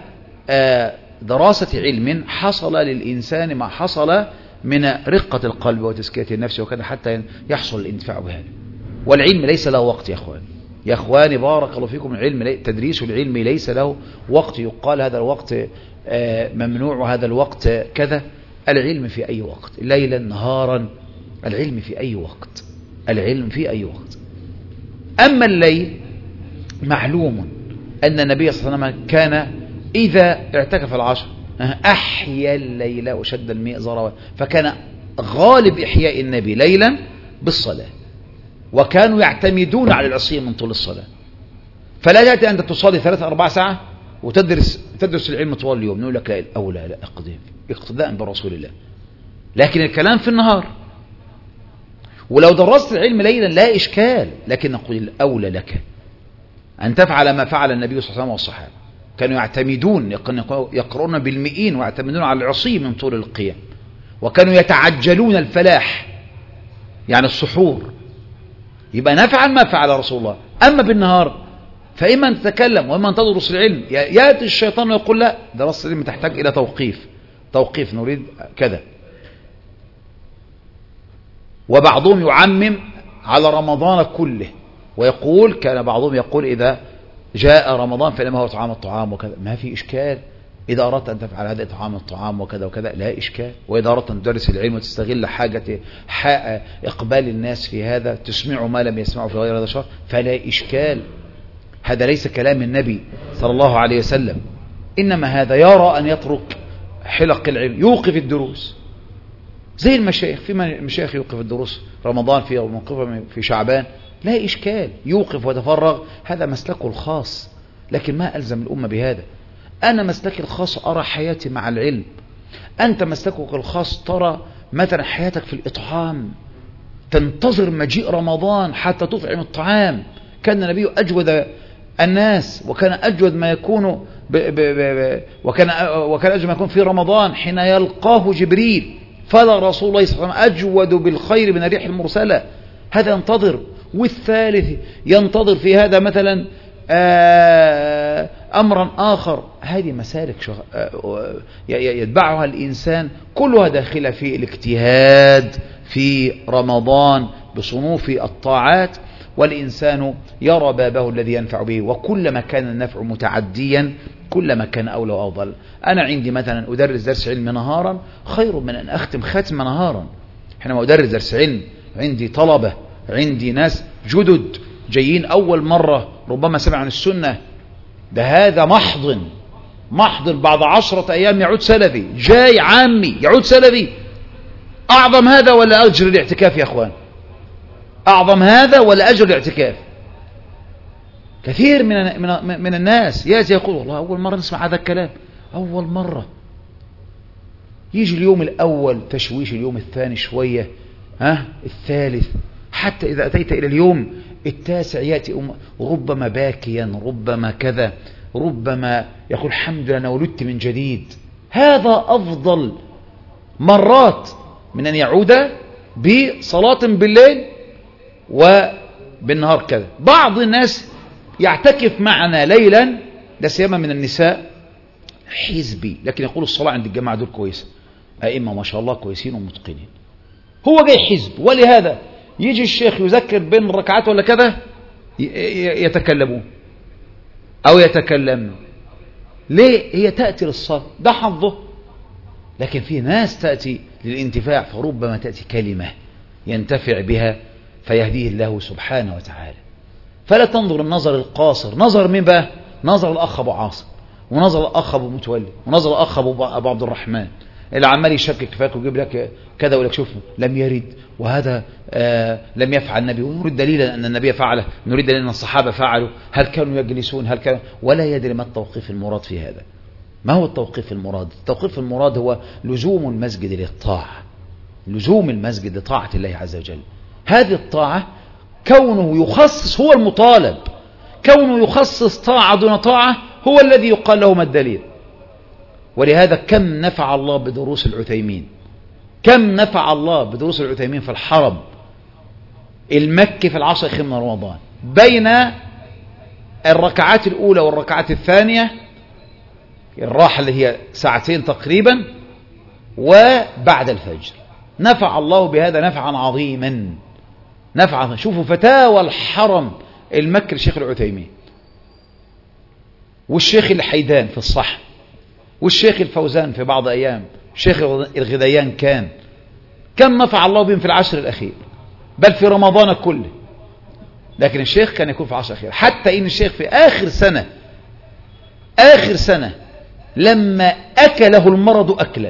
دراسة علم حصل للإنسان ما حصل من رقة القلب وتزكية النفس وكذا، حتى يحصل الانتفاع بهذا. والعلم ليس له وقت يا أخواني بارك الله فيكم. العلم تدريس العلم ليس له وقت يقال هذا الوقت ممنوع وهذا الوقت كذا. العلم في أي وقت، ليلا نهارا، العلم في أي وقت، العلم في أي وقت. أما الليل معلوم أن النبي صلى الله عليه وسلم كان إذا اعتكف العشر أحيا الليل وشد المئزر، فكان غالب إحياء النبي ليلا بالصلاة، وكانوا يعتمدون على العصير من طول الصلاة. فلا تأتي أنت تصلي 3-4 ساعة وتدرس العلم طوال اليوم، نقول لك لا الأولى لا اقتداء برسول الله، لكن الكلام في النهار. ولو درست العلم ليلا لا إشكال، لكن نقول الأولى لك أن تفعل ما فعل النبي صلى الله عليه وسلم والصحابة، كانوا يعتمدون يقرؤون بالمئين ويعتمدون على العصي من طول القيام، وكانوا يتعجلون الفلاح يعني السحور. يبقى نفعل ما فعل رسول الله. أما بالنهار فإما أن تتكلم وإما أن تدرس العلم. يأتي الشيطان ويقول لا، دراسة العلم تحتاج إلى توقيف نريد كذا. وبعضهم يعمم على رمضان كله ويقول، كان بعضهم يقول إذا جاء رمضان فإنما هو إطعام الطعام وكذا. ما في إشكال إذا أردت أن تفعل هذا إطعام الطعام وكذا وكذا، لا إشكال. وإذا أردت أن تدرس العلم وتستغل حاجة إقبال الناس في هذا، تسمعوا ما لم يسمعوا في غير هذا الشهر، فلا إشكال. هذا ليس كلام النبي صلى الله عليه وسلم، إنما هذا يرى أن يترك حلق العلم، يوقف الدروس زي المشايخ. في مشايخ يوقف الدروس رمضان، في موقفه في شعبان، لا إشكال، يوقف ويتفرغ، هذا مسلكه الخاص. لكن ما ألزم الأمة بهذا. أنا مسلكي الخاص أرى حياتي مع العلم، أنت مسلكك الخاص ترى مثلا حياتك في الإطعام، تنتظر مجيء رمضان حتى تطعم الطعام. كان النبي أجود الناس، وكان أجود ما يكون وكان أجود ما يكون في رمضان حين يلقاه جبريل. فلا رسول الله صلى الله عليه وسلم أجود بالخير من الريح المرسلة. هذا ينتظر. والثالث ينتظر في هذا مثلا أمرا آخر. هذه مسالك يتبعها الإنسان، كلها داخلة في الاجتهاد في رمضان بصنوف الطاعات، والإنسان يرى بابه الذي ينفع به، وكلما كان النفع متعديا كلما كان أولى وأفضل. أنا عندي مثلا أدرس درس علم نهارا خير من أن أختم ختم نهارا. حينما أدرس درس علم عندي طلبة، عندي ناس جدد جايين أول مرة ربما سمع عن السنة، ده هذا محضن بعد 10 أيام يعود سلفي، جاي عامي يعود سلفي. أعظم هذا ولا أجر الاعتكاف يا أخوان؟ أعظم هذا ولا أجر الاعتكاف؟ كثير من الناس يأتي يقول والله أول مرة نسمع هذا الكلام، أول مرة. يجي اليوم الأول تشويش، اليوم الثاني شوية، الثالث، حتى إذا أتيت إلى اليوم التاسع يأتي ربما باكيا، ربما كذا، ربما يقول الحمد لله أنا ولدت من جديد. هذا أفضل مرات من أن يعود بصلاة بالليل وبالنهار كذا. بعض الناس يعتكف معنا ليلا، لا سيما من النساء، حزبي، لكن يقول الصلاة عند الجماعة دول كويسة، أئمة ما شاء الله كويسين ومتقنين. هو جاي حزب، ولهذا يجي الشيخ يذكر بين ركعات ولا كذا يتكلمون أو يتكلمن. ليه؟ هي تأتي للصلاة، ده حظه. لكن في ناس تأتي للانتفاع، فربما تأتي كلمة ينتفع بها فيهديه الله سبحانه وتعالى. فلا تنظر النظر القاصر. نظر مين بقى؟ نظر الأخ أبو عاصم، ونظر الأخ أبو متولي، ونظر الأخ أبو عبد الرحمن اللي عمال يشكك فيك ويجيب لك كذا ويقول لك شوف لم يرد، وهذا لم يفعل النبي، ونريد دليلا أن النبي فعله، نريد دليلا أن الصحابة فعلوا، هل كانوا يجلسون، هل كانوا، ولا يدري ما التوقيف المراد في هذا. ما هو التوقيف المراد؟ التوقيف المراد هو لزوم المسجد للطاعة، لزوم المسجد لطاعة الله عز وجل. هذه الطاعة كونه يخصص هو المطالب، كونه يخصص طاعة دون طاعة هو الذي يقال له ما الدليل. ولهذا كم نفع الله بدروس العثيمين، كم نفع الله بدروس العثيمين في الحرم المكي في العشر الأخير من رمضان، بين الركعات الأولى والركعات الثانية، الراحة اللي هي ساعتين تقريبا، وبعد الفجر. نفع الله بهذا نفعا عظيما، نفعا. شوفوا فتاوى الحرم المكي الشيخ العثيمين، والشيخ الحيدان في الصحن، والشيخ الفوزان في بعض أيام، الشيخ الغذيان كم نفع الله بهم في العشر الأخير، بل في رمضان كله. لكن الشيخ كان يكون في العشر الأخير، حتى إن الشيخ في آخر سنة لما أكله المرض أكلا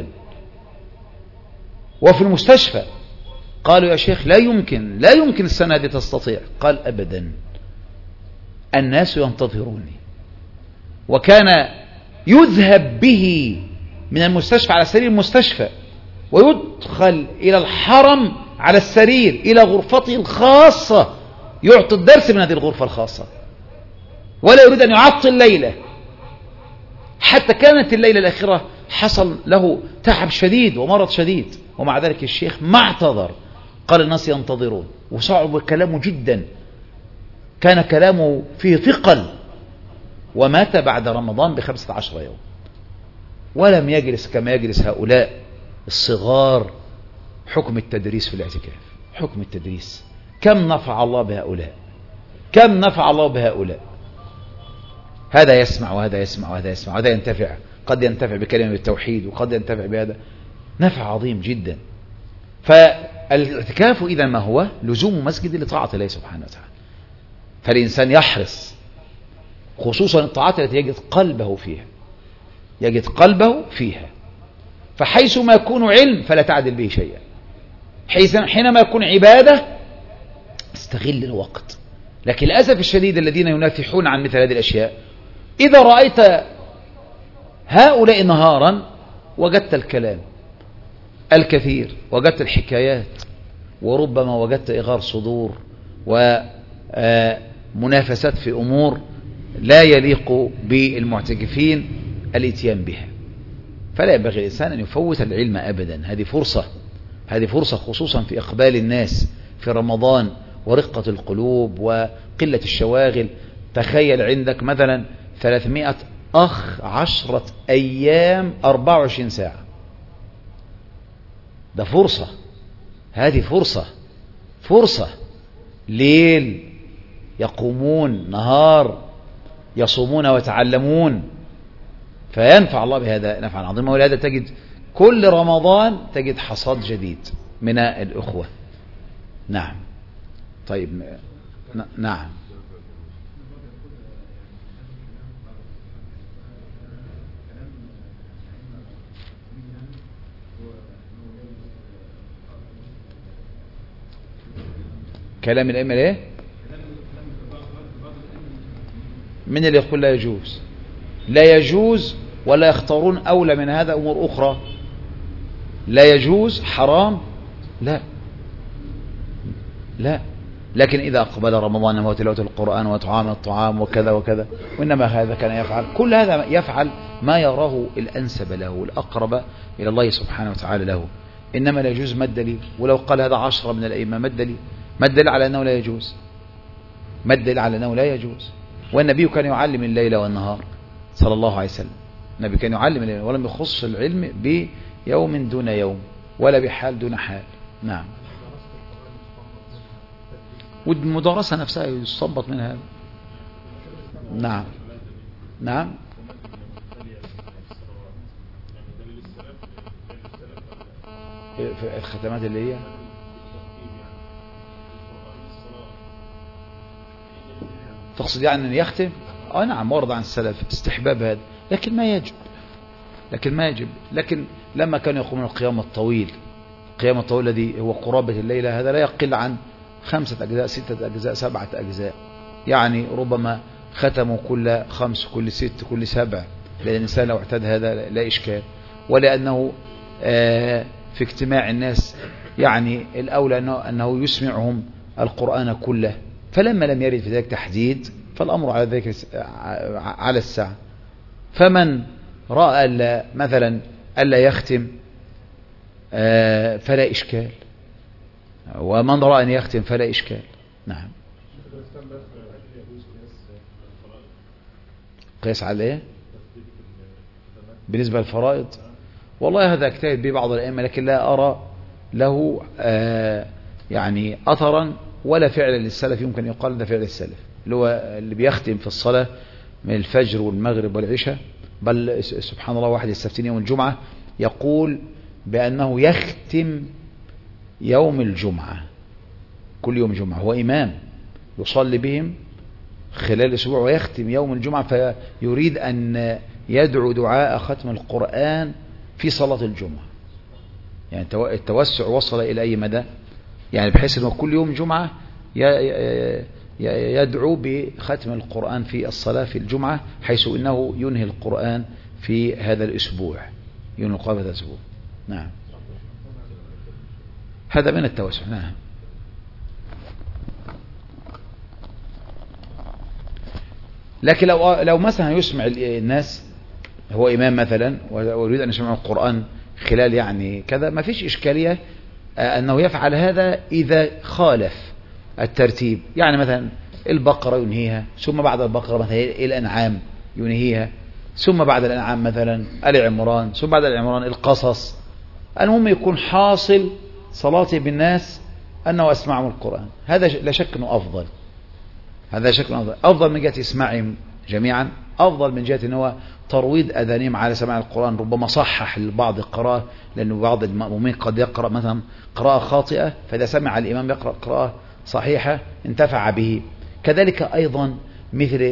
وفي المستشفى، قالوا يا شيخ لا يمكن السنة هذه تستطيع. قال أبدا، الناس ينتظروني. وكان يذهب به من المستشفى على سرير المستشفى، ويدخل إلى الحرم على السرير إلى غرفته الخاصة، يعطي الدرس من هذه الغرفة الخاصة، ولا يريد أن يعطي الليلة. حتى كانت الليلة الأخيرة حصل له تعب شديد ومرض شديد، ومع ذلك الشيخ ما اعتذر، قال الناس ينتظرون. وصعب كلامه جدا، كان كلامه فيه ثقل، ومات بعد رمضان ب15 يوم، ولم يجلس كما يجلس هؤلاء الصغار. حكم التدريس في الاعتكاف، حكم التدريس، كم نفع الله بهؤلاء، كم نفع الله بهؤلاء. هذا يسمع وهذا يسمع وهذا يسمع وهذا ينتفع، قد ينتفع بكلمة التوحيد وقد ينتفع بهذا، نفع عظيم جدا. فالاعتكاف إذا ما هو لزوم مسجد لطاعة الله سبحانه وتعالى. فالإنسان يحرص خصوصا الطاعات التي يجد قلبه فيها، يجد قلبه فيها. فحيث ما يكون علم فلا تعدل به شيئا، حينما يكون عبادة استغل الوقت. لكن للأسف الشديد الذين ينافحون عن مثل هذه الأشياء، إذا رأيت هؤلاء نهارا وجدت الكلام الكثير، وجدت الحكايات، وربما وجدت إغار صدور ومنافسات في أمور لا يليق بالمعتكفين الاتيان بها. فلا ينبغي الإنسان أن يفوت العلم أبدا. هذه فرصة خصوصا في إقبال الناس في رمضان ورقة القلوب وقلة الشواغل. تخيل عندك مثلا 300 أخ 10 أيام 24 ساعة، ده فرصة، هذه فرصة ليل يقومون، نهار يصومون ويتعلمون، فينفع الله بهذا نفعا عظيما. ولهذا تجد كل رمضان تجد حصاد جديد من الأخوة. نعم. طيب نعم. كلام الأئمة ايه؟ من اللي يقول لا يجوز؟ لا يجوز ولا يختارون أولى من هذا أمور أخرى. لا يجوز حرام، لا. لكن إذا أقبل رمضان وهو تلاوة القرآن وطعام الطعام وكذا وكذا، وإنما هذا كان يفعل كل هذا، يفعل ما يراه الأنسب له الأقرب إلى الله سبحانه وتعالى له. إنما لا يجوز، ما الدليل؟ ولو قال هذا 10 من الأئمة، ما الدليل؟ ما الدليل على أنه لا يجوز؟ ما الدليل على أنه لا يجوز؟ والنبي كان يعلم الليل والنهار صلى الله عليه وسلم. النبي كان يعلم الليل، ولم يخص العلم بيوم دون يوم ولا بحال دون حال. نعم. والمدارسة نفسها يستنبط من هذا. نعم. نعم. في الختمات اللي هي تقصد يعني أن يختم؟ نعم، ورد عن السلف استحباب هذا، لكن ما يجب. لكن لما كانوا يقومون القيام الطويل الذي هو قرابة الليلة، هذا لا يقل عن 5 أجزاء 6 أجزاء 7 أجزاء، يعني ربما ختموا كل 5 كل 6 كل 7، لأن الإنسان لو اعتاد هذا لا إشكال. ولأنه في اجتماع الناس يعني الأولى أنه يسمعهم القرآن كله. فلما لم يرد في ذلك تحديد فالأمر على ذلك على الساعة. فمن رأى مثلا ألا يختم فلا إشكال، ومن رأى أن يختم فلا إشكال. نعم. قياس على إيه؟ بالنسبة للفرائض، والله هذا اجتهد به بعض الأئمة، لكن لا أرى له يعني أثرا ولا فعلا للسلف يمكن يقال ده فعل السلف، اللي بيختم في الصلاة من الفجر والمغرب والعشاء. بل سبحان الله، واحد يستفتيني يوم الجمعة يقول بأنه يختم يوم الجمعة، كل يوم جمعة هو إمام يصلي بهم خلال الأسبوع، ويختم يوم الجمعة، فيريد أن يدعو دعاء ختم القرآن في صلاة الجمعة. يعني التوسع وصل إلى أي مدى؟ يعني بحيث أنه كل يوم جمعة يدعو بختم القرآن في الصلاة في الجمعة، حيث أنه ينهي القرآن في هذا الأسبوع، ينهي القرآن في هذا الأسبوع. نعم، هذا من التوسع. نعم. لكن لو مثلا يسمع الناس، هو إمام مثلا ويريد أن يسمع القرآن خلال يعني كذا، ما فيش إشكالية أنه يفعل هذا إذا خالف الترتيب. يعني مثلا البقرة ينهيها، ثم بعد البقرة مثلا الأنعام ينهيها، ثم بعد الأنعام مثلا آل عمران، ثم بعد آل عمران القصص. المهم يكون حاصل صلاتي بالناس أنه أسمعهم القرآن، هذا لا شك أنه أفضل، هذا شك أنه أفضل من جهة إسماعهم جميعا، أفضل من جهة أنه ترويض أذانهم على سماع القرآن. ربما صحح لبعض القراءة، لأنه بعض المأمومين قد يقرأ مثلا قراءة خاطئة، فإذا سمع الإمام يقرأ قراءة صحيحة انتفع به. كذلك أيضا مثل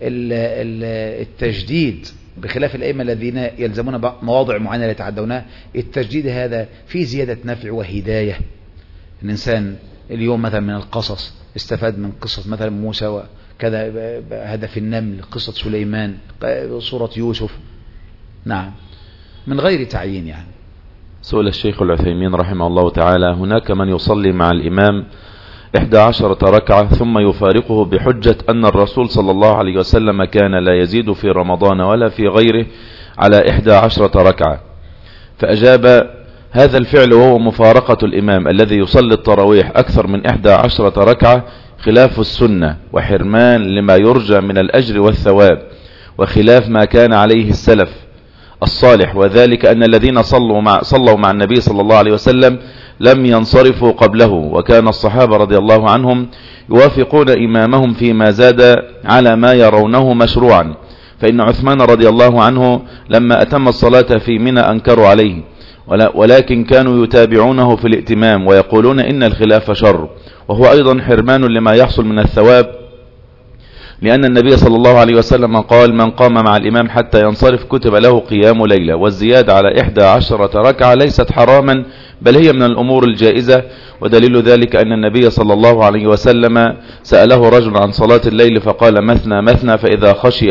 التجديد، بخلاف الأئمة الذين يلزمون مواضع معينة يتعدونها، التجديد هذا في زيادة نفع وهداية. الإنسان اليوم مثلا من القصص استفاد من قصة مثلا موسى وكذا، هذا في النمل، قصة سليمان، سورة يوسف، نعم، من غير تعيين يعني. سئل الشيخ العثيمين رحمه الله تعالى: هناك من يصلي مع الإمام 11 ركعة ثم يفارقه بحجة أن الرسول صلى الله عليه وسلم كان لا يزيد في رمضان ولا في غيره على 11 ركعة، فأجاب: هذا الفعل وهو مفارقة الإمام الذي يصلي التراويح أكثر من 11 ركعة خلاف السنة وحرمان لما يرجى من الأجر والثواب، وخلاف ما كان عليه السلف الصالح، وذلك أن الذين صلوا مع النبي صلى الله عليه وسلم لم ينصرفوا قبله، وكان الصحابة رضي الله عنهم يوافقون إمامهم فيما زاد على ما يرونه مشروعا، فإن عثمان رضي الله عنه لما أتم الصلاة في منى أنكروا عليه، ولكن كانوا يتابعونه في الائتمام ويقولون إن الخلاف شر، وهو أيضا حرمان لما يحصل من الثواب، لأن النبي صلى الله عليه وسلم قال: من قام مع الإمام حتى ينصرف كتب له قيام ليلة. والزيادة على 11 ركعة ليست حراما، بل هي من الأمور الجائزة، ودليل ذلك أن النبي صلى الله عليه وسلم سأله رجل عن صلاة الليل فقال: مثنى مثنى، فإذا خشي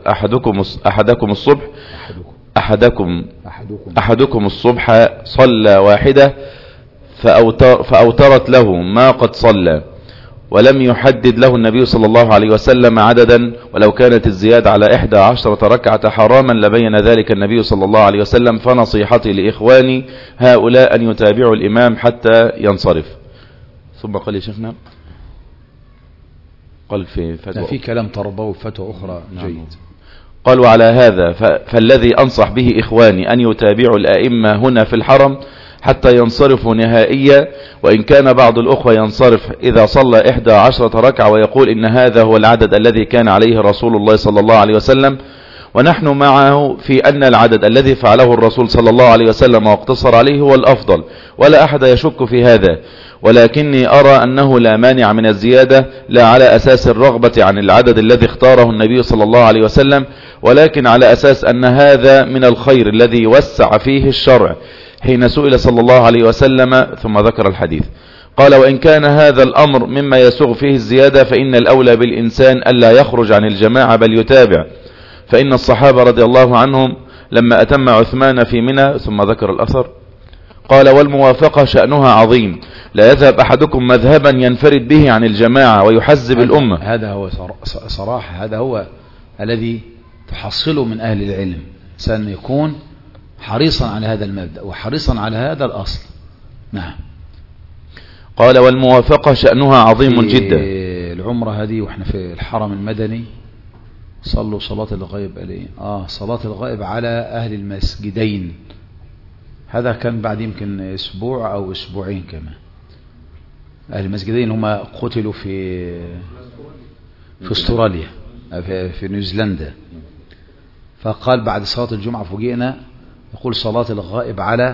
أحدكم الصبح صلى واحدة فأوترت له ما قد صلى، ولم يحدد له النبي صلى الله عليه وسلم عددا، ولو كانت الزيادة على 11 ركعة حراما لبين ذلك النبي صلى الله عليه وسلم. فنصيحتي لإخواني هؤلاء أن يتابعوا الإمام حتى ينصرف. ثم قال يا شيخنا، قال في فتوى في كلام تربوي فتوى أخرى جيد. قال: وعلى هذا فالذي أنصح به إخواني أن يتابعوا الأئمة هنا في الحرم حتى ينصرفوا نهائيا، وإن كان بعض الأخوة ينصرف إذا صلى 11 ركعة ويقول إن هذا هو العدد الذي كان عليه رسول الله صلى الله عليه وسلم، ونحن معه في أن العدد الذي فعله الرسول صلى الله عليه وسلم واقتصر عليه هو الأفضل، ولا أحد يشك في هذا، ولكني أرى أنه لا مانع من الزيادة، لا على أساس الرغبة عن العدد الذي اختاره النبي صلى الله عليه وسلم، ولكن على أساس أن هذا من الخير الذي وسع فيه الشرع. حين سئل صلى الله عليه وسلم ثم ذكر الحديث قال: وإن كان هذا الأمر مما يسوغ فيه الزيادة فإن الأولى بالإنسان ألا يخرج عن الجماعة بل يتابع، فإن الصحابة رضي الله عنهم لما أتم عثمان في منى، ثم ذكر الأثر قال: والموافقة شأنها عظيم، لا يذهب أحدكم مذهبا ينفرد به عن الجماعة ويحزب الأمة. هذا هو صراحة، هذا هو الذي تحصله من أهل العلم، سأن يكون حريصا على هذا المبدأ وحريصا على هذا الأصل. نعم. قال: والموافقة شأنها عظيم جدا. العمرة هذه وإحنا في الحرم المدني صلوا صلاة الغائب عليه. صلاة الغائب على أهل المسجدين، هذا كان بعد يمكن أسبوع أو أسبوعين كمان. أهل المسجدين هم قتلوا في استراليا، في نيوزيلندا. فقال بعد صلاة الجمعة فوجئنا يقول صلاة الغائب على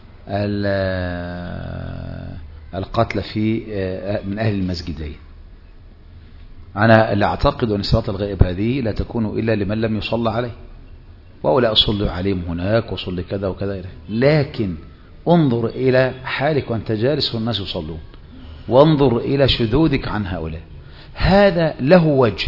القتلى من أهل المسجدين. أنا لا أعتقد أن صلاة الغائب هذه لا تكون إلا لمن لم يصلى عليه، وأولا أصلي عليهم هناك وصلي كذا وكذا، لكن انظر إلى حالك وأنت جالس والناس يصلون، وانظر إلى شذوذك عن هؤلاء. هذا له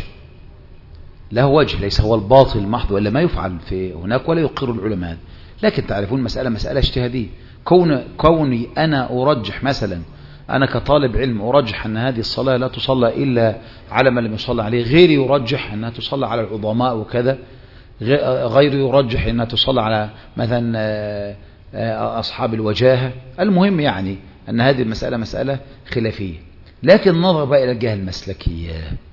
وجه، ليس هو الباطل المحض ولا ما يفعل في هناك ولا يقر العلماء، لكن تعرفون مسألة اجتهادية. كوني أنا أرجح مثلا، أنا كطالب علم أرجح أن هذه الصلاة لا تصلى إلا على من لم يصلى عليه، غيري يرجح أنها تصلى على العظماء وكذا، غيري يرجح أنها تصلى على مثلا أصحاب الوجاهة. المهم يعني أن هذه المسألة مسألة خلافية، لكن نظر بقى إلى الجهة المسلكية.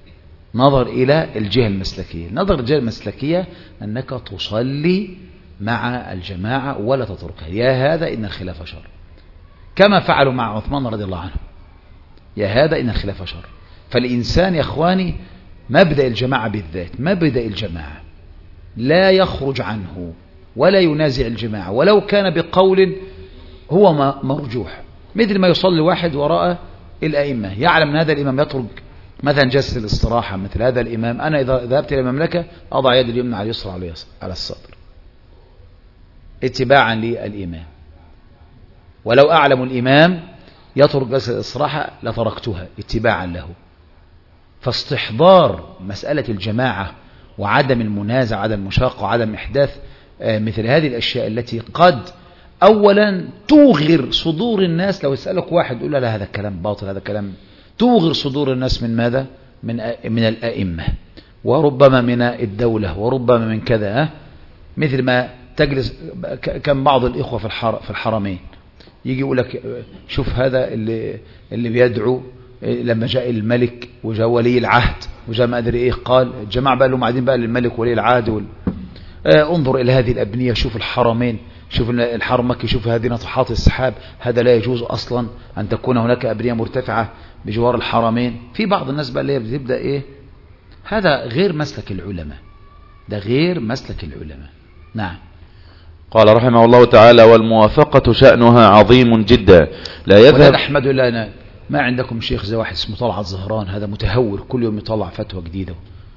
نظر إلى الجهة المسلكية. نظر الجهة المسلكية أنك تصلي مع الجماعة ولا تتركها. يا هذا إن الخلاف شر، كما فعلوا مع عثمان رضي الله عنه. يا هذا إن الخلاف شر. فالإنسان يا أخواني مبدأ الجماعة بالذات، مبدأ الجماعة لا يخرج عنه ولا ينازع الجماعة ولو كان بقول هو مرجوح، مثل ما يصلي واحد وراء الأئمة يعلم أن هذا الإمام يترك مثلا جلسة الاستراحة، مثل هذا الإمام أنا إذا ذهبت إلى المملكة أضع يد اليمنى على اليسرى على الصدر اتباعا للإمام، ولو أعلم الإمام يترك جلسة الاستراحة لتركتها اتباعا له. فاستحضار مسألة الجماعة وعدم المنازع وعدم المشاقة وعدم إحداث مثل هذه الأشياء التي قد أولا توغر صدور الناس. لو يسألك واحد يقول لا هذا الكلام باطل، هذا الكلام توغر صدور الناس من ماذا؟ من الأئمة، وربما من الدولة، وربما من كذا. مثل ما تجلس كان بعض الإخوة في الحرمين يجي يقول لك شوف هذا اللي بيدعو لما جاء الملك وجاء ولي العهد وجاء ما أدري إيه، قال الجماعة بقى لهم قاعدين بقى للملك ولي العهد انظر إلى هذه الأبنية، شوف الحرمين، شوف الحرم مكي، شوف هذه ناطحات السحاب، هذا لا يجوز أصلا أن تكون هناك أبنية مرتفعة بجوار الحرمين. في بعض الناس بقى اللي بتبدأ إيه، هذا غير مسلك العلماء، ده غير مسلك العلماء. نعم. قال رحمه الله تعالى: والموافقة شأنها عظيم جدا لا يذهب. أحمد الله ما عندكم شيخ زي واحد اسمه طلعت زهران، هذا متهور كل يوم يطلع فتوى جديدة،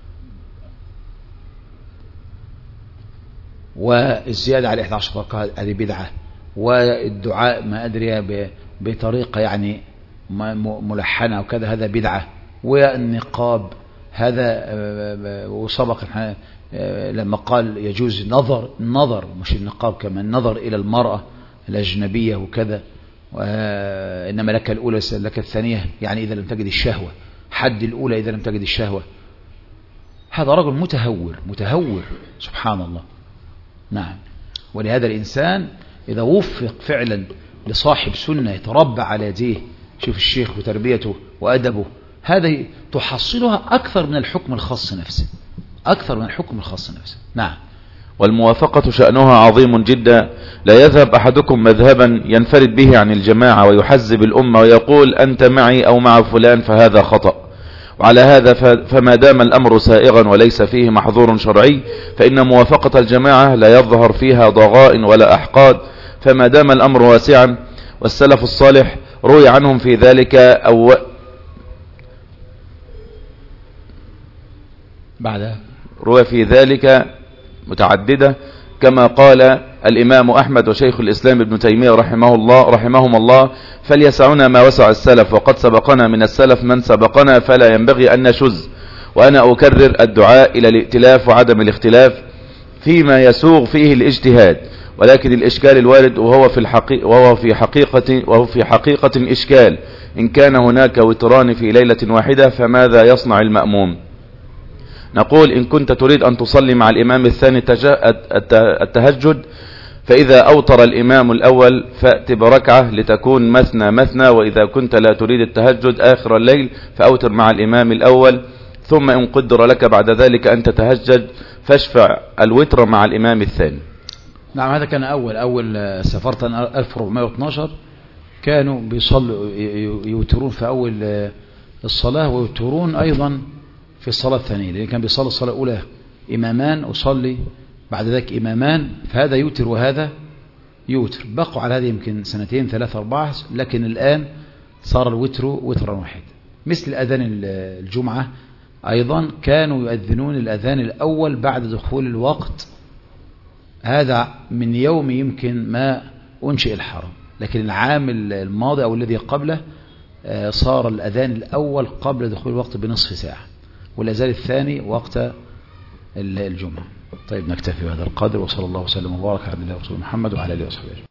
والزيادة على 11 ركعة هذه بدعة، والدعاء ما أدري بطريقة يعني ملحنة وكذا هذا بدعة، والنقاب هذا. وسبق لما قال يجوز النظر مش النقاب كمان، النظر إلى المرأة الأجنبية وكذا، إنما لك الأولى لك الثانية، يعني إذا لم تجد الشهوة، حد الأولى إذا لم تجد الشهوة. هذا رجل متهور سبحان الله. نعم. ولهذا الإنسان إذا وفق فعلا لصاحب سنة يتربى على يديه، شوف الشيخ وتربيته وأدبه، هذا تحصلها أكثر من الحكم الخاص نفسه، أكثر من الحكم الخاص نفسه. نعم. والموافقة شأنها عظيم جدا لا يذهب أحدكم مذهبا ينفرد به عن الجماعة ويحزب الأمة ويقول أنت معي أو مع فلان، فهذا خطأ. وعلى هذا فما دام الأمر سائغا وليس فيه محظور شرعي فإن موافقة الجماعة لا يظهر فيها ضغائن ولا أحقاد، فما دام الأمر واسعا. والسلف الصالح روي عنهم في ذلك روي في ذلك متعددة، كما قال الإمام أحمد وشيخ الإسلام ابن تيمية رحمهم الله: فليسعنا ما وسع السلف، وقد سبقنا من السلف من سبقنا، فلا ينبغي أن نشذ. وأنا أكرر الدعاء إلى الائتلاف وعدم الاختلاف فيما يسوغ فيه الاجتهاد، ولكن الإشكال الوارد وهو في حقيقة إشكال، إن كان هناك وتران في ليلة واحدة فماذا يصنع المأموم؟ نقول: إن كنت تريد أن تصلي مع الإمام الثاني التهجد، فإذا أوتر الإمام الأول فأت بركعة لتكون مثنى، وإذا كنت لا تريد التهجد آخر الليل فأوتر مع الإمام الأول، ثم إن قدر لك بعد ذلك أن تتهجد فاشفع الوتر مع الإمام الثاني. نعم. هذا كان أول سفرت 1412 كانوا بيصلوا يوترون في أول الصلاة، ويوترون أيضا في الصلاة الثانية، لأن كان بيصلي الصلاة الأولى إمامان وصلي بعد ذلك إمامان، فهذا يوتر وهذا يوتر. بقوا على هذه يمكن 2 3 4، لكن الآن صار الوتر وترا واحد. مثل أذان الجمعة أيضا كانوا يؤذنون الأذان الأول بعد دخول الوقت، هذا من يوم يمكن ما أنشئ الحرم، لكن العام الماضي أو الذي قبله صار الأذان الأول قبل دخول الوقت بنصف ساعة، والأذان الثاني وقت الجمعة. طيب نكتفي بهذا القدر، وصلى الله وسلم وبارك على نبينا محمد وعلى آله وصحبه.